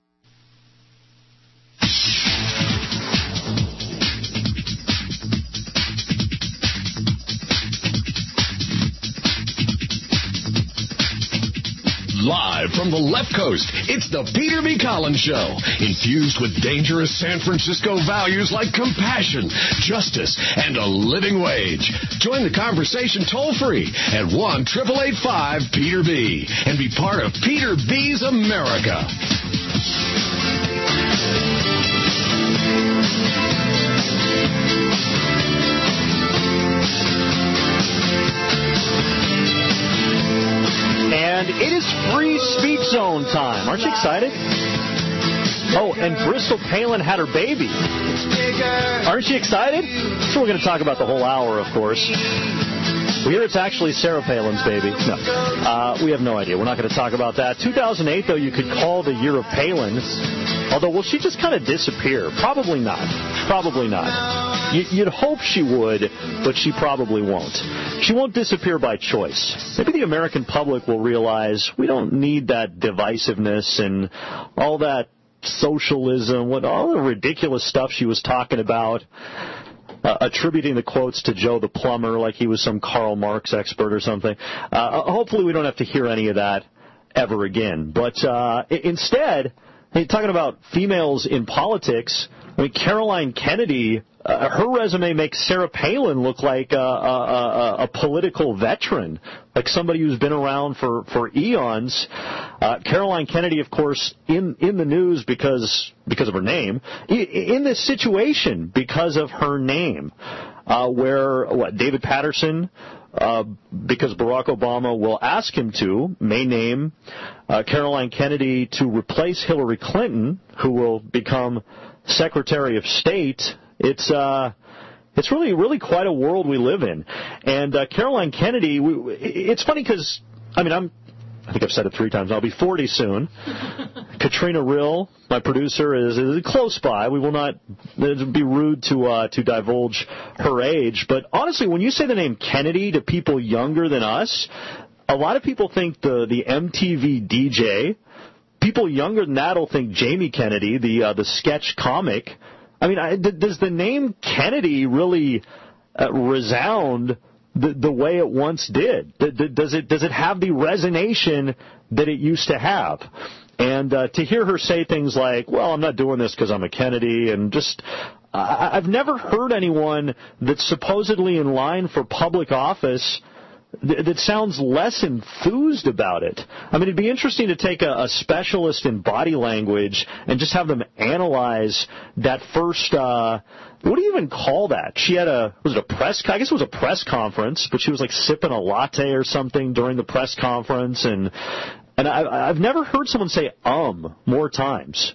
S14: Live from the left coast, it's the Peter B. Collins Show, infused with dangerous San Francisco values like compassion, justice, and a living wage. Join the conversation toll-free at one eight eight eight five Peter B. and be part of Peter B's America.
S16: And it is free speech zone time. Aren't you excited? Oh, and Bristol Palin had her baby. Aren't you excited? So we're going to talk about the whole hour, of course. We hear it's actually Sarah Palin's baby. No. Uh, we have no idea. We're not going to talk about that. two thousand eight, though, you could call the year of Palin. Although, will she just kind of disappear? Probably not. Probably not. You'd hope she would, but she probably won't. She won't disappear by choice. Maybe the American public will realize we don't need that divisiveness and all that socialism, what all the ridiculous stuff she was talking about. Uh, attributing the quotes to Joe the plumber like he was some Karl Marx expert or something. Uh, hopefully we don't have to hear any of that ever again. But uh, instead, hey, talking about females in politics, I mean, Caroline Kennedy, uh, her resume makes Sarah Palin look like a, a, a, a political veteran, like somebody who's been around for, for eons. Uh, Caroline Kennedy, of course, in, in the news because because of her name, in this situation because of her name, uh, where what David Patterson, uh, because Barack Obama will ask him to, may name uh, Caroline Kennedy to replace Hillary Clinton, who will become Secretary of State. It's uh, it's really, really quite a world we live in. And uh, Caroline Kennedy, we, it's funny because, I mean, I'm, I think I've said it three times. I'll be forty soon. Katrina Rill, my producer, is, is close by. We will not it would be rude to uh, to divulge her age. But honestly, when you say the name Kennedy to people younger than us, a lot of people think the, the M T V D J. People younger than that will think Jamie Kennedy, the uh, the sketch comic. I mean, I, does the name Kennedy really uh, resound the, the way it once did? Does it does it have the resonation that it used to have? And uh, to hear her say things like, well, I'm not doing this because I'm a Kennedy, and just, uh, I've never heard anyone that's supposedly in line for public office th- that sounds less enthused about it. I mean, it'd be interesting to take a, a specialist in body language and just have them analyze that first, uh, what do you even call that? She had a, was it a press, I guess it was a press conference, but she was like sipping a latte or something during the press conference, and And I, I've never heard someone say um more times.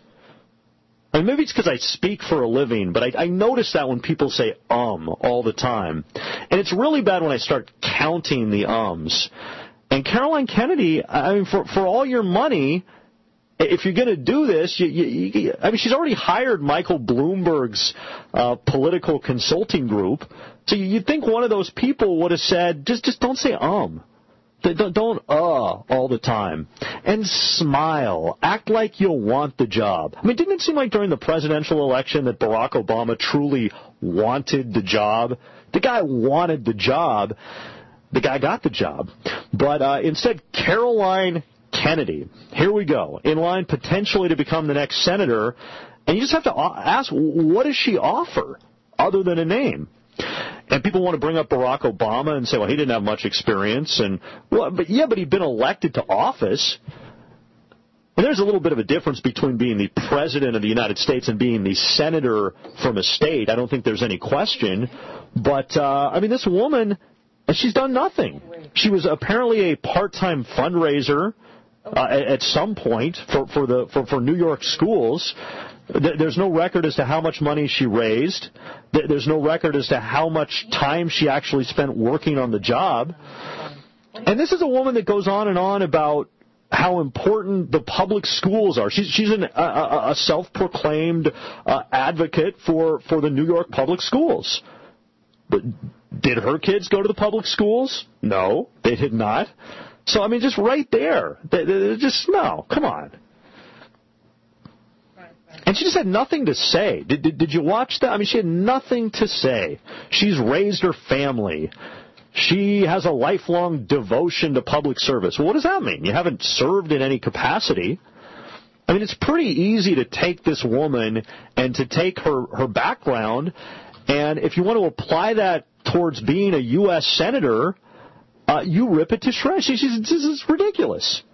S16: I mean, maybe it's because I speak for a living, but I, I notice that when people say um all the time. And it's really bad when I start counting the ums. And Caroline Kennedy, I mean, for, for all your money, if you're going to do this, you, you, you, I mean, she's already hired Michael Bloomberg's uh, political consulting group. So you'd think one of those people would have said, just just don't say um. Don't, don't uh all the time. And smile. Act like you'll want the job. I mean, didn't it seem like during the presidential election that Barack Obama truly wanted the job? The guy wanted the job. The guy got the job. But uh, instead, Caroline Kennedy, here we go, in line potentially to become the next senator. And you just have to ask, what does she offer other than a name? And people want to bring up Barack Obama and say, well, he didn't have much experience. And well, but yeah, but he'd been elected to office. And there's a little bit of a difference between being the president of the United States and being the senator from a state. I don't think there's any question. But, uh, I mean, this woman, she's done nothing. She was apparently a part-time fundraiser uh, at, at some point for, for, the, for, for New York schools. There's no record as to how much money she raised. There's no record as to how much time she actually spent working on the job. And this is a woman that goes on and on about how important the public schools are. She's, she's an, a, a self-proclaimed uh, advocate for, for the New York public schools. But did her kids go to the public schools? No, they did not. So, I mean, just right there. They, they just, no, come on. And she just had nothing to say. Did, did, did you watch that? I mean, she had nothing to say. She's raised her family. She has a lifelong devotion to public service. Well, what does that mean? You haven't served in any capacity. I mean, it's pretty easy to take this woman and to take her, her background, and if you want to apply that towards being a U S senator, uh, you rip it to shreds. She's, she's, this is ridiculous.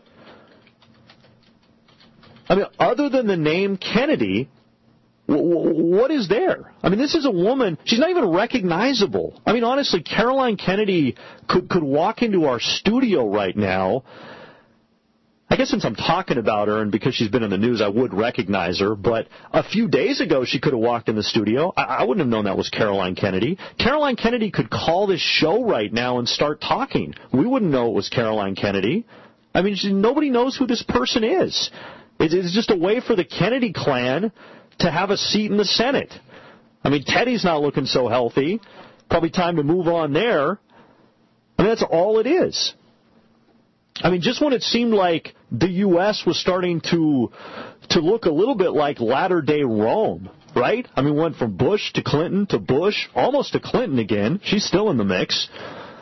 S16: I mean, other than the name Kennedy, what is there? I mean, this is a woman, she's not even recognizable. I mean, honestly, Caroline Kennedy could, could walk into our studio right now, I guess since I'm talking about her and because she's been in the news, I would recognize her. But a few days ago, she could have walked in the studio. I, I wouldn't have known that was Caroline Kennedy. Caroline Kennedy could call this show right now and start talking. We wouldn't know it was Caroline Kennedy. I mean, she, nobody knows who this person is. It, it's just a way for the Kennedy clan to have a seat in the Senate. I mean, Teddy's not looking so healthy. Probably time to move on there. I mean, that's all it is. I mean, just when it seemed like the U S was starting to to look a little bit like latter-day Rome, right? I mean, went from Bush to Clinton to Bush, almost to Clinton again. She's still in the mix.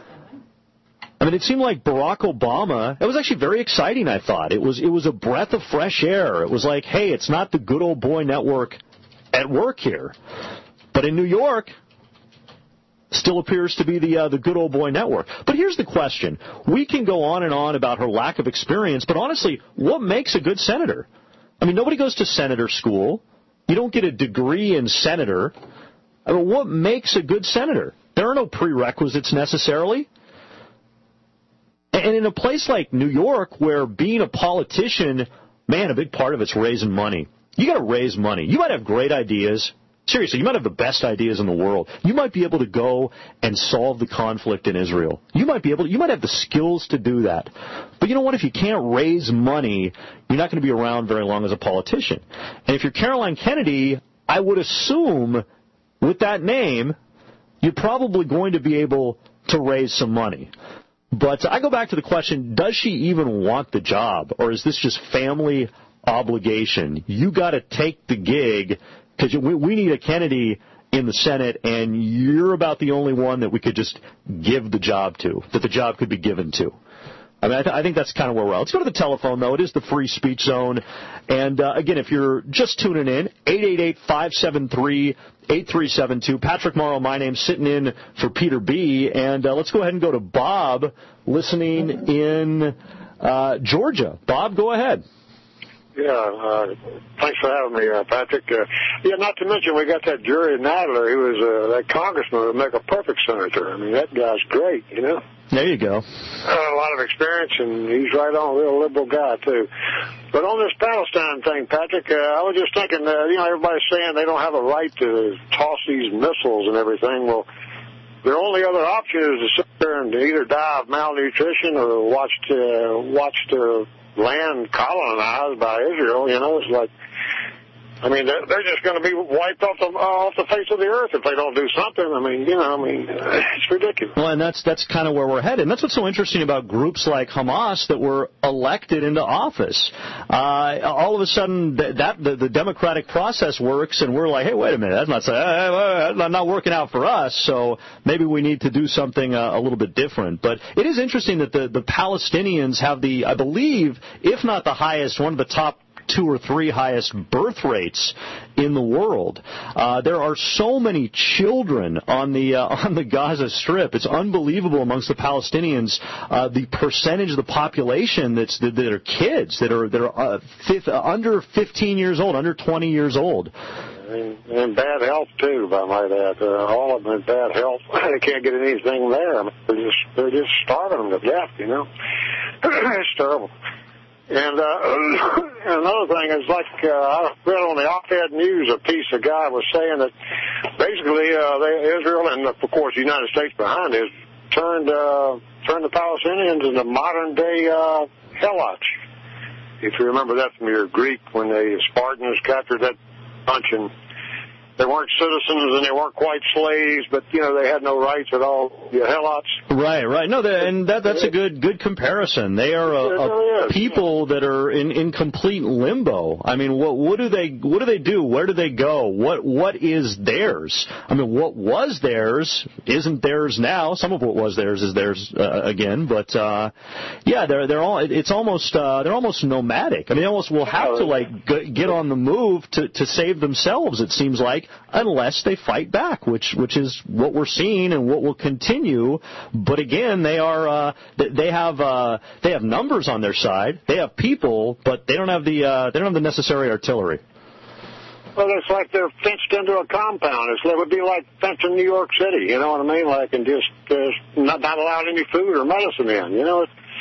S16: I mean, it seemed like Barack Obama, it was actually very exciting, I thought. It was it was a breath of fresh air. It was like, hey, it's not the good old boy network at work here. But in New York, still appears to be the uh, the good old boy network. But here's the question. We can go on and on about her lack of experience, but honestly, what makes a good senator? I mean, nobody goes to senator school. You don't get a degree in senator. I mean, what makes a good senator? There are no prerequisites necessarily. And in a place like New York, where being a politician, man, a big part of it's raising money. You got to raise money. You might have great ideas. Seriously, you might have the best ideas in the world. You might be able to go and solve the conflict in Israel. You might be able to, you might have the skills to do that. But you know what? If you can't raise money, you're not going to be around very long as a politician. And if you're Caroline Kennedy, I would assume with that name, you're probably going to be able to raise some money. But I go back to the question, does she even want the job? Or is this just family obligation? You got to take the gig because we, we need a Kennedy in the Senate, and you're about the only one that we could just give the job to, that the job could be given to. I mean, I, th- I think that's kind of where we're at. Let's go to the telephone, though. It is the free speech zone. And, uh, again, if you're just tuning in, eight eight eight, five seven three, eight three seven two. Patrick Morrow, my name, sitting in for Peter B. And uh, let's go ahead and go to Bob, listening in uh, Georgia. Bob, go ahead.
S2: Yeah, uh, thanks for having me, uh, Patrick. Uh, yeah, not to mention we got that Jerry Nadler, who was uh, that congressman who would make a perfect senator. I mean, that guy's great, you know.
S16: There you go.
S2: Uh, a lot of experience, and he's right on, a real liberal guy, too. But on this Palestine thing, Patrick, uh, I was just thinking, uh, you know, everybody's saying they don't have a right to toss these missiles and everything. Well, their only other option is to sit there and either die of malnutrition or watch, uh, watch their land colonized by Israel. You know, it's like, I mean, they're, they're just going to be wiped off the, off the face of the earth if they don't do something. I mean, you know, I mean, it's ridiculous.
S16: Well, and that's that's kind of where we're headed. And that's what's so interesting about groups like Hamas that were elected into office. Uh, all of a sudden, that, that the, the democratic process works, and we're like, hey, wait a minute, that's not that's not working out for us. So maybe we need to do something uh, a little bit different. But it is interesting that the the Palestinians have the, I believe, if not the highest, one of the top two or three highest birth rates in the world. Uh, there are so many children on the uh, on the Gaza Strip. It's unbelievable amongst the Palestinians uh, the percentage of the population that's that, that are kids that are that are uh, fifth, uh, under fifteen years old, under twenty years old.
S2: And, and bad health too, if I might add. Uh, all of them in bad health. They can't get anything there. I mean, they're just they're just starving them to death. You know, it's terrible. And uh, another thing is, like uh, I read on the op-ed news a piece a guy was saying that basically uh, they, Israel and, of course, the United States behind it turned, uh, turned the Palestinians into modern-day uh, helots. If you remember that from your Greek, when the Spartans captured that bunch, and they weren't citizens and they weren't quite slaves, but, you know, they had no rights at all. The helots.
S16: Right, right. No, and that that's a good good comparison. They are a, a people that are in, in complete limbo. I mean, what what do they what do they do? Where do they go? What what is theirs? I mean, what was theirs isn't theirs now. Some of what was theirs is theirs uh, again. But uh, yeah, they're they're all. It's almost uh, they're almost nomadic. I mean, they almost will have to like g- get on the move to to save themselves. It seems like, unless they fight back, which which is what we're seeing and what will continue. But again, they are uh, they have uh, they have numbers on their side. They have people, but they don't have the uh, they don't have the necessary artillery.
S2: Well, it's like they're fenced into a compound. It's, it would be like fencing New York City. You know what I mean? Like, and just uh, not not allowed any food or medicine in. You know, it's,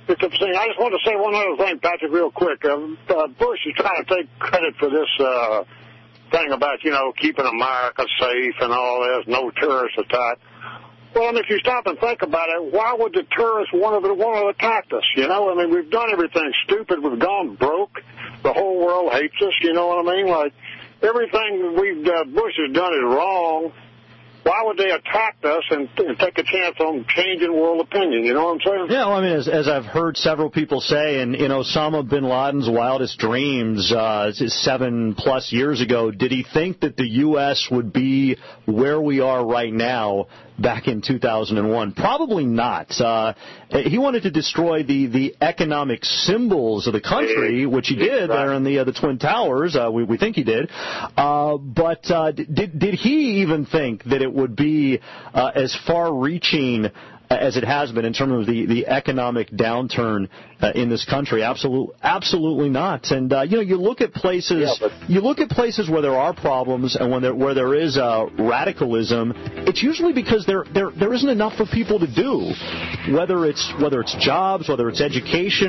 S2: it's obscene. I just want to say one other thing, Patrick, real quick. Um, uh, Bush is trying to take credit for this uh, thing about, you know, keeping America safe and all this, no terrorist attack. Well, I mean, if you stop and think about it, why would the terrorists want to, want to attack us? You know, I mean, we've done everything stupid. We've gone broke. The whole world hates us, you know what I mean? Like, everything we've uh, Bush has done is wrong. Why would they attack us and, and take a chance on changing world opinion? You know what I'm saying?
S16: Yeah, well, I mean, as, as I've heard several people say, and, you know, Osama bin Laden's wildest dreams uh, seven plus years ago, did he think that the U S would be where we are right now back in two thousand one? Probably not. Uh, he wanted to destroy the, the economic symbols of the country, which he did there in the, uh, the Twin Towers. Uh, we, we think he did. Uh, but uh, did, did he even think that it would be uh, as far-reaching as it has been in terms of the, the economic downturn uh, in this country? Absolutely, absolutely not. And uh, you know, you look at places, yeah, you look at places where there are problems and when there, where there is uh, radicalism. It's usually because there, there there isn't enough for people to do. Whether it's whether it's jobs, whether it's education,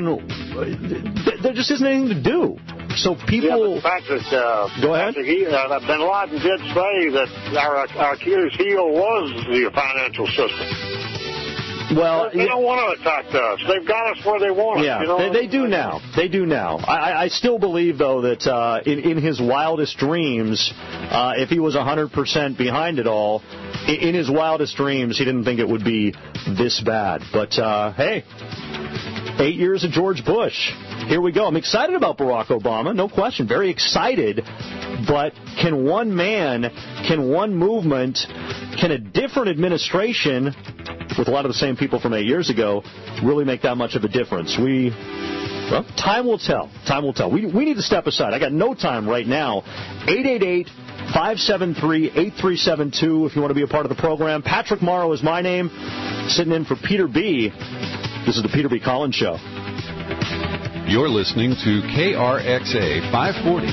S16: there just isn't anything to do. So people.
S2: Yeah, Patrick, uh,
S16: go ahead.
S2: Patrick, he, uh, bin Laden did say that our, our Achilles heel was the financial system.
S16: Well,
S2: they don't want to attack us. They've got us where they want us.
S16: Yeah,
S2: you know?
S16: they, they do now. They do now. I, I still believe, though, that uh, in, in his wildest dreams, uh, if he was one hundred percent behind it all, in, in his wildest dreams, he didn't think it would be this bad. But, uh, hey, eight years of George Bush. Here we go. I'm excited about Barack Obama, no question. Very excited. But can one man, can one movement, can a different administration with a lot of the same people from eight years ago really make that much of a difference? We, well, time will tell. Time will tell. We, we need to step aside. I got no time right now. eight eight eight, five seven three, eight three seven two if you want to be a part of the program. Patrick Morrow is my name, sitting in for Peter B. This is the Peter B. Collins Show.
S24: You're listening to K R X A five forty.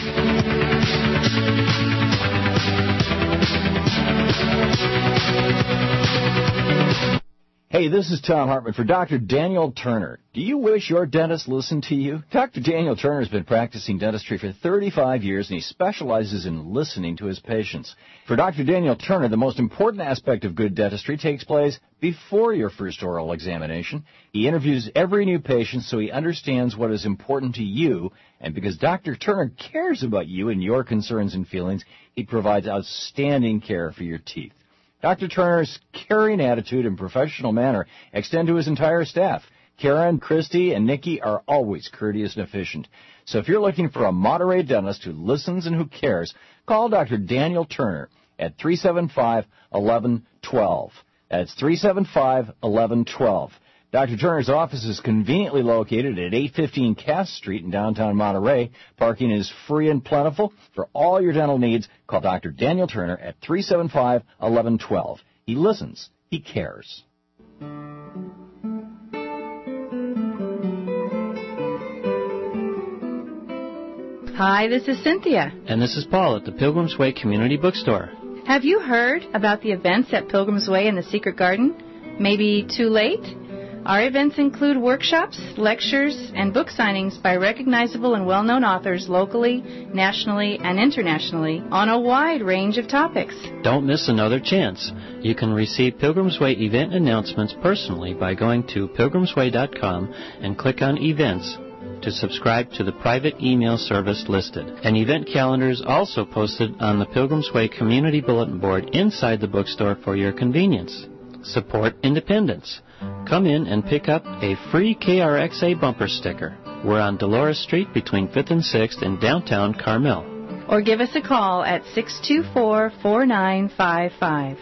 S3: Hey, this is Tom Hartman for Doctor Daniel Turner. Do you wish your dentist listened to you? Doctor Daniel Turner has been practicing dentistry for thirty-five years, and he specializes in listening to his patients. For Doctor Daniel Turner, the most important aspect of good dentistry takes place before your first oral examination. He interviews every new patient so he understands what is important to you, and because Doctor Turner cares about you and your concerns and feelings, he provides outstanding care for your teeth. Doctor Turner's caring attitude and professional manner extend to his entire staff. Karen, Christy, and Nikki are always courteous and efficient. So if you're looking for a Monterey dentist who listens and who cares, call Doctor Daniel Turner at three seven five, one one one two. That's three seven five, one one one two. Doctor Turner's office is conveniently located at eight fifteen Cass Street in downtown Monterey. Parking is free and plentiful. For all your dental needs, call Doctor Daniel Turner at three seven five, one one one two. He listens. He cares.
S4: Hi, this is Cynthia.
S11: And this is Paul at the Pilgrim's Way Community Bookstore.
S4: Have you heard about the events at Pilgrim's Way and the Secret Garden? Maybe too late? Our events include workshops, lectures, and book signings by recognizable and well-known authors locally, nationally, and internationally on a wide range of topics.
S11: Don't miss another chance. You can receive Pilgrim's Way event announcements personally by going to pilgrims way dot com and click on Events to subscribe to the private email service listed. An event calendar is also posted on the Pilgrim's Way Community Bulletin Board inside the bookstore for your convenience. Support independence. Come in and pick up a free K R X A bumper sticker. We're on Dolores Street between fifth and sixth in downtown Carmel.
S4: Or give us a call at six two four, four nine five five.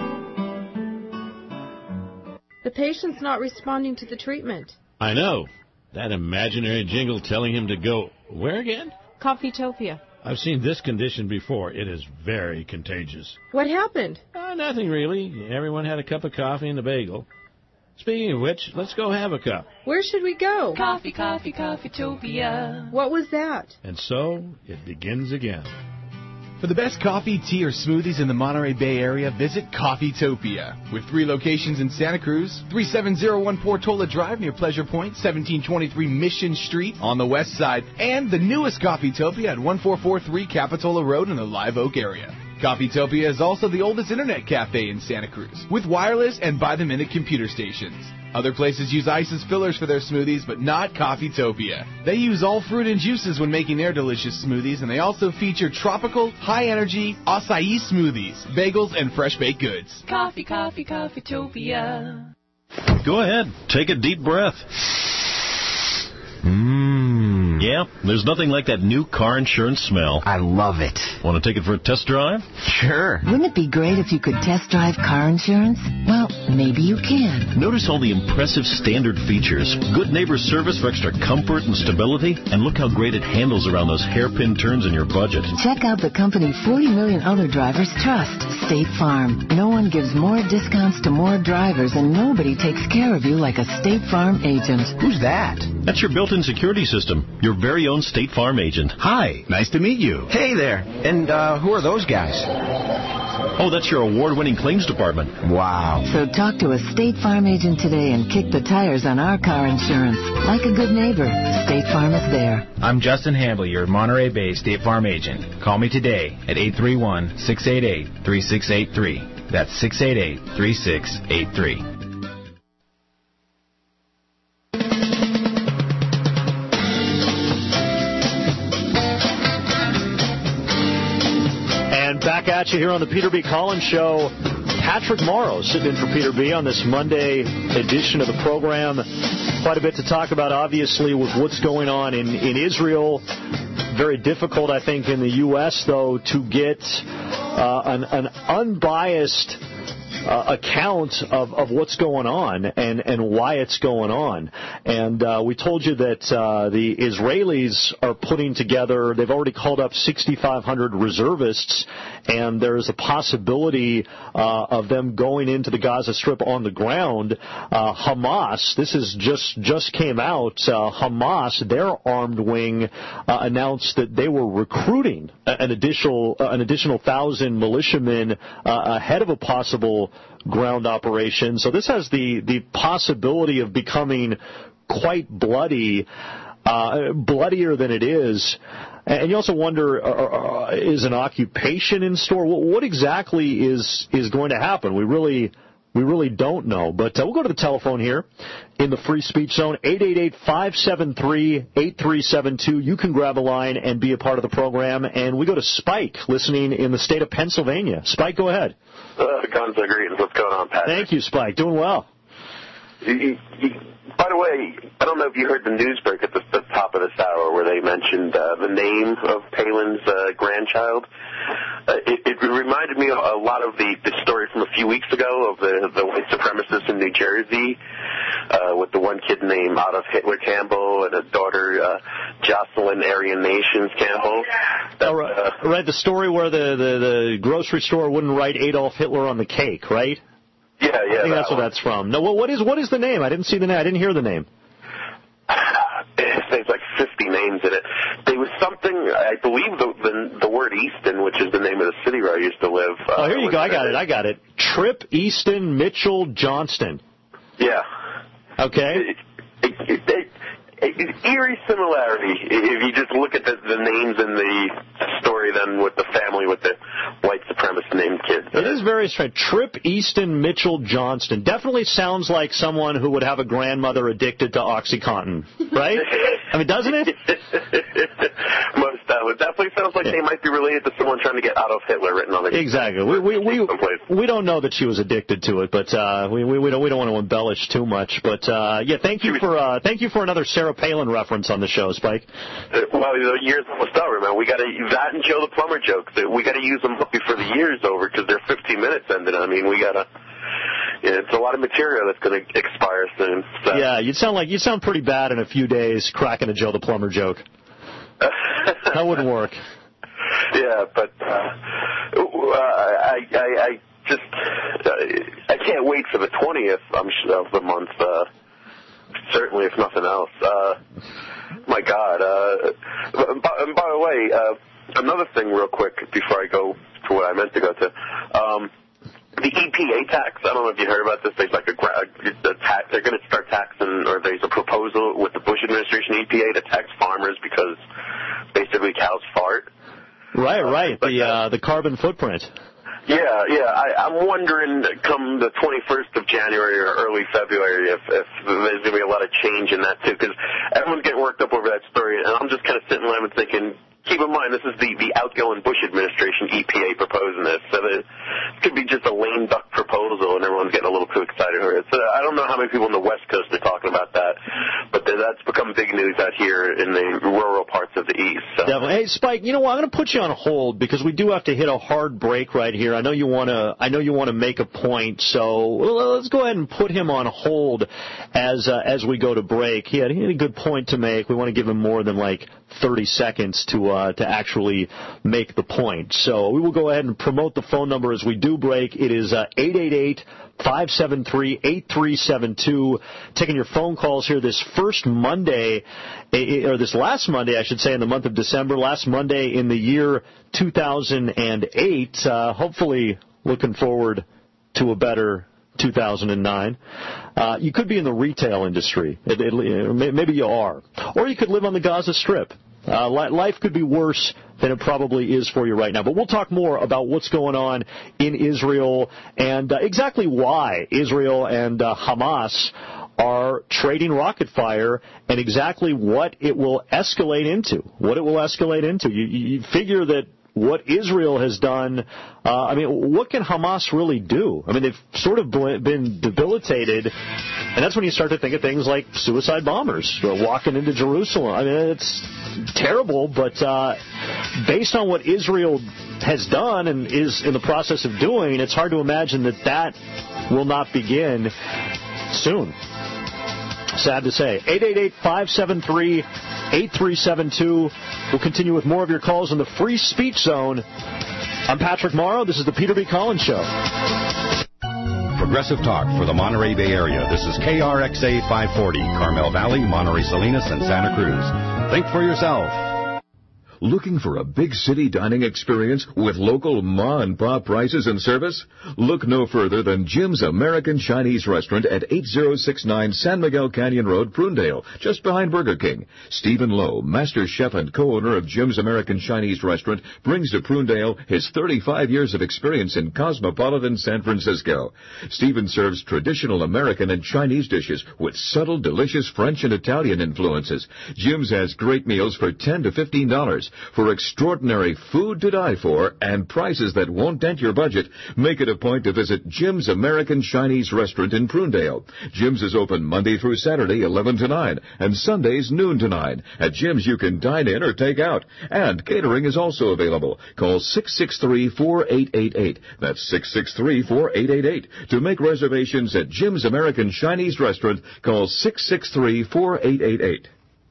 S19: The patient's not responding to the treatment.
S20: I know. That imaginary jingle telling him to go where again?
S19: Coffeetopia.
S20: I've seen this condition before. It is very contagious.
S19: What happened?
S20: Uh, nothing really. Everyone had a cup of coffee and a bagel. Speaking of which, let's go have a cup.
S19: Where should we go? Coffee, coffee, Coffeetopia. What was that?
S20: And so, it begins again.
S1: For the best coffee, tea, or smoothies in the Monterey Bay Area, visit Coffeetopia. With three locations in Santa Cruz, three seven zero one Portola Drive near Pleasure Point, seventeen twenty-three Mission Street on the west side, and the newest Coffeetopia at one four four three Capitola Road in the Live Oak area. Coffeetopia is also the oldest internet cafe in Santa Cruz, with wireless and by-the-minute computer stations. Other places use ice as fillers for their smoothies, but not Coffeetopia. They use all fruit and juices when making their delicious smoothies, and they also feature tropical, high-energy acai smoothies, bagels, and fresh baked goods.
S5: Coffee, coffee, Coffeetopia.
S6: Go ahead. Take a deep breath. Mmm. Yeah, there's nothing like that new car insurance smell.
S10: I love it.
S6: Want to take it for a test drive?
S10: Sure.
S21: Wouldn't it be great if you could test drive car insurance? Well, maybe you can.
S6: Notice all the impressive standard features. Good neighbor service for extra comfort and stability. And look how great it handles around those hairpin turns in your budget.
S21: Check out the company forty million other drivers trust, State Farm. No one gives more discounts to more drivers, and nobody takes care of you like a State Farm agent.
S10: Who's that?
S6: That's your built-in security system. Your very own State Farm agent.
S10: Hi. Nice to meet you. Hey there. And uh, who are those guys?
S6: Oh, that's your award-winning claims department.
S10: Wow.
S21: So talk to a State Farm agent today and kick the tires on our car insurance. Like a good neighbor, State Farm is there.
S22: I'm Justin Hamble, your Monterey Bay State Farm agent. Call me today at eight three one, six eight eight, three six eight three. That's six eight eight, three six eight three.
S16: Back at you here on the Peter B. Collins Show. Patrick Morrow sitting in for Peter B. on this Monday edition of the program. Quite a bit to talk about, obviously, with what's going on in, in Israel. Very difficult, I think, in the U S, though, to get uh, an, an unbiased Uh, account of, of what's going on and, and why it's going on. And uh, we told you that uh, the Israelis are putting together, they've already called up sixty-five hundred reservists, and there's a possibility uh, of them going into the Gaza Strip on the ground. Uh, Hamas, this is just just came out, uh, Hamas, their armed wing, uh, announced that they were recruiting an additional, uh, an additional thousand militiamen uh, ahead of a possible ground operation. So this has the, the possibility of becoming quite bloody, uh, bloodier than it is. And you also wonder, uh, is an occupation in store? What exactly is is going to happen? We really we really don't know. But uh, we'll go to the telephone here in the free speech zone, eight eight eight, five seven three, eight three seven two. You can grab a line and be a part of the program. And we go to Spike, listening in the state of Pennsylvania. Spike, go ahead.
S25: Uh, Gonzo, greetings. What's going on, Patrick?
S16: Thank you, Spike. Doing well.
S25: You, you, by the way, I don't know if you heard the news break at the, the top of this hour where they mentioned uh, the name of Palin's uh, grandchild. Uh, it, it reminded me a lot of the, the story from a few weeks ago of the, the white supremacists in New Jersey uh, with the one kid named Adolf Hitler Campbell and a daughter, uh, Jocelyn Aryan Nations Campbell. That,
S16: oh, right. Uh, right, the story where the, the, the grocery store wouldn't write Adolf Hitler on the cake, right?
S25: Yeah, yeah.
S16: I think
S25: that
S16: that's
S25: one.
S16: what that's from. No, what is what is the name? I didn't see the name. I didn't hear the name.
S25: There's like fifty names in it. There was something, I believe the, the the word Easton, which is the name of the city where I used to live. Uh,
S16: oh, here you go. I got it. I got it. Trip Easton Mitchell Johnston.
S25: Yeah.
S16: Okay.
S25: It, it, it, it, eerie similarity if you just look at the, the names in the story then with the family with the white supremacist named kids.
S16: It is very strange. Trip Easton Mitchell Johnston. Definitely sounds like someone who would have a grandmother addicted to OxyContin, right? I mean, doesn't it?
S25: Most of it definitely sounds like yeah. they might be related to someone trying to get Adolf Hitler written on the
S16: exactly. We we we, we don't know that she was addicted to it, but uh, we we we don't we don't want to embellish too much. But uh, yeah, thank you for uh, thank you for another Sarah Palin reference on the show, Spike.
S25: Uh, well, the year's almost over, man. We got to that and Joe the Plumber jokes. We got to use them before the year's over because they're fifteen minutes ended. I mean, we got to. Yeah, it's a lot of material that's going to expire soon. So.
S16: Yeah, you'd sound like you'd sound pretty bad in a few days cracking a Joe the Plumber joke. That wouldn't work.
S25: Yeah, but uh, I, I, I just uh, I can't wait for the twentieth of the month. Uh, certainly, if nothing else. Uh, my God. Uh, and by, and by the way, uh, another thing real quick before I go to what I meant to go to. Um, the E P A tax, I don't know if you heard about this. There's like a, a tax, they're going to start taxing, or there's a proposal with the Bush administration E P A to tax farmers because basically cows fart.
S16: Right, right.
S25: Uh,
S16: the uh, the carbon footprint.
S25: Yeah, yeah. I, I'm wondering, come the twenty-first of January or early February, if, if there's going to be a lot of change in that, too, because everyone's getting worked up over that story, and I'm just kind of sitting there and thinking, keep in mind, this is the, the outgoing Bush administration E P A proposing this, so it could be just a lame duck proposal, and everyone's getting a little too excited over it. So I don't know how many people on the West Coast are talking about that, but that's become big news out here in the rural parts of the East. So.
S16: Definitely. Hey, Spike, you know what? I'm going to put you on hold because we do have to hit a hard break right here. I know you want to. I know you want to make a point, so well, let's go ahead and put him on hold as uh, as we go to break. He had, he had a good point to make. We want to give him more than like thirty seconds to uh, to actually make the point. So we will go ahead and promote the phone number as we do break. It is uh, eight eight eight, five seven three, eight three seven two. Taking your phone calls here this first Monday, or this last Monday, I should say, in the month of December, last Monday in the year two thousand eight. Uh, hopefully looking forward to a better two thousand nine. Uh, you could be in the retail industry. It, it, maybe you are. Or you could live on the Gaza Strip. Uh, life could be worse than it probably is for you right now. But we'll talk more about what's going on in Israel and uh, exactly why Israel and uh, Hamas are trading rocket fire and exactly what it will escalate into. What it will escalate into. You, you figure that what Israel has done, uh, I mean, what can Hamas really do? I mean, they've sort of been debilitated, and that's when you start to think of things like suicide bombers walking into Jerusalem. I mean, it's terrible, but uh, based on what Israel has done and is in the process of doing, it's hard to imagine that that will not begin soon. Sad to say. eight eight eight, five seven three, eight three seven two. We'll continue with more of your calls in the Free Speech Zone. I'm Patrick Morrow. This is the Peter B. Collins Show.
S7: Progressive Talk for the Monterey Bay Area. This is K R X A five forty, Carmel Valley, Monterey Salinas, and Santa Cruz. Think for yourself.
S8: Looking for a big city dining experience with local ma-and-pa prices and service? Look no further than Jim's American Chinese Restaurant at eight oh six nine San Miguel Canyon Road, Prunedale, just behind Burger King. Stephen Lowe, master chef and co-owner of Jim's American Chinese Restaurant, brings to Prunedale his thirty-five years of experience in cosmopolitan San Francisco. Stephen serves traditional American and Chinese dishes with subtle, delicious French and Italian influences. Jim's has great meals for ten to fifteen dollars. For extraordinary food to die for and prices that won't dent your budget, make it a point to visit Jim's American Chinese Restaurant in Prunedale. Jim's is open Monday through Saturday, eleven to nine, and Sundays, noon to nine. At Jim's, you can dine in or take out. And catering is also available. Call six six three, four eight eight eight. That's six six three, four eight eight eight. To make reservations at Jim's American Chinese Restaurant, call six six three, four eight eight eight.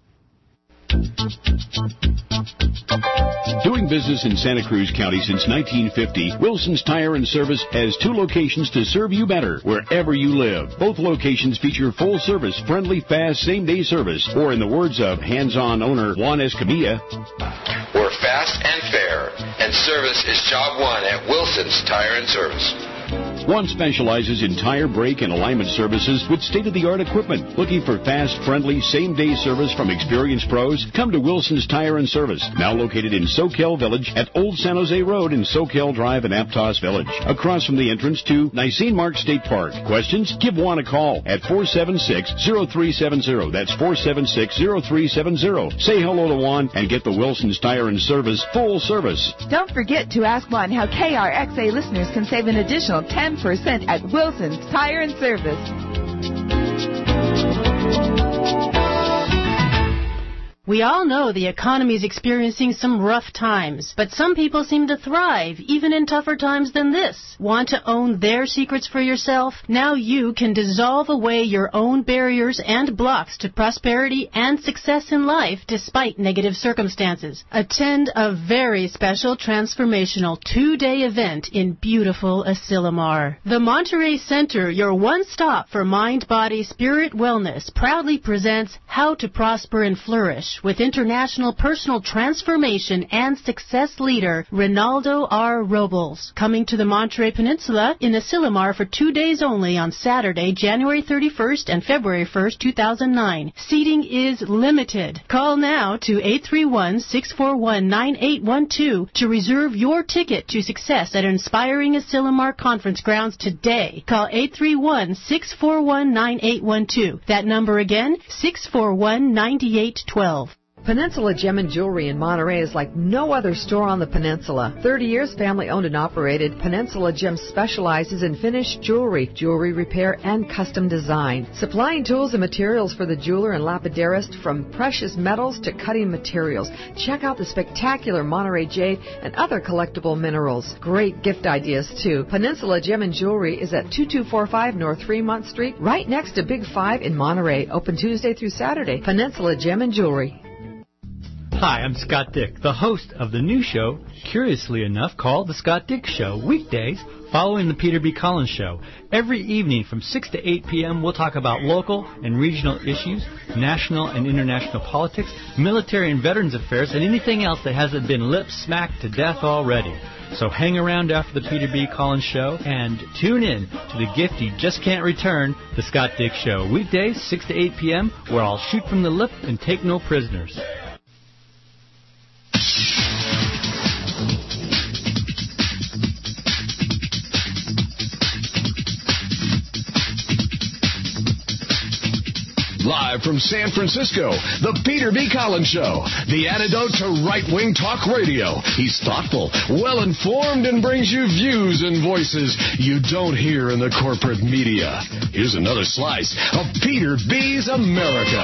S9: Doing business in Santa Cruz County since nineteen fifty, Wilson's Tire and Service has two locations to serve you better wherever you live. Both locations feature full-service, friendly, fast, same-day service, or in the words of hands-on owner Juan Escamilla,
S12: we're fast and fair, and service is job one at Wilson's Tire and Service.
S9: One specializes in tire, brake, and alignment services with state-of-the-art equipment. Looking for fast, friendly, same-day service from experienced pros? Come to Wilson's Tire and Service, now located in Soquel Village at Old San Jose Road in Soquel Drive in Aptos Village, across from the entrance to Nisene Mark State Park. Questions? Give Juan a call at four seven six, zero three seven zero. That's four seven six, zero three seven zero. Say hello to Juan and get the Wilson's Tire and Service full service.
S17: Don't forget to ask Juan how K R X A listeners can save an additional ten percent at Wilson's Tire and Service.
S23: We all know the economy is experiencing some rough times, but some people seem to thrive even in tougher times than this. Want to own their secrets for yourself? Now you can dissolve away your own barriers and blocks to prosperity and success in life despite negative circumstances. Attend a very special transformational two-day event in beautiful Asilomar. The Monterey Center, your one stop for mind, body, spirit wellness, proudly presents How to Prosper and Flourish with international personal transformation and success leader Ronaldo R. Robles, coming to the Monterey Peninsula in Asilomar for two days only on Saturday, January thirty-first and February first, two thousand nine. Seating is limited. Call now to eight three one, six four one, nine eight one two to reserve your ticket to success at Inspiring Asilomar Conference Grounds today. Call eight three one, six four one, nine eight one two. That number again, six four one, nine eight one two.
S2: Peninsula Gem and Jewelry in Monterey is like no other store on the peninsula. thirty years family-owned and operated, Peninsula Gem specializes in finished jewelry, jewelry repair, and custom design. Supplying tools and materials for the jeweler and lapidarist, from precious metals to cutting materials. Check out the spectacular Monterey jade and other collectible minerals. Great gift ideas, too. Peninsula Gem and Jewelry is at two two four five North Fremont Street, right next to Big Five in Monterey. Open Tuesday through Saturday. Peninsula Gem and Jewelry.
S13: Hi, I'm Scott Dick, the host of the new show, curiously enough, called The Scott Dick Show, weekdays following the Peter B. Collins Show. Every evening from six to eight p.m., we'll talk about local and regional issues, national and international politics, military and veterans affairs, and anything else that hasn't been lip-smacked to death already. So hang around after the Peter B. Collins Show and tune in to the gift you just can't return, The Scott Dick Show, weekdays six to eight p.m., where I'll shoot from the lip and take no prisoners.
S14: Live from San Francisco, the Peter B. Collins Show, the antidote to right-wing talk radio. He's thoughtful, well-informed, and brings you views and voices you don't hear in the corporate media. Here's another slice of Peter B.'s America.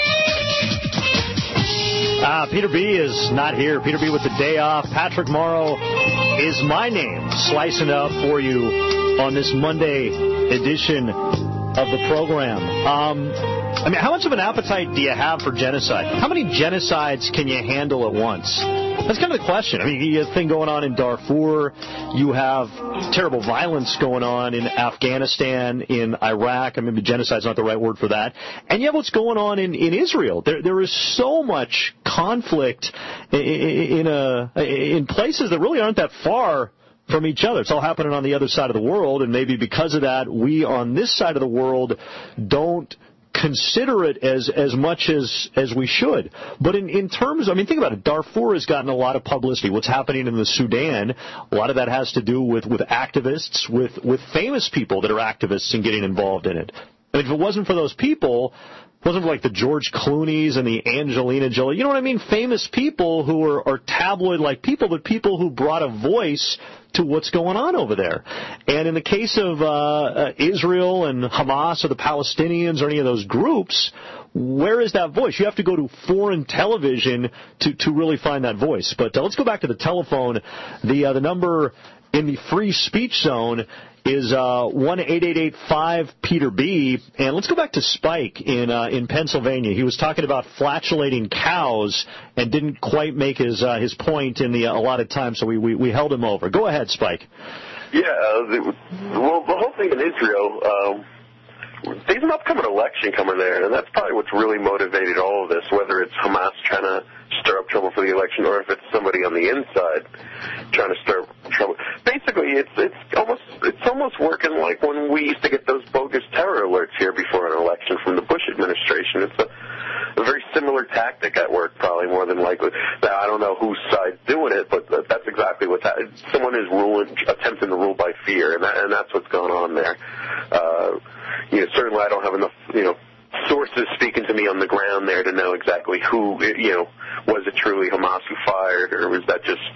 S16: Uh, Peter B. is not here. Peter B. with the day off. Patrick Morrow is my name, slicing it up for you on this Monday edition of the program. Um, I mean, how much of an appetite do you have for genocide? How many genocides can you handle at once? That's kind of the question. I mean, you have a thing going on in Darfur. You have terrible violence going on in Afghanistan, in Iraq. I mean, genocide's not the right word for that. And you have what's going on in, in Israel. There, there is so much conflict in, in, a, in places that really aren't that far from each other. It's all happening on the other side of the world, and maybe because of that, we on this side of the world don't consider it as, as much as, as we should. But in, in terms, I mean, think about it. Darfur has gotten a lot of publicity. What's happening in the Sudan, a lot of that has to do with, with activists, with, with famous people that are activists and getting involved in it. And if it wasn't for those people, it wasn't for like the George Clooney's and the Angelina Jolie, you know what I mean? Famous people who are, are tabloid-like people, but people who brought a voice to what's going on over there. And in the case of uh, uh, Israel and Hamas or the Palestinians or any of those groups, where is that voice? You have to go to foreign television to, to really find that voice. But uh, let's go back to the telephone. The, uh, the number in the free speech zone is uh, one eight eight eight five Peter B. And let's go back to Spike in uh, in Pennsylvania. He was talking about flatulating cows and didn't quite make his uh, his point in the allotted time, so we, we, we held him over. Go ahead, Spike.
S25: Yeah, uh, the, well, the whole thing in Israel, um, there's an upcoming election coming there, and that's probably what's really motivated all of this, whether it's Hamas trying to stir up trouble for the election or if it's somebody on the inside trying to stir up trouble. Basically, it's it's almost it's almost working like when we used to get those bogus terror alerts here before an election from the Bush administration. It's a, a very similar tactic at work, probably more than likely. Now, I don't know whose side's doing it, but that's exactly what's happening. Someone is ruling, attempting to rule by fear, and that, and that's what's going on there. Uh, you know, certainly I don't have enough, you know, sources speaking to me on the ground there to know exactly who, you know, was it truly Hamas who fired, or was that just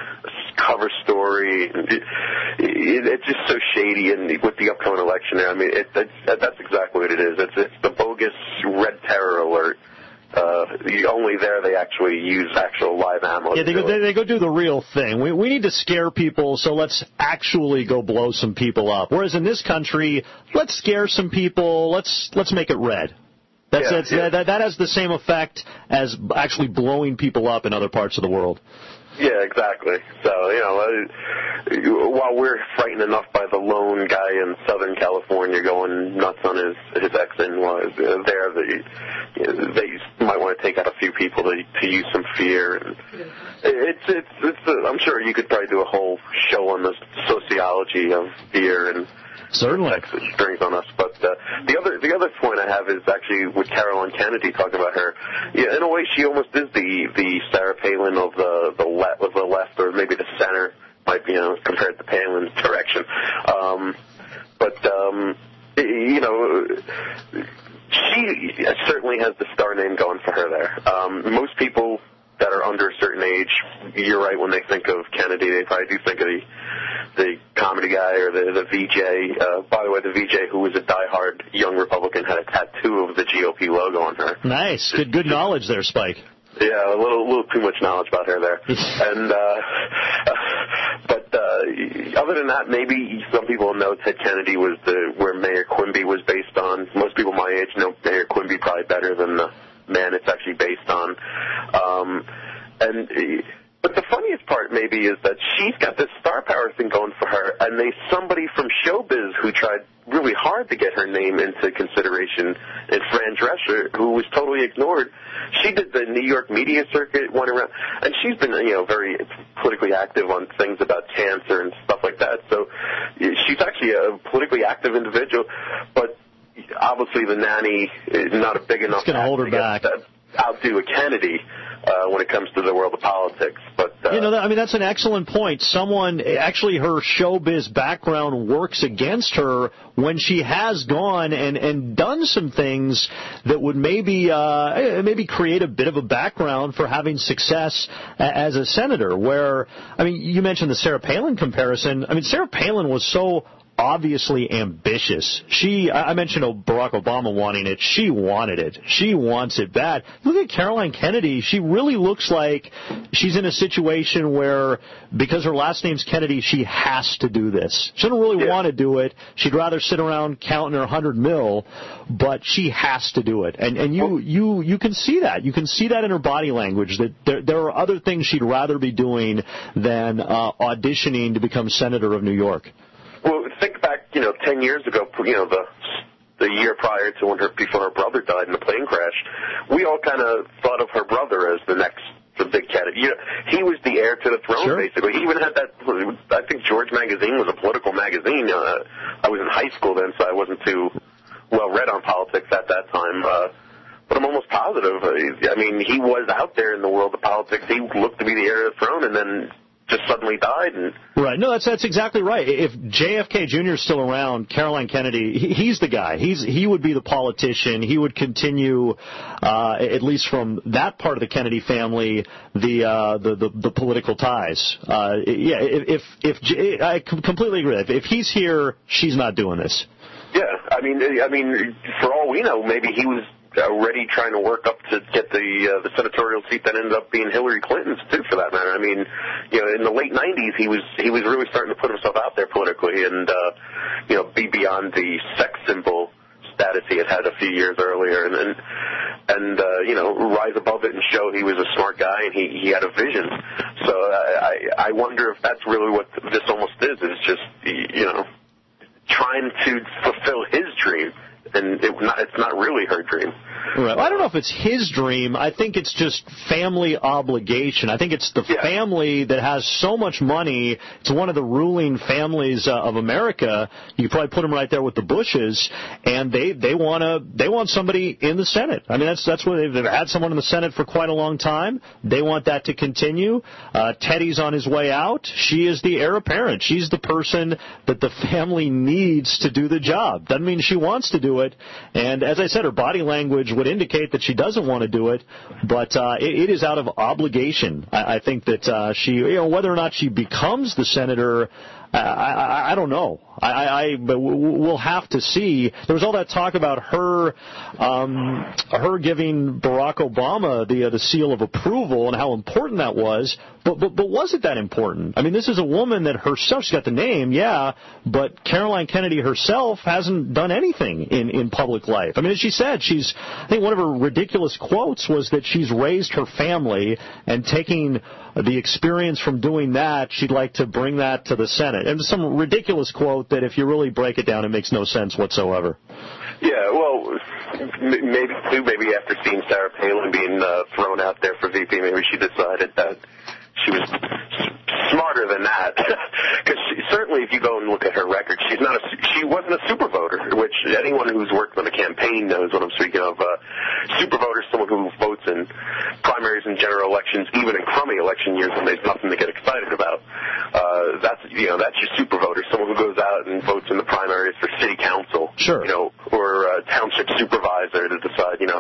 S25: a cover story? It, it, it's just so shady, and with the upcoming election there, I mean, it, that's, that's exactly what it is. It's, it's the bogus red terror alert. Uh, only there they actually use actual live ammo.
S16: Yeah, they go, they, they go do the real thing. We, we need to scare people, so let's actually go blow some people up. Whereas in this country, let's scare some people, let's let's make it red. That's, yeah, that's, yeah. That, that has the same effect as actually blowing people up in other parts of the world.
S25: Yeah, exactly. So, you know, uh, while we're frightened enough by the lone guy in Southern California going nuts on his, his ex-in-laws, uh, there, the, they might want to take out a few people to to use some fear. And it's it's it's. A, I'm sure you could probably do a whole show on the sociology of fear and
S16: certainly
S25: effects it brings on us. But uh, the other the other point I have is actually with Caroline Kennedy talking about her. Yeah, in a way, she almost is the the Sarah Palin of the the left of the left, or maybe the center, might be, you know, compared to Palin's direction. Um, but um, you know. She certainly has the star name going for her there. Um, most people that are under a certain age, you're right, when they think of Kennedy, they probably do think of the, the comedy guy or the, the V J. Uh, by the way, the V J, who was a diehard young Republican, had a tattoo of the G O P logo on her.
S16: Nice. Good good knowledge there, Spike.
S25: Yeah, a little little too much knowledge about her there. and uh, But uh, other than that, maybe some people know Ted Kennedy was the where Mayor Quimby was based on. Most people my age know Mayor Quimby probably better than the man it's actually based on. Um, and But the funniest part maybe is that she's got this star power thing going for her, and they somebody from showbiz who tried really hard to get her name into consideration, and Fran Drescher, who was totally ignored. She did the New York media circuit, went around, and she's been, you know, very politically active on things about cancer and stuff like that. So she's actually a politically active individual, but obviously the nanny is not a big enough.
S16: It's going to hold her back.
S25: Outdo a Kennedy uh, when it comes to the world of politics. But uh,
S16: you know, I mean, that's an excellent point. Someone actually, her showbiz background works against her when she has gone and and done some things that would maybe uh, maybe create a bit of a background for having success as a senator. Where, I mean, you mentioned the Sarah Palin comparison. I mean, Sarah Palin was so obviously ambitious. She, I mentioned Barack Obama wanting it. She wanted it. She wants it bad. Look at Caroline Kennedy. She really looks like she's in a situation where, because her last name's Kennedy, she has to do this. She doesn't really yeah. want to do it. She'd rather sit around counting her hundred mil, but she has to do it. And and you you you can see that. You can see that in her body language, that there, there are other things she'd rather be doing than uh, auditioning to become senator of New York.
S25: Well, think back, you know, ten years ago, you know, the the year prior to when her before her brother died in a plane crash. We all kind of thought of her brother as the next the big candidate. You know, he was the heir to the throne,
S16: sure.
S25: basically. He even had that. I think George magazine was a political magazine. Uh, I was in high school then, so I wasn't too well read on politics at that time. Uh, but I'm almost positive. I mean, he was out there in the world of politics. He looked to be the heir to the throne, and then just suddenly died. And
S16: right. No, that's that's exactly right. If J F K Junior is still around, Caroline Kennedy, he, he's the guy. He's he would be the politician. He would continue, uh, at least from that part of the Kennedy family, the uh, the, the the political ties. Uh, yeah. If if, if I completely agree. If, if he's here, she's not doing this.
S25: Yeah. I mean, I mean, for all we know, maybe he was already trying to work up to get the uh, the senatorial seat that ended up being Hillary Clinton's too, for that matter. I mean, you know, in the late nineties, he was he was really starting to put himself out there politically, and uh, you know, be beyond the sex symbol status he had had a few years earlier, and and, and uh, you know, rise above it and show he was a smart guy and he he had a vision. So I I wonder if that's really what this almost is. Is just, you know, trying to fulfill his dream. And it not, it's not really her dream.
S16: Right. Well, I don't know if it's his dream. I think it's just family obligation. I think it's the yeah. family that has so much money. It's one of the ruling families uh, of America. You probably put them right there with the Bushes, and they they want to they want somebody in the Senate. I mean, that's that's what they've, they've had someone in the Senate for quite a long time. They want that to continue. Uh, Teddy's on his way out. She is the heir apparent. She's the person that the family needs to do the job. Doesn't mean she wants to do it. And as I said, her body language would indicate that she doesn't want to do it, but uh, it, it is out of obligation. I, I think that uh, she, you know, whether or not she becomes the senator, I, I, I don't know. I, I, but we'll have to see. There was all that talk about her, um, her giving Barack Obama the uh, the seal of approval and how important that was. But, but but was it that important? I mean, this is a woman that herself, she's got the name, yeah, but Caroline Kennedy herself hasn't done anything in in public life. I mean, as she said, she's, I think one of her ridiculous quotes was that she's raised her family, and taking the experience from doing that, she'd like to bring that to the Senate. And some ridiculous quote that if you really break it down, it makes no sense whatsoever.
S25: Yeah, well, m- maybe too. Maybe after seeing Sarah Palin being uh, thrown out there for V P, maybe she decided that she was smarter than that. Because certainly, if you go and look at her record, she's not a, she wasn't a super voter, which anyone who's worked on a campaign knows what I'm speaking of. Uh, super voter is someone who votes in primaries and general elections, even in crummy election years when there's nothing to get excited about. Uh, that's you know that's your super voter, someone who goes out and votes in the primaries for city council,
S16: sure,
S25: you know, or uh, township supervisor to decide, you know,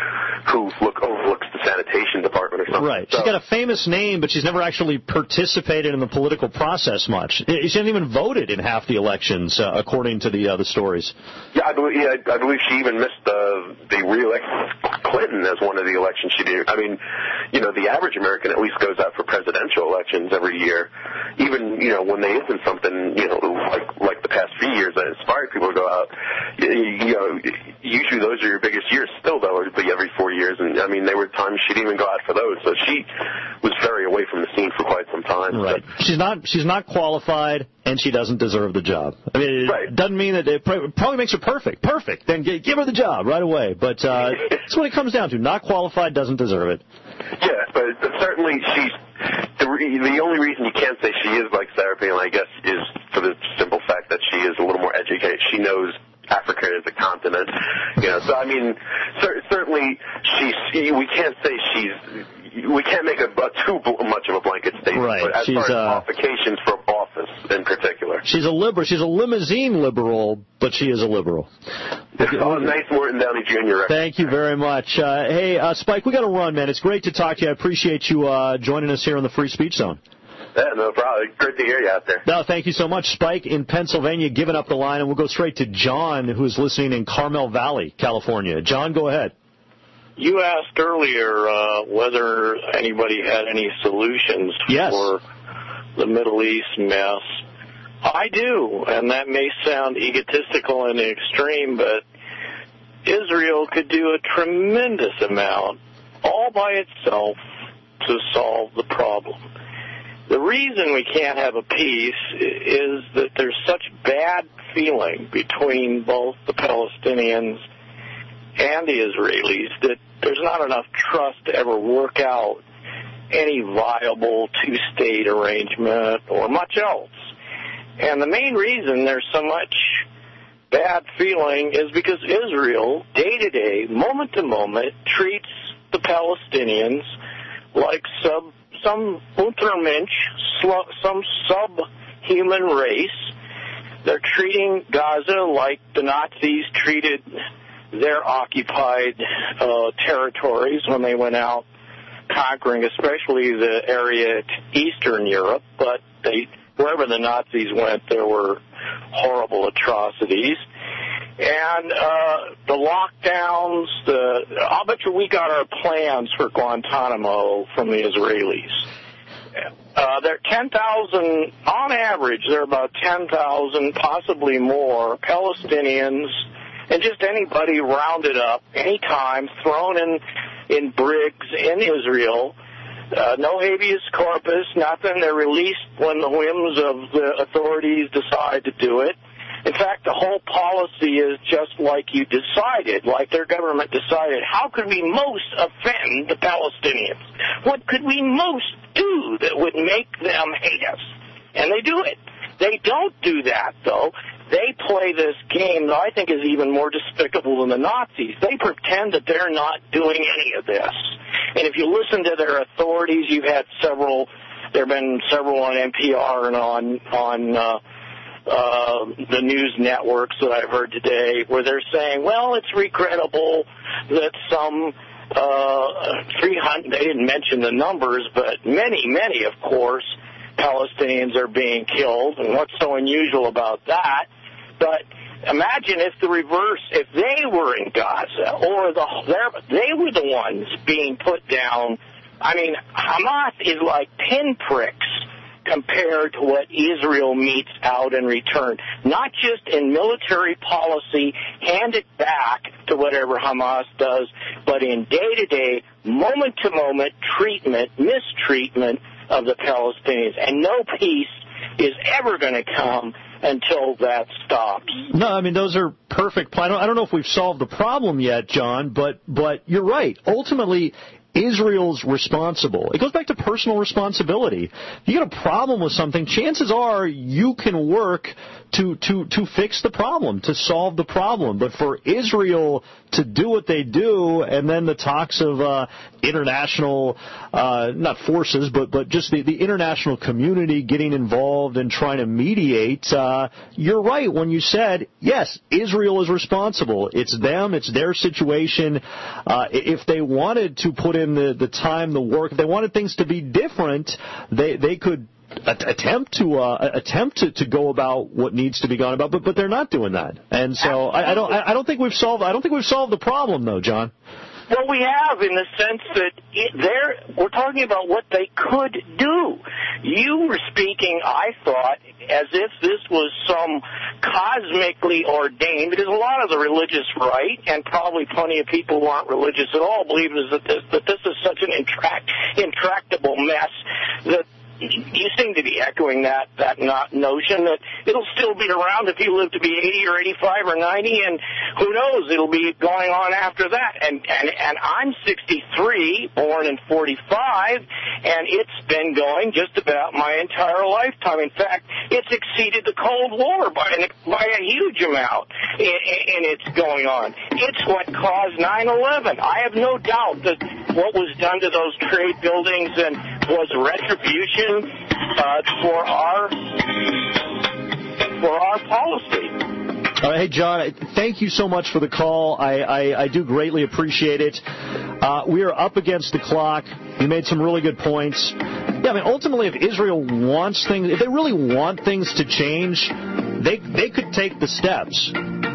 S25: who look overlooks the sanitation department or something.
S16: Right.
S25: So,
S16: she's got a famous name, but she's never actually participated in the political process much. She hasn't even voted in half the elections, uh, according to the uh, the stories.
S25: Yeah, I believe. Yeah, I believe she even missed the the re-election of Clinton as one of the elections she did. I mean, you know, the average American at least goes out for presidential elections every year. Even you know when there isn't something you know like like the past few years that inspired people to go out. You, you know, usually those are your biggest years. Still, though, it'd be every four years, and I mean there were times she didn't even go out for those. So she was very away from the scene for quite some time.
S16: Right.
S25: But,
S16: she's not she's not qualified, and she doesn't deserve the job. I mean, it
S25: right.
S16: doesn't mean that it probably makes her perfect. Perfect. Then g- give her the job right away. But uh, that's what it comes down to. Not qualified, doesn't deserve it.
S25: Yeah, but, but certainly she's the, re- the only reason you can't say she is like Sarah Palin, I guess, is for the simple fact that she is a little more educated. She knows Africa is a continent, you know. So I mean, cer- certainly she's. We can't say she's. We can't make a, a too much of a blanket statement.
S16: Right.
S25: But as
S16: she's,
S25: far as
S16: uh,
S25: qualifications for office in particular,
S16: she's a liberal. She's a limousine liberal, but she is a liberal.
S25: Oh, nice Morton Downey Junior
S16: Thank you very much. Uh, hey, uh, Spike, we got to run, man. It's great to talk to you. I appreciate you uh, joining us here on the Free Speech Zone.
S25: Yeah, no problem. Great to hear you out there.
S16: No, thank you so much. Spike in Pennsylvania giving up the line, and we'll go straight to John, who's listening in Carmel Valley, California. John, go ahead.
S3: You asked earlier uh, whether anybody had any solutions
S16: yes.
S3: for the Middle East mess. I do, and that may sound egotistical in the extreme, but Israel could do a tremendous amount all by itself to solve the problem. The reason we can't have a peace is that there's such bad feeling between both the Palestinians and the Israelis that there's not enough trust to ever work out any viable two-state arrangement or much else. And the main reason there's so much bad feeling is because Israel, day to day, moment to moment, treats the Palestinians like sub, some Untermensch, some subhuman race. They're treating Gaza like the Nazis treated their occupied uh, territories when they went out conquering, especially the area to Eastern Europe. But they, wherever the Nazis went, there were horrible atrocities. And uh, the lockdowns, the I'll bet you we got our plans for Guantanamo from the Israelis. Uh, there are ten thousand, on average, there are about ten thousand, possibly more, Palestinians and just anybody rounded up, anytime, thrown in, in brigs in Israel. Uh, no habeas corpus, nothing. They're released when the whims of the authorities decide to do it. In fact, the whole policy is just like you decided, like their government decided. How could we most offend the Palestinians? What could we most do that would make them hate us? And they do it. They don't do that, though. They play this game that I think is even more despicable than the Nazis. They pretend that they're not doing any of this. And if you listen to their authorities, you've had several, there have been several on N P R and on, on uh, uh, the news networks that I've heard today, where they're saying, well, it's regrettable that some uh, three hundred, they didn't mention the numbers, but many, many, of course, Palestinians are being killed. And what's so unusual about that? But imagine if the reverse, if they were in Gaza, or the they were the ones being put down. I mean, Hamas is like pinpricks compared to what Israel metes out in return. Not just in military policy, hand it back to whatever Hamas does, but in day-to-day, moment-to-moment treatment, mistreatment of the Palestinians. And no peace is ever going to come until that stops.
S16: No, I mean, those are perfect. I don't, I don't know if we've solved the problem yet, John, but, but you're right. Ultimately, Israel's responsible. It goes back to personal responsibility. If you get a problem with something, chances are you can work to, to, to fix the problem, to solve the problem. But for Israel to do what they do, and then the talks of uh, international, uh, not forces, but, but just the, the international community getting involved and trying to mediate, uh, you're right when you said, yes, Israel is responsible. It's them. It's their situation. Uh, if they wanted to put in the, the time, the work, if they wanted things to be different, they, they could attempt to uh, attempt to, to go about what needs to be gone about, but but they're not doing that, and so I, I don't I don't think we've solved I don't think we've solved the problem though, John.
S3: Well, we have, in the sense that it, they're, we're talking about what they could do. You were speaking, I thought, as if this was some cosmically ordained, because a lot of the religious right, and probably plenty of people who aren't religious at all, believe that this, that this is such an intract, intractable mess that you seem to be echoing that that not notion that it'll still be around if you live to be eighty or eighty-five or ninety, and who knows, it'll be going on after that. And and and I'm sixty-three, born in forty-five, and it's been going just about my entire lifetime. In fact, it's exceeded the Cold War by an, by a huge amount, and, and it's going on. It's what caused nine eleven. I have no doubt that what was done to those trade buildings and was retribution Uh, for our for our policy.
S16: Uh, hey, John, thank you so much for the call. I, I, I do greatly appreciate it. Uh, we are up against the clock. You made some really good points. Yeah, I mean, ultimately, if Israel wants things, if they really want things to change, they they could take the steps.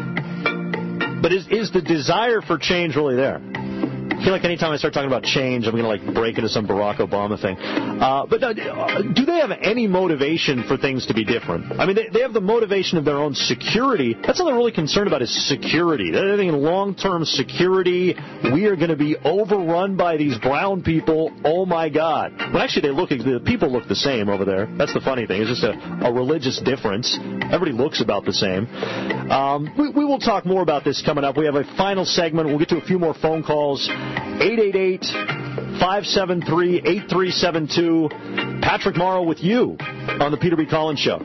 S16: But is is the desire for change really there? I feel like anytime I start talking about change, I'm going to like break into some Barack Obama thing. Uh, but uh, do they have any motivation for things to be different? I mean, they, they have the motivation of their own security. That's all they're really concerned about is security. They're thinking long-term security. We are going to be overrun by these brown people. Oh, my God. Well, actually, they look, the people look the same over there. That's the funny thing. It's just a, a religious difference. Everybody looks about the same. Um, we, we will talk more about this coming up. We have a final segment. We'll get to a few more phone calls. eight eight eight, five seven three, eight three seven two. Patrick Morrow with you on the Peter B. Collins Show.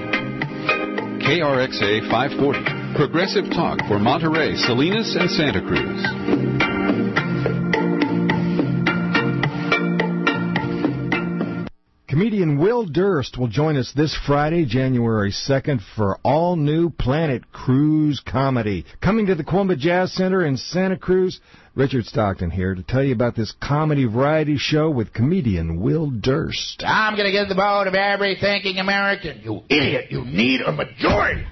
S4: K R X A five forty, progressive talk for Monterey, Salinas, and Santa Cruz.
S11: Comedian Will Durst will join us this Friday, January second, for all-new Planet Cruise comedy. Coming to the Cuomba Jazz Center in Santa Cruz, Richard Stockton here to tell you about this comedy variety show with comedian Will Durst.
S15: I'm going to get the vote of every thinking American. You idiot, you need a majority.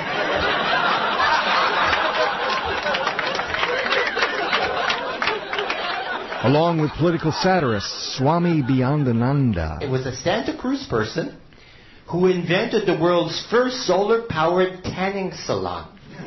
S11: Along with political satirist Swami Beyondananda.
S18: It was a Santa Cruz person who invented the world's first solar-powered tanning salon.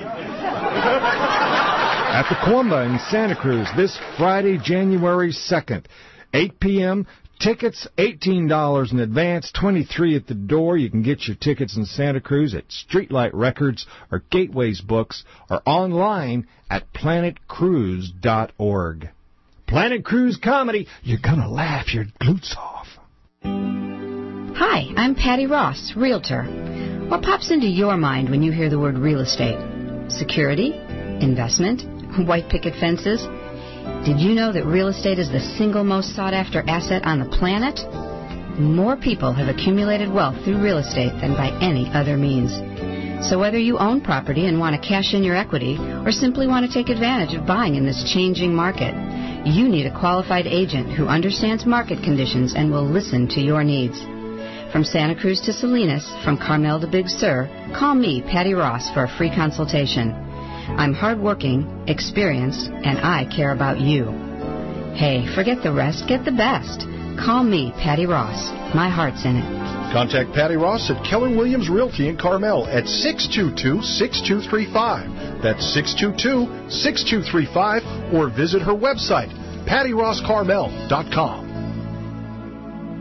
S11: At the Cuomba in Santa Cruz this Friday, January second, eight p.m., tickets eighteen dollars in advance, twenty-three dollars at the door. You can get your tickets in Santa Cruz at Streetlight Records or Gateways Books or online at planet cruise dot org. Planet Cruise Comedy, you're going to laugh your glutes off.
S24: Hi, I'm Patty Ross, Realtor. What pops into your mind when you hear the word real estate? Security? Investment? White picket fences? Did you know that real estate is the single most sought-after asset on the planet? More people have accumulated wealth through real estate than by any other means. So whether you own property and want to cash in your equity or simply want to take advantage of buying in this changing market, you need a qualified agent who understands market conditions and will listen to your needs. From Santa Cruz to Salinas, from Carmel to Big Sur, call me, Patty Ross, for a free consultation. I'm hardworking, experienced, and I care about you. Hey, forget the rest, get the best. Call me, Patty Ross. My heart's in it.
S26: Contact Patty Ross at Keller Williams Realty in Carmel at six two two, six two three five. That's six two two, six two three five, or visit her website, patty ross carmel dot com.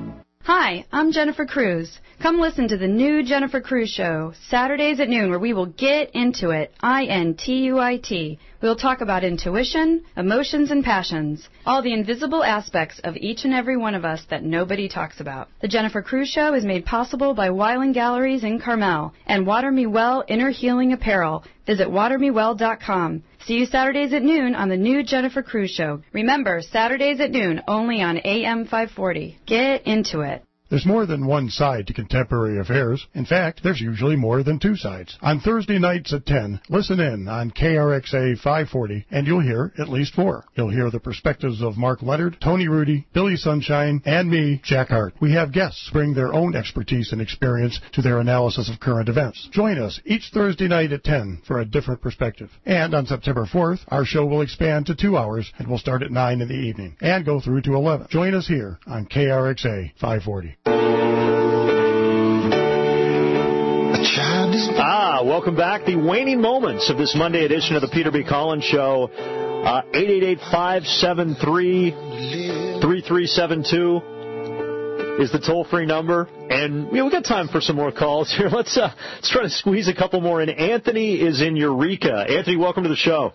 S24: Hi, I'm Jennifer Cruz. Come listen to the new Jennifer Cruz Show, Saturdays at noon, where we will get into it, I N T U I T. We'll talk about intuition, emotions, and passions, all the invisible aspects of each and every one of us that nobody talks about. The Jennifer Cruz Show is made possible by Weiland Galleries in Carmel and Water Me Well Inner Healing Apparel. Visit water me well dot com. See you Saturdays at noon on the new Jennifer Cruz Show. Remember, Saturdays at noon, only on A M five forty. Get into it.
S26: There's more than one side to contemporary affairs. In fact, there's usually more than two sides. On Thursday nights at ten, listen in on K R X A five forty, and you'll hear at least four. You'll hear the perspectives of Mark Leonard, Tony Rudy, Billy Sunshine, and me, Jack Hart. We have guests bring their own expertise and experience to their analysis of current events. Join us each Thursday night at ten for a different perspective. And on September fourth, our show will expand to two hours, and will start at nine in the evening and go through to eleven. Join us here on K R X A five forty.
S16: Ah, welcome back. The waning moments of this Monday edition of the Peter B. Collins Show. Uh, eight eight eight, five seven three, three three seven two is the toll-free number. And you know, we've got time for some more calls here. Let's, uh, let's try to squeeze a couple more in. Anthony is in Eureka. Anthony, welcome to the show.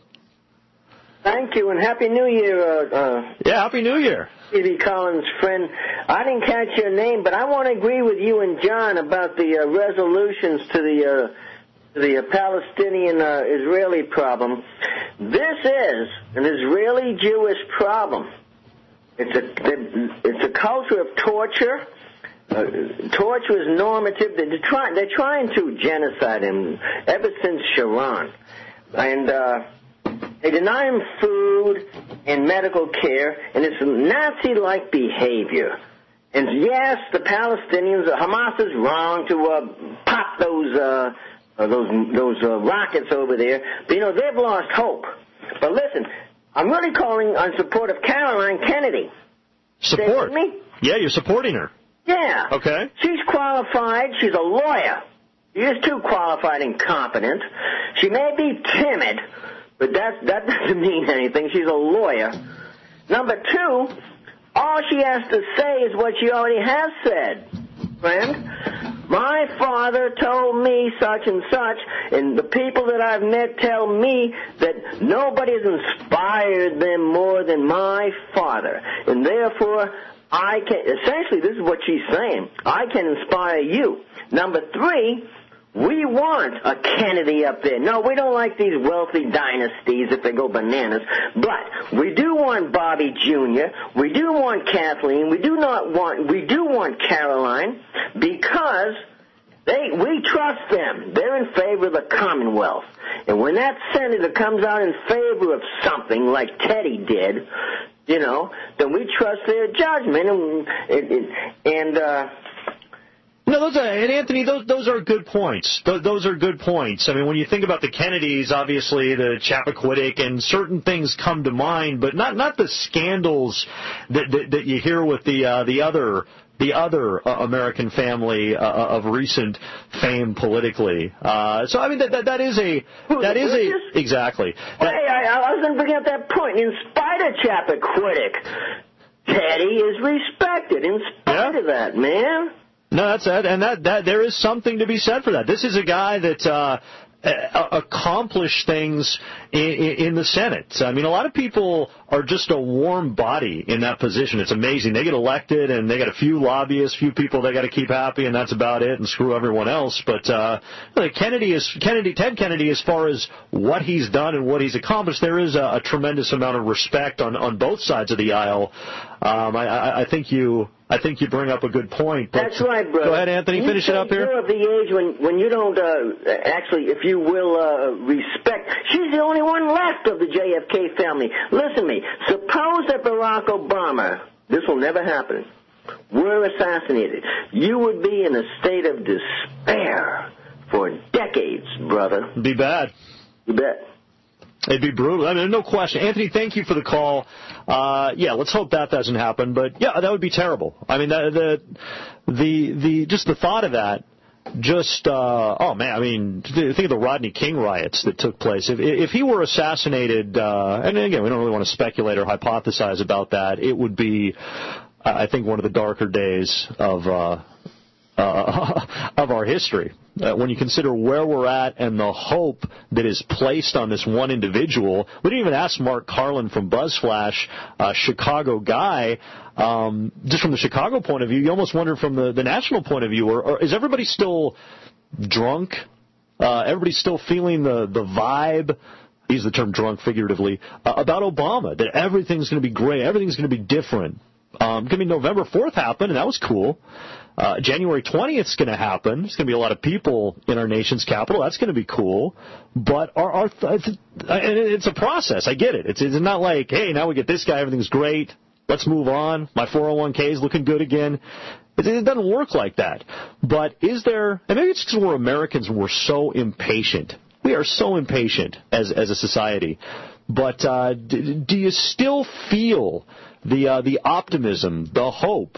S1: Thank you, and Happy New Year. Uh, uh,
S16: yeah, Happy New Year.
S1: P D Collins' friend. I didn't catch your name, but I want to agree with you and John about the uh, resolutions to the uh, to the uh, Palestinian-Israeli uh, problem. This is an Israeli-Jewish problem. It's a it's a culture of torture. Uh, torture is normative. They're, try, they're trying to genocide him ever since Sharon, and. Uh, They deny him food and medical care, and it's Nazi-like behavior. And yes, the Palestinians, uh, Hamas is wrong to uh, pop those uh, uh, those those uh, rockets over there. But you know they've lost hope. But listen, I'm really calling on support of Caroline Kennedy.
S16: Support?
S1: Me?
S16: Yeah, you're supporting her.
S1: Yeah.
S16: Okay.
S1: She's qualified. She's a lawyer. She is too qualified and competent. She may be timid. But that, that doesn't mean anything. She's a lawyer. Number two, all she has to say is what she already has said, friend. My father told me such and such, and the people that I've met tell me that nobody has inspired them more than my father. And therefore, I can, essentially, this is what she's saying. I can inspire you. Number three, we want a Kennedy up there. No, we don't like these wealthy dynasties if they go bananas. But we do want Bobby Junior We do want Kathleen. We do not want. We do want Caroline because they we trust them. They're in favor of the Commonwealth. And when that senator comes out in favor of something like Teddy did, you know, then we trust their judgment. And and, and uh,
S16: No, those are, and Anthony, those those are good points. Those, those are good points. I mean, when you think about the Kennedys, obviously the Chappaquiddick, and certain things come to mind, but not not the scandals that that, that you hear with the uh, the other the other uh, American family uh, of recent fame politically. Uh, so I mean that that, that is a
S1: Who,
S16: that is
S1: Bridges?
S16: a exactly. That,
S1: hey, I, I was going to bring up that point. In spite of Chappaquiddick, Teddy is respected. In spite
S16: yeah.
S1: of that, man.
S16: No, that's that, and that, that there is something to be said for that. This is a guy that uh, accomplished things in, in the Senate. I mean, a lot of people are just a warm body in that position. It's amazing. They get elected, and they got a few lobbyists, few people they got to keep happy, and that's about it, and screw everyone else. But uh, Kennedy is Kennedy, Ted Kennedy, as far as what he's done and what he's accomplished, there is a, a tremendous amount of respect on, on both sides of the aisle. Um, I, I think you. I think you bring up a good point. But
S1: That's right, brother.
S16: Go ahead, Anthony.
S1: You
S16: Finish it up here.
S1: You're of the age when, when you don't uh, actually, if you will, uh, respect. She's the only one left of the J F K family. Listen to me. Suppose that Barack Obama, this will never happen, were assassinated. You would be in a state of despair for decades, brother.
S16: Be bad.
S1: You bet.
S16: It'd be brutal. I mean, no question. Anthony, thank you for the call. Uh, yeah, let's hope that doesn't happen. But yeah, that would be terrible. I mean, the the the, the just the thought of that. Just uh, oh man, I mean, think of the Rodney King riots that took place. If if he were assassinated, uh, and again, we don't really want to speculate or hypothesize about that. It would be I think, one of the darker days of uh, uh, of our history. Uh, when you consider where we're at and the hope that is placed on this one individual. We didn't even ask Mark Carlin from BuzzFlash, a Chicago guy. Um, just from the Chicago point of view, you almost wonder from the, the national point of view, or, or is everybody still drunk? Uh, everybody's still feeling the, the vibe, I use the term drunk figuratively, uh, about Obama, that everything's going to be great, everything's going to be different. Um, going to be November fourth happened, and that was cool. Uh, January twentieth is going to happen. There's going to be a lot of people in our nation's capital. That's going to be cool. But our, our th- it's a process. I get it. It's, it's not like, hey, now we get this guy, everything's great. Let's move on. My four oh one k is looking good again. It, it doesn't work like that. But is there, and maybe it's because we're Americans and we're so impatient. We are so impatient as, as a society. But uh, d- do you still feel the uh, the optimism, the hope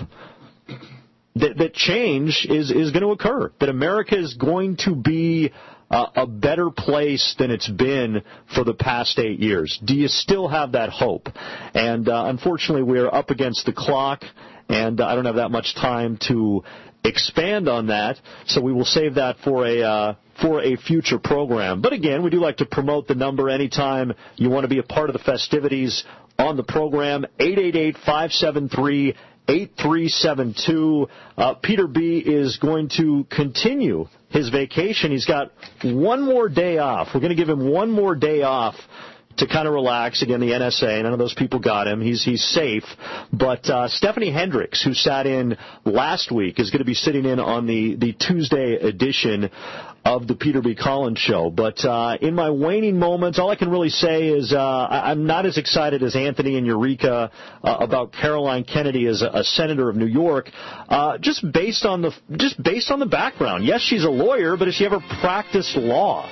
S16: that, that change is, is going to occur, that America is going to be uh, a better place than it's been for the past eight years? Do you still have that hope? And uh, unfortunately, we're up against the clock, and uh, I don't have that much time to expand on that, so we will save that for a uh, for a future program. But again, we do like to promote the number anytime you want to be a part of the festivities on the program, eight eight eight, five seven three, eight three seven two. Uh, Peter B. is going to continue his vacation. He's got one more day off. We're going to give him one more day off to kind of relax. Again, the N S A, none of those people got him. He's he's safe. But uh, Stephanie Hendricks, who sat in last week, is going to be sitting in on the, the Tuesday edition of the Peter B. Collins Show. But uh, in my waning moments, all I can really say is uh, I, I'm not as excited as Anthony and Eureka uh, about Caroline Kennedy as a, a senator of New York, uh, just based on the just based on the background. Yes, she's a lawyer, but has she ever practiced law?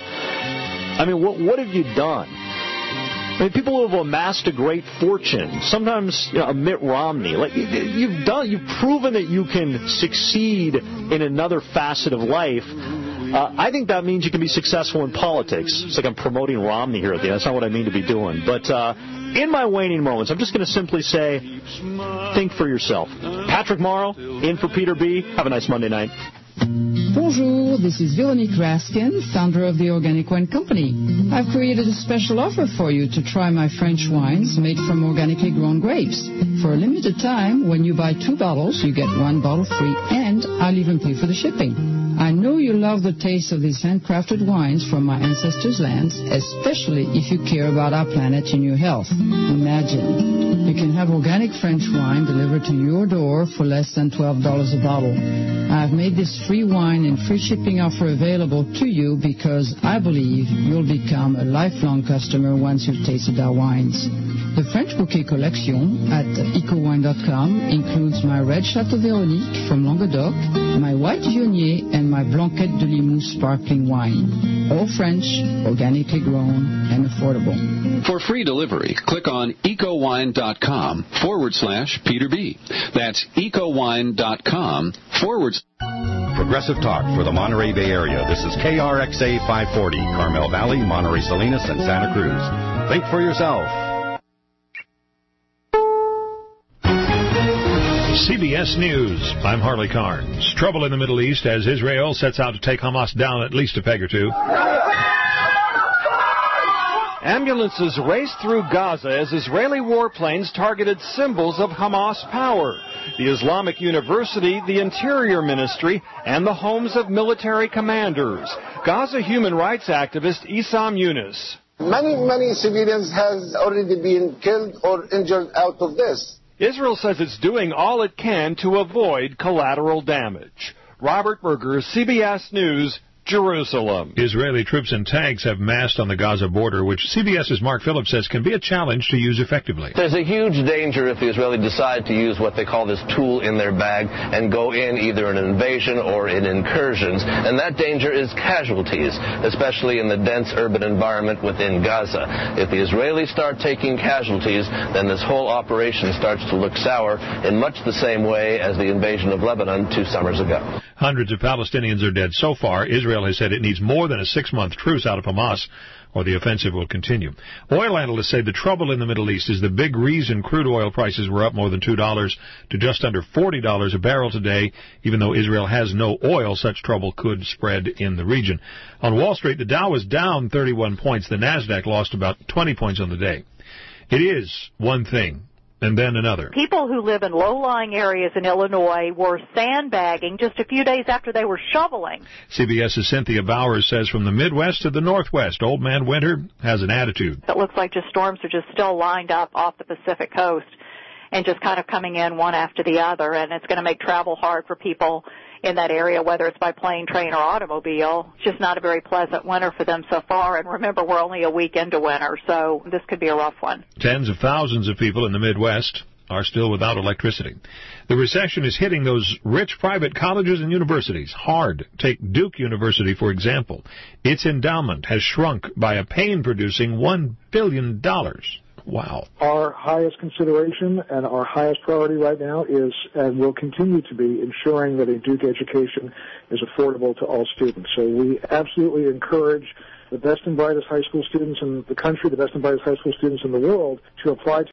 S16: I mean, what what have you done? I mean, people who have amassed a great fortune, sometimes you know, a Mitt Romney, like you've done, you've proven that you can succeed in another facet of life. Uh, I think that means you can be successful in politics. It's like I'm promoting Romney here at the end. That's not what I mean to be doing. But uh, in my waning moments, I'm just going to simply say, think for yourself. Patrick Morrow, in for Peter B. Have a nice Monday night.
S5: Bonjour, this is Veronique Raskin, founder of the Organic Wine Company. I've created a special offer for you to try my French wines made from organically grown grapes. For a limited time, when you buy two bottles, you get one bottle free, and I'll even pay for the shipping. I know you love the taste of these handcrafted wines from my ancestors' lands, especially if you care about our planet and your health. Imagine, you can have organic French wine delivered to your door for less than twelve dollars a bottle. I've made this free wine and free shipping offer available to you because I believe you'll become a lifelong customer once you've tasted our wines. The French Bouquet Collection at eco wine dot com includes my red Chateau Véronique from Languedoc, my white Viognier, and my Blanquette de Limoux sparkling wine. All French, organically grown, and affordable.
S4: For free delivery, click on eco wine dot com forward slash Peter B. That's eco wine dot com forward slash
S7: Progressive Talk for the Monterey Bay Area. This is K R X A five forty, Carmel Valley, Monterey Salinas, and Santa Cruz. Think for yourself.
S6: C B S News. I'm Harley Carnes. Trouble in the Middle East as Israel sets out to take Hamas down at least a peg or two.
S10: Ambulances raced through Gaza as Israeli warplanes targeted symbols of Hamas power. The Islamic University, the Interior Ministry, and the homes of military commanders. Gaza human rights activist Issam Yunus.
S19: Many, many civilians has already been killed or injured out of this.
S10: Israel says it's doing all it can to avoid collateral damage. Robert Berger, C B S News, Jerusalem.
S6: Israeli troops and tanks have massed on the Gaza border, which CBS's Mark Phillips says can be a challenge to use effectively.
S20: There's a huge danger if the Israelis decide to use what they call this tool in their bag and go in either in an invasion or in incursions. And that danger is casualties, especially in the dense urban environment within Gaza. If the Israelis start taking casualties, then this whole operation starts to look sour in much the same way as the invasion of Lebanon two summers ago.
S6: Hundreds of Palestinians are dead so far. Israel Israel has said it needs more than a six-month truce out of Hamas, or the offensive will continue. Oil analysts say the trouble in the Middle East is the big reason crude oil prices were up more than two dollars to just under forty dollars a barrel today. Even though Israel has no oil, such trouble could spread in the region. On Wall Street, the Dow was down thirty-one points. The Nasdaq lost about twenty points on the day. It is one thing and then another.
S8: People who live in low-lying areas in Illinois were sandbagging just a few days after they were shoveling.
S6: CBS's Cynthia Bowers says from the Midwest to the Northwest, Old Man Winter has an attitude.
S8: It looks like just storms are just still lined up off the Pacific coast and just kind of coming in one after the other, and it's going to make travel hard for people in that area, whether it's by plane, train, or automobile. It's just not a very pleasant winter for them so far. And remember, we're only a week into winter, so this could be a rough one.
S6: Tens of thousands of people in the Midwest are still without electricity. The recession is hitting those rich private colleges and universities hard. Take Duke University, for example. Its endowment has shrunk by a pain-producing one billion dollars. Wow.
S9: Our highest consideration and our highest priority right now is, and will continue to be, ensuring that a Duke education is affordable to all students. So we absolutely encourage the best and brightest high school students in the country, the best and brightest high school students in the world, to apply to